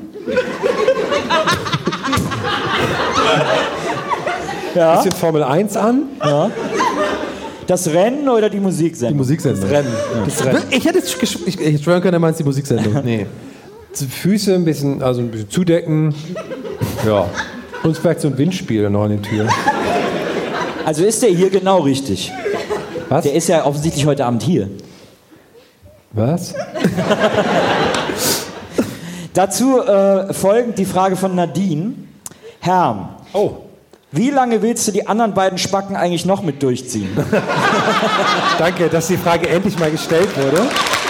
Ja. Bisschen Formel eins an. Ja. Das Rennen oder die Musiksendung? Die Musiksendung. Das Rennen. Ja. Das Rennen. Ich hätte jetzt gesch- ich, ich schwören können, er meint die Musiksendung. Nee. Füße ein bisschen, also ein bisschen zudecken. Ja. Und vielleicht so ein Windspiel noch an den Türen. Also ist der hier genau richtig? Was? Der ist ja offensichtlich heute Abend hier. Was? Dazu äh, folgend die Frage von Nadine. Herr, oh. Wie lange willst du die anderen beiden Spacken eigentlich noch mit durchziehen? Danke, dass die Frage endlich mal gestellt wurde.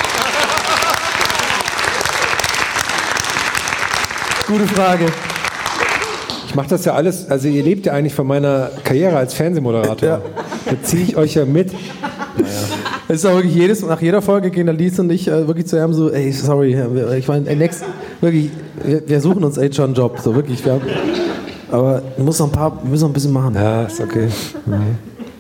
Gute Frage. Ich mache das ja alles, also ihr lebt ja eigentlich von meiner Karriere als Fernsehmoderator. Ja. Da ziehe ich euch ja mit. Naja. Es ist auch wirklich jedes, nach jeder Folge gehen der Lies und ich äh, wirklich zu ihm so, ey, sorry, ich meine, next, wirklich, wir, wir suchen uns echt schon einen Job, so wirklich, wir haben, aber du musst noch ein paar, wir müssen noch ein bisschen machen. Ja, ist okay. okay.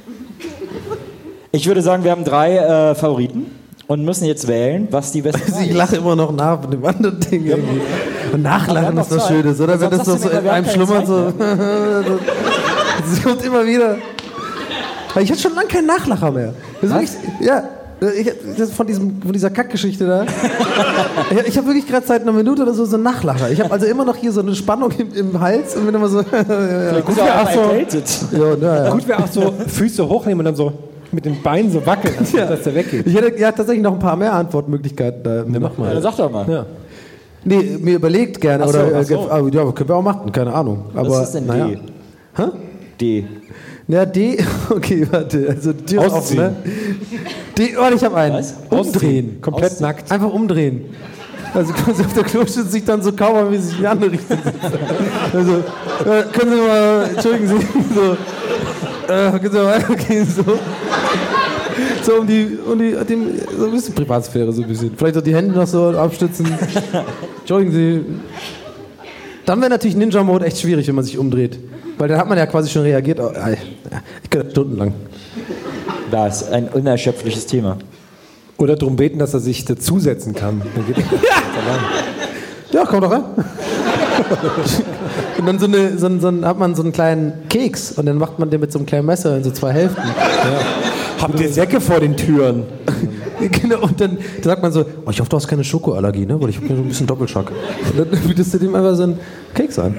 Ich würde sagen, wir haben drei äh, Favoriten und müssen jetzt wählen, was die beste also ich lache immer noch nach mit dem anderen Ding irgendwie. Und nachlachen ist was Schönes, oder? Wenn das noch so in einem schlummert, so. Das kommt immer wieder. Ich hatte schon lange keinen Nachlacher mehr. Das ist wirklich, ja. Ich, das von, diesem, von dieser Kackgeschichte da. Ich, ich habe wirklich gerade seit einer Minute oder so so einen Nachlacher. Ich habe also immer noch hier so eine Spannung im, im Hals und bin immer so. ja, gut wäre auch, so, ja, ja, ja. Gut wär auch so Füße hochnehmen und dann so mit den Beinen so wackeln, dass, ja. dass der weggeht. Ich hätte ja tatsächlich noch ein paar mehr Antwortmöglichkeiten. Da. Ja, mach mal. Ja, dann sag doch mal. Ja. Nee, mir überlegt gerne. Ach so, oder, ach so. Äh, ja, können wir auch machen, keine Ahnung. Aber, was ist denn naja. D? Hä? D. Ja, D, okay, warte, also Tür ist offen, ne? D, warte, ich habe einen. Was? Umdrehen. Komplett Ausziehen. nackt. Einfach umdrehen. Also quasi auf der Kloschüssel sich dann so kauermäßig in die andere Richtung setzen. Also, äh, können Sie mal, entschuldigen Sie, so, äh, können Sie mal weitergehen, so. So um die, um die, dem, so ein bisschen Privatsphäre, so ein bisschen. Vielleicht auch die Hände noch so abstützen. Entschuldigen Sie. Dann wäre natürlich Ninja-Mode echt schwierig, wenn man sich umdreht. Weil dann hat man ja quasi schon reagiert. Oh, ich könnte stundenlang. Das ist ein unerschöpfliches Thema. Oder darum beten, dass er sich dazusetzen kann. Dann geht Ja, komm doch rein. Und dann so eine, so ein, so ein, hat man so einen kleinen Keks und dann macht man den mit so einem kleinen Messer in so zwei Hälften. Ja. Habt ihr Säcke vor den Türen? Genau, und dann sagt man so, oh, ich hoffe, du hast keine Schokoallergie, ne? Weil ich habe mir so ein bisschen Doppelschock. Und dann bietest du dem einfach so einen Keks an.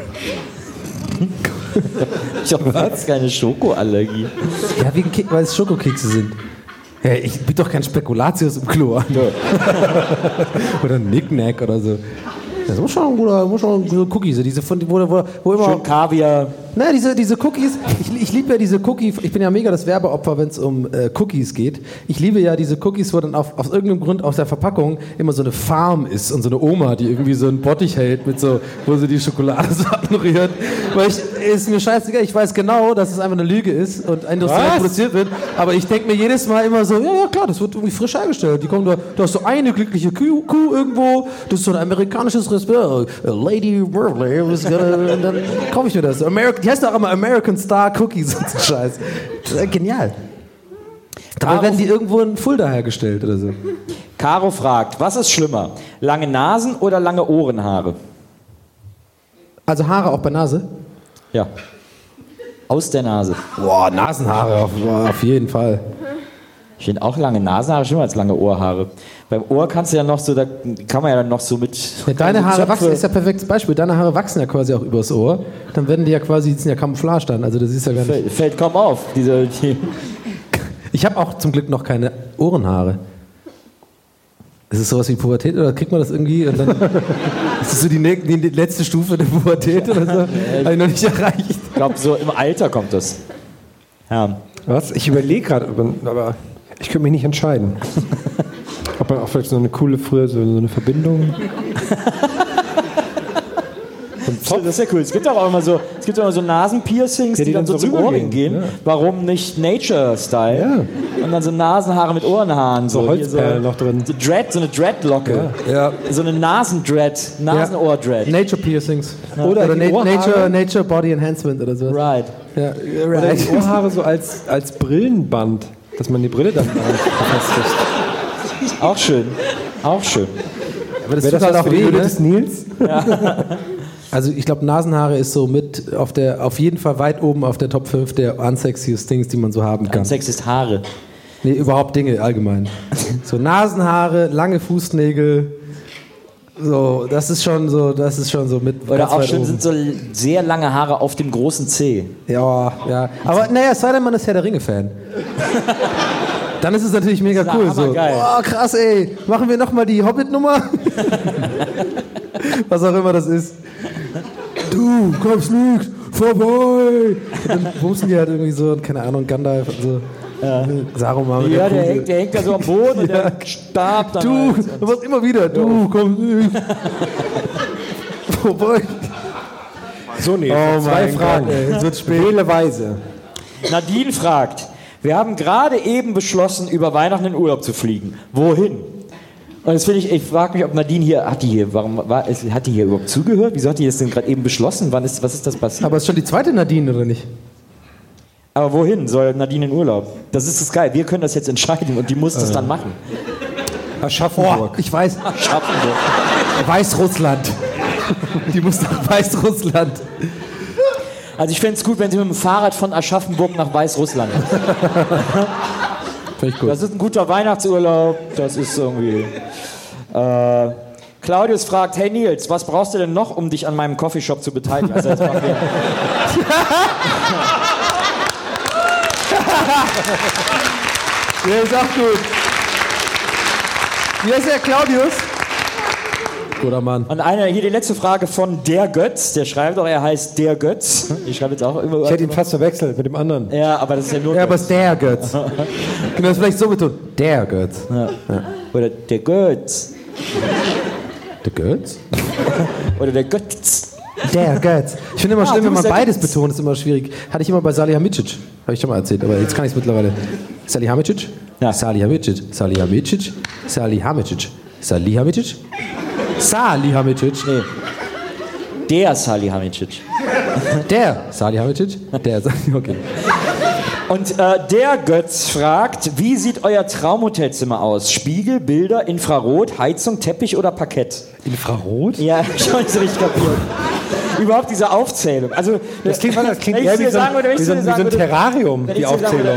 Ich hoffe, du hast keine Schokoallergie. Ja, wegen Ke- weil es Schokokekse sind. Ja, ich biete doch kein Spekulatius im Klo an. Ja. Oder ein Knick-Knack oder so. Das muss schon ein guter, muss schon so Cookies, diese von, wo, wo, wo immer. Schön Kaviar. Na, diese, diese Cookies, ich, ich liebe ja diese Cookie, ich bin ja mega das Werbeopfer, wenn es um äh, Cookies geht. Ich liebe ja diese Cookies, wo dann auf, aus irgendeinem Grund auf der Verpackung immer so eine Farm ist und so eine Oma, die irgendwie so einen Bottich hält, mit so, wo sie die Schokolade so anrührt. Weil ich, ist mir scheißegal, ich weiß genau, dass es einfach eine Lüge ist und industriell Was? produziert wird, aber ich denke mir jedes Mal immer so, ja, ja klar, das wird irgendwie frisch hergestellt. Die kommen da, da ist so eine glückliche Kuh, Kuh irgendwo, das ist so ein amerikanisches Restaurant, Lady Burley, was gonna, und dann kaufe ich mir das. American, die heißt auch immer American Star Cookies und so Scheiß. Das ist genial. Dabei werden die irgendwo in Fulda hergestellt oder so. Caro fragt, was ist schlimmer? Lange Nasen oder lange Ohrenhaare? Also Haare auch bei Nase? Ja. Aus der Nase. Boah, Nasenhaare auf, auf jeden Fall. Ich finde auch lange Nasenhaare schlimmer als lange Ohrhaare. Beim Ohr kannst du ja noch so, da kann man ja dann noch so mit... Ja, deine so Haare Zöpfe. wachsen, ist ja ein perfektes Beispiel. Deine Haare wachsen ja quasi auch übers Ohr. Dann werden die ja quasi, die sind ja Camouflage dann. Also das ist ja gar nicht... Fällt, fällt kaum auf. Diese, die Ich habe auch zum Glück noch keine Ohrenhaare. Ist es sowas wie Pubertät oder kriegt man das irgendwie und dann ist das so die, ne- die letzte Stufe der Pubertät oder so? Habe ich noch nicht erreicht. Ich glaube, so im Alter kommt das. Ja. Was? Ich überlege gerade, aber ich könnte mich nicht entscheiden. Ob man auch vielleicht so eine coole, früher so eine Verbindung. Das ist ja cool. Es gibt auch immer so, es gibt auch immer so Nasenpiercings, Ja, die, die dann dann so so zum Ohr rübergehen. hingehen. Ja. Warum nicht Nature-Style? Ja. Und dann so Nasenhaare mit Ohrenhaaren. So hier Holzperlen noch drin. So, Dread, so eine Dreadlocke. Ja. So eine Nasendread, Nasenohr-Dread. Nature Piercings. Oder Oder, die Na- Ohrhaare. Nature, Nature Body Enhancement oder so. Right. Ja, Oder right. die Ohrhaare so als, als Brillenband, dass man die Brille dann daran befestigt. Auch schön. Auch schön. Aber das Wäre tut das halt was auch für die weh, Hülle ne? des Nils? Also ich glaube, Nasenhaare ist so mit auf der, auf jeden Fall weit oben auf der Top fünf der unsexiest Things, die man so haben kann. Sex ist Haare. Nee, überhaupt Dinge allgemein. So Nasenhaare, lange Fußnägel. So, das ist schon so, das ist schon so mit. Oder ganz auch weit schön oben. sind so sehr lange Haare auf dem großen Zeh. Ja, ja. Aber naja, es sei denn, man ist Herr der Ringe-Fan. Dann ist es natürlich mega Das ist cool. ja So. hammergeil. Oh, krass, ey. Machen wir nochmal die Hobbit-Nummer? Was auch immer das ist. Du, kommst nicht, vorbei. Und dann bumsen die halt irgendwie so, keine Ahnung, Gandalf und so. Ja. Saruman mit Ja, der der Kugel. hängt, der hängt da so am Boden und der starb dann. Du, halt. du machst immer wieder, du, kommst nicht. Vorbei. So, nee, Oh zwei mein Fragen. Gott, ey, es wird spät. Wähleweise. Nadine fragt, wir haben gerade eben beschlossen, über Weihnachten in Urlaub zu fliegen. Wohin? Und das finde ich, ich frage mich, ob Nadine hier, hat die hier, warum war, ist- hat die hier überhaupt zugehört? Wieso hat die das denn gerade eben beschlossen? Wann ist, was ist das passiert? Aber ist schon die zweite Nadine, oder nicht? Aber wohin soll Nadine in Urlaub? Das ist das geil. Wir können das jetzt entscheiden und die muss das dann machen. Aschaffenburg. Oh, ich weiß, Aschaffenburg. Weißrussland. Die muss nach Weißrussland. Also ich fände es gut, wenn sie mit dem Fahrrad von Aschaffenburg nach Weißrussland ist. Finde ich gut. Das ist ein guter Weihnachtsurlaub. Das ist irgendwie... Äh, Claudius fragt, hey Nils, was brauchst du denn noch, um dich an meinem Coffeeshop zu beteiligen? Also jetzt machen wir Der ist auch gut. Wie heißt der Claudius? Guter Mann. Und eine, hier die letzte Frage von der Götz. Der schreibt auch, er heißt der Götz. Ich schreibe jetzt auch immer. Ich hätte ihn fast verwechselt mit dem anderen. Ja, aber das ist ja nur. Ja, aber es ist der Götz. Können wir das vielleicht so betonen? Der Götz. Ja. Ja. Oder der Götz. Der Götz? Oder der Götz. Der Götz. Ich finde immer Ah, schlimm, du wenn man bist der beides Götz. betont, ist immer schwierig. Hatte ich immer bei Salihamidzic. Habe ich schon mal erzählt, aber jetzt kann ich es mittlerweile. Salihamidzic? Ja. Salihamidzic. Salihamidzic. Salihamidzic. Salihamidzic. Salihamidzic. Nee. Der Salihamidzic. Der Salihamidzic? Der okay. Und äh, der Götz fragt, wie sieht euer Traumhotelzimmer aus? Spiegel, Bilder, Infrarot, Heizung, Teppich oder Parkett? Infrarot? Ja, ich habe nicht so richtig kapiert. Überhaupt diese Aufzählung. Also, Das klingt, das klingt wenn ich eher dir wie so sagen würde, wenn ein, ich wie so dir ein, wie so sagen ein würde- Terrarium, wenn die ich dir sagen Aufzählung.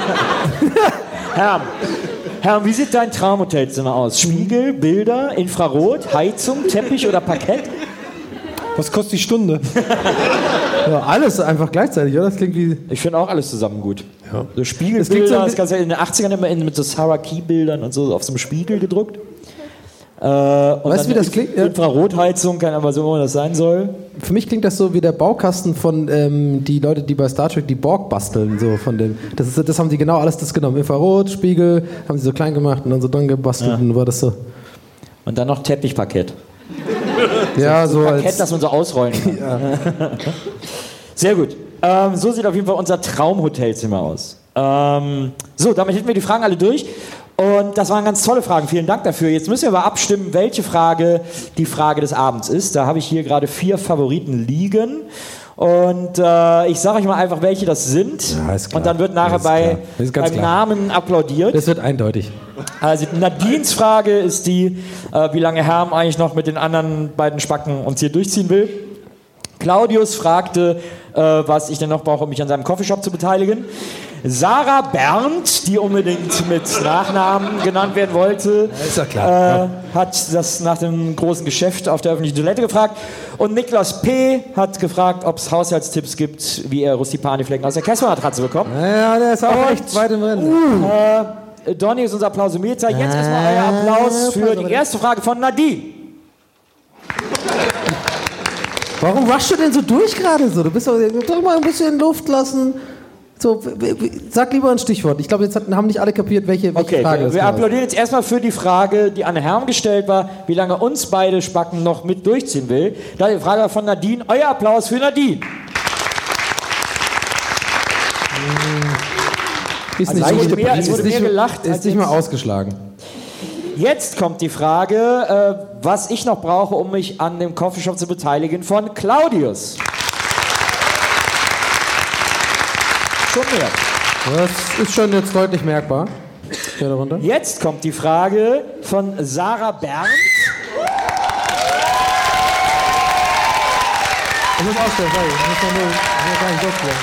Herr, Herr, wie sieht dein Traumhotelzimmer aus? Spiegel, Bilder, Infrarot, Heizung, Teppich oder Parkett? Was kostet die Stunde? Ja, alles einfach gleichzeitig, oder? Das klingt wie. Ich finde auch alles zusammen gut. Ja. So Das klingt Spiegelbilder, so ein das Ganze in den achtzigern immer in, mit so Sarah Key-Bildern und so auf so einem Spiegel gedruckt. Äh, und Weißt du, wie dann das klingt? Ja. Infrarotheizung, kann aber so immer das sein soll. Für mich klingt das so wie der Baukasten von ähm, die Leute, die bei Star Trek die Borg basteln. So von dem, das, ist, das haben die genau alles das genommen. Infrarot, Spiegel, haben sie so klein gemacht und dann so dran gebastelt Ja. und dann war das so. Und dann noch Teppichparkett. Ja, so Parkett, als. das man so ausrollen kann. Sehr gut. Ähm, so sieht auf jeden Fall unser Traumhotelzimmer aus. Ähm, so, damit hätten wir die Fragen alle durch. Und das waren ganz tolle Fragen. Vielen Dank dafür. Jetzt müssen wir aber abstimmen, welche Frage die Frage des Abends ist. Da habe ich hier gerade vier Favoriten liegen. Und äh, ich sage euch mal einfach, welche das sind. Ja, ist klar. Und dann wird nachher Das ist bei, klar. Das ist ganz beim klar. Namen applaudiert. Das wird eindeutig. Also Nadines Frage ist die, äh, wie lange Herm eigentlich noch mit den anderen beiden Spacken uns hier durchziehen will. Claudius fragte, äh, was ich denn noch brauche, um mich an seinem Coffeeshop zu beteiligen. Sarah Berndt, die unbedingt mit Nachnamen genannt werden wollte, ist ja klar. Äh, hat das nach dem großen Geschäft auf der öffentlichen Toilette gefragt. Und Niklas P. hat gefragt, ob es Haushaltstipps gibt, wie er Rustipani-Flecken aus der Casper-Matratze bekommt. Ja, der ist auch Und- echt weit im Rennen. Äh, Donny ist unser Applausometer. Jetzt erstmal euer Applaus für die erste Frage von Nadine. Warum rushst du denn so durch gerade so? Du bist doch, doch mal ein bisschen Luft lassen. So, w- w- sag lieber ein Stichwort. Ich glaube, jetzt hat- haben nicht alle kapiert, welche, welche Okay, Frage wir, das wir genau ist. applaudieren jetzt erstmal für die Frage, die an Herrn gestellt war, wie lange uns beide Spacken noch mit durchziehen will. Da die Frage war von Nadine. Euer Applaus für Nadine. Ist Also nicht, es so- wurde mehr- es ist wurde nicht, mehr gelacht, Ist als nicht mal jetzt. ausgeschlagen. Jetzt kommt die Frage, äh, was ich noch brauche, um mich an dem Coffeeshop zu beteiligen, von Claudius. Schon mehr. Das ist schon jetzt deutlich merkbar. Hier darunter. Jetzt kommt die Frage von Sarah Berndt. Ich muss ausstellen, sorry. Ich muss ja nur, ich muss gar nicht durchführen.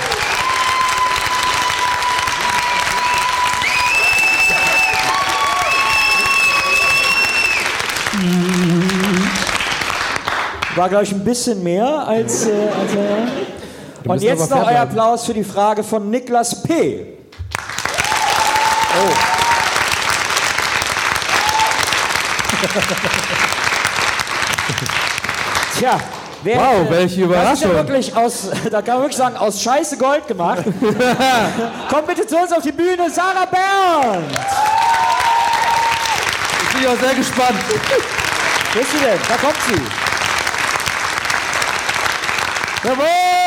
War, glaube ich, ein bisschen mehr als... Äh, als äh. Und bist jetzt aber noch fair euer bleiben. Applaus für die Frage von Niklas P. Oh. Tja, wer Wow, hätte- welche Das ist ja Überraschung. wirklich aus, da kann man wirklich sagen, aus Scheiße Gold gemacht. Kommt bitte zu uns auf die Bühne, Sarah Berndt. Ich bin ja sehr gespannt. Wo ist sie denn? Da kommt sie. Jawohl!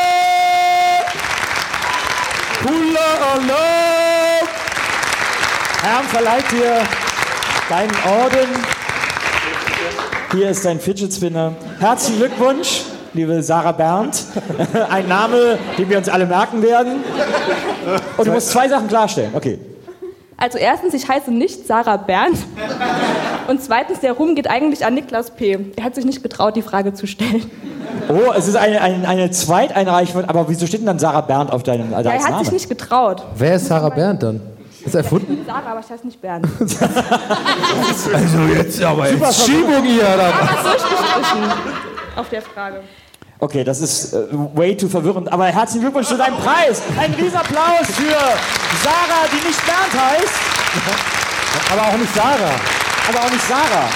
Hula Allah! Herrn verleiht dir deinen Orden. Hier ist dein Fidget Spinner. Herzlichen Glückwunsch, liebe Sarah Berndt. Ein Name, den wir uns alle merken werden. Und du musst zwei Sachen klarstellen. Okay. Also erstens, ich heiße nicht Sarah Berndt. Und zweitens, der Ruhm geht eigentlich an Niklas P. Er hat sich nicht getraut, die Frage zu stellen. Oh, es ist eine, eine, eine Zweiteinreichung. Aber wieso steht denn dann Sarah Berndt auf deinem als Ja, er hat Name? sich nicht getraut. Wer ist Sarah Berndt dann? Ist erfunden? Sarah, aber ich heiße nicht Bernd. Also jetzt aber jetzt Schiebung hier. Sarah ist durchgestrichen auf der Frage. Okay, das ist äh, way too verwirrend, aber herzlichen Glückwunsch zu deinem Preis. Ein Riesenapplaus für Sarah, die nicht Bernd heißt. Aber auch nicht Sarah. Aber auch nicht Sarah.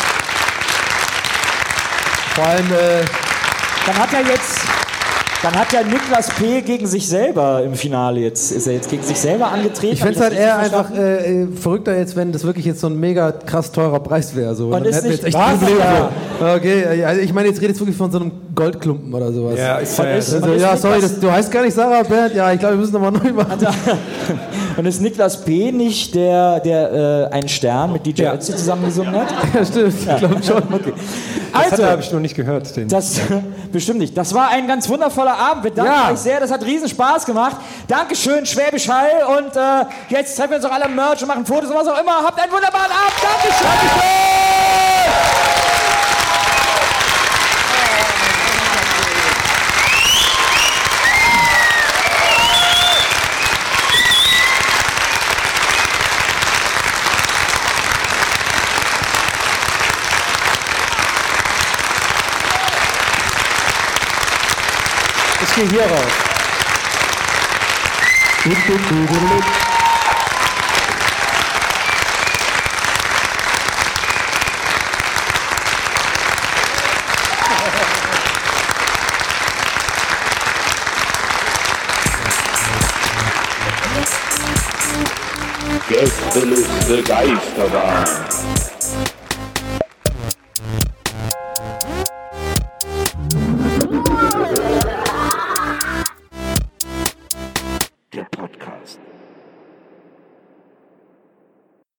Vor allem, äh, Dann hat er jetzt, dann hat ja Niklas P. gegen sich selber im Finale jetzt, ist er jetzt gegen sich selber angetreten. ich fände es halt eher einfach äh, verrückter jetzt, wenn das wirklich jetzt so ein mega krass teurer Preis wäre. So. Und Dann ist hätten wir nicht- jetzt echt was? Probleme. Ja. So. Okay, also ich meine, jetzt redest du wirklich von so einem Goldklumpen oder sowas. Ja, ist Und ja. ist- Also, und ist ja, Niklas- sorry, das, du heißt gar nicht Sarah Bernd. Ja, ich glaube, wir müssen nochmal neu machen. Und ist Niklas P. nicht der, der äh, einen Stern mit D J Ja. Ötzi zusammen gesungen hat? Ja, stimmt, ich glaube schon. Okay. Das Also, habe ich noch nicht gehört. Den. das bestimmt nicht. Das war ein ganz wundervoller Abend. Wir danken Ja. euch sehr. Das hat riesen Spaß gemacht. Dankeschön, Schwäbisch Hall. Und äh, jetzt treffen wir uns auch alle am Merch und machen Fotos und was auch immer. Habt einen wunderbaren Abend. Dankeschön. Dankeschön. Ich gehe hier raus. Gästeliste Geisterbahn.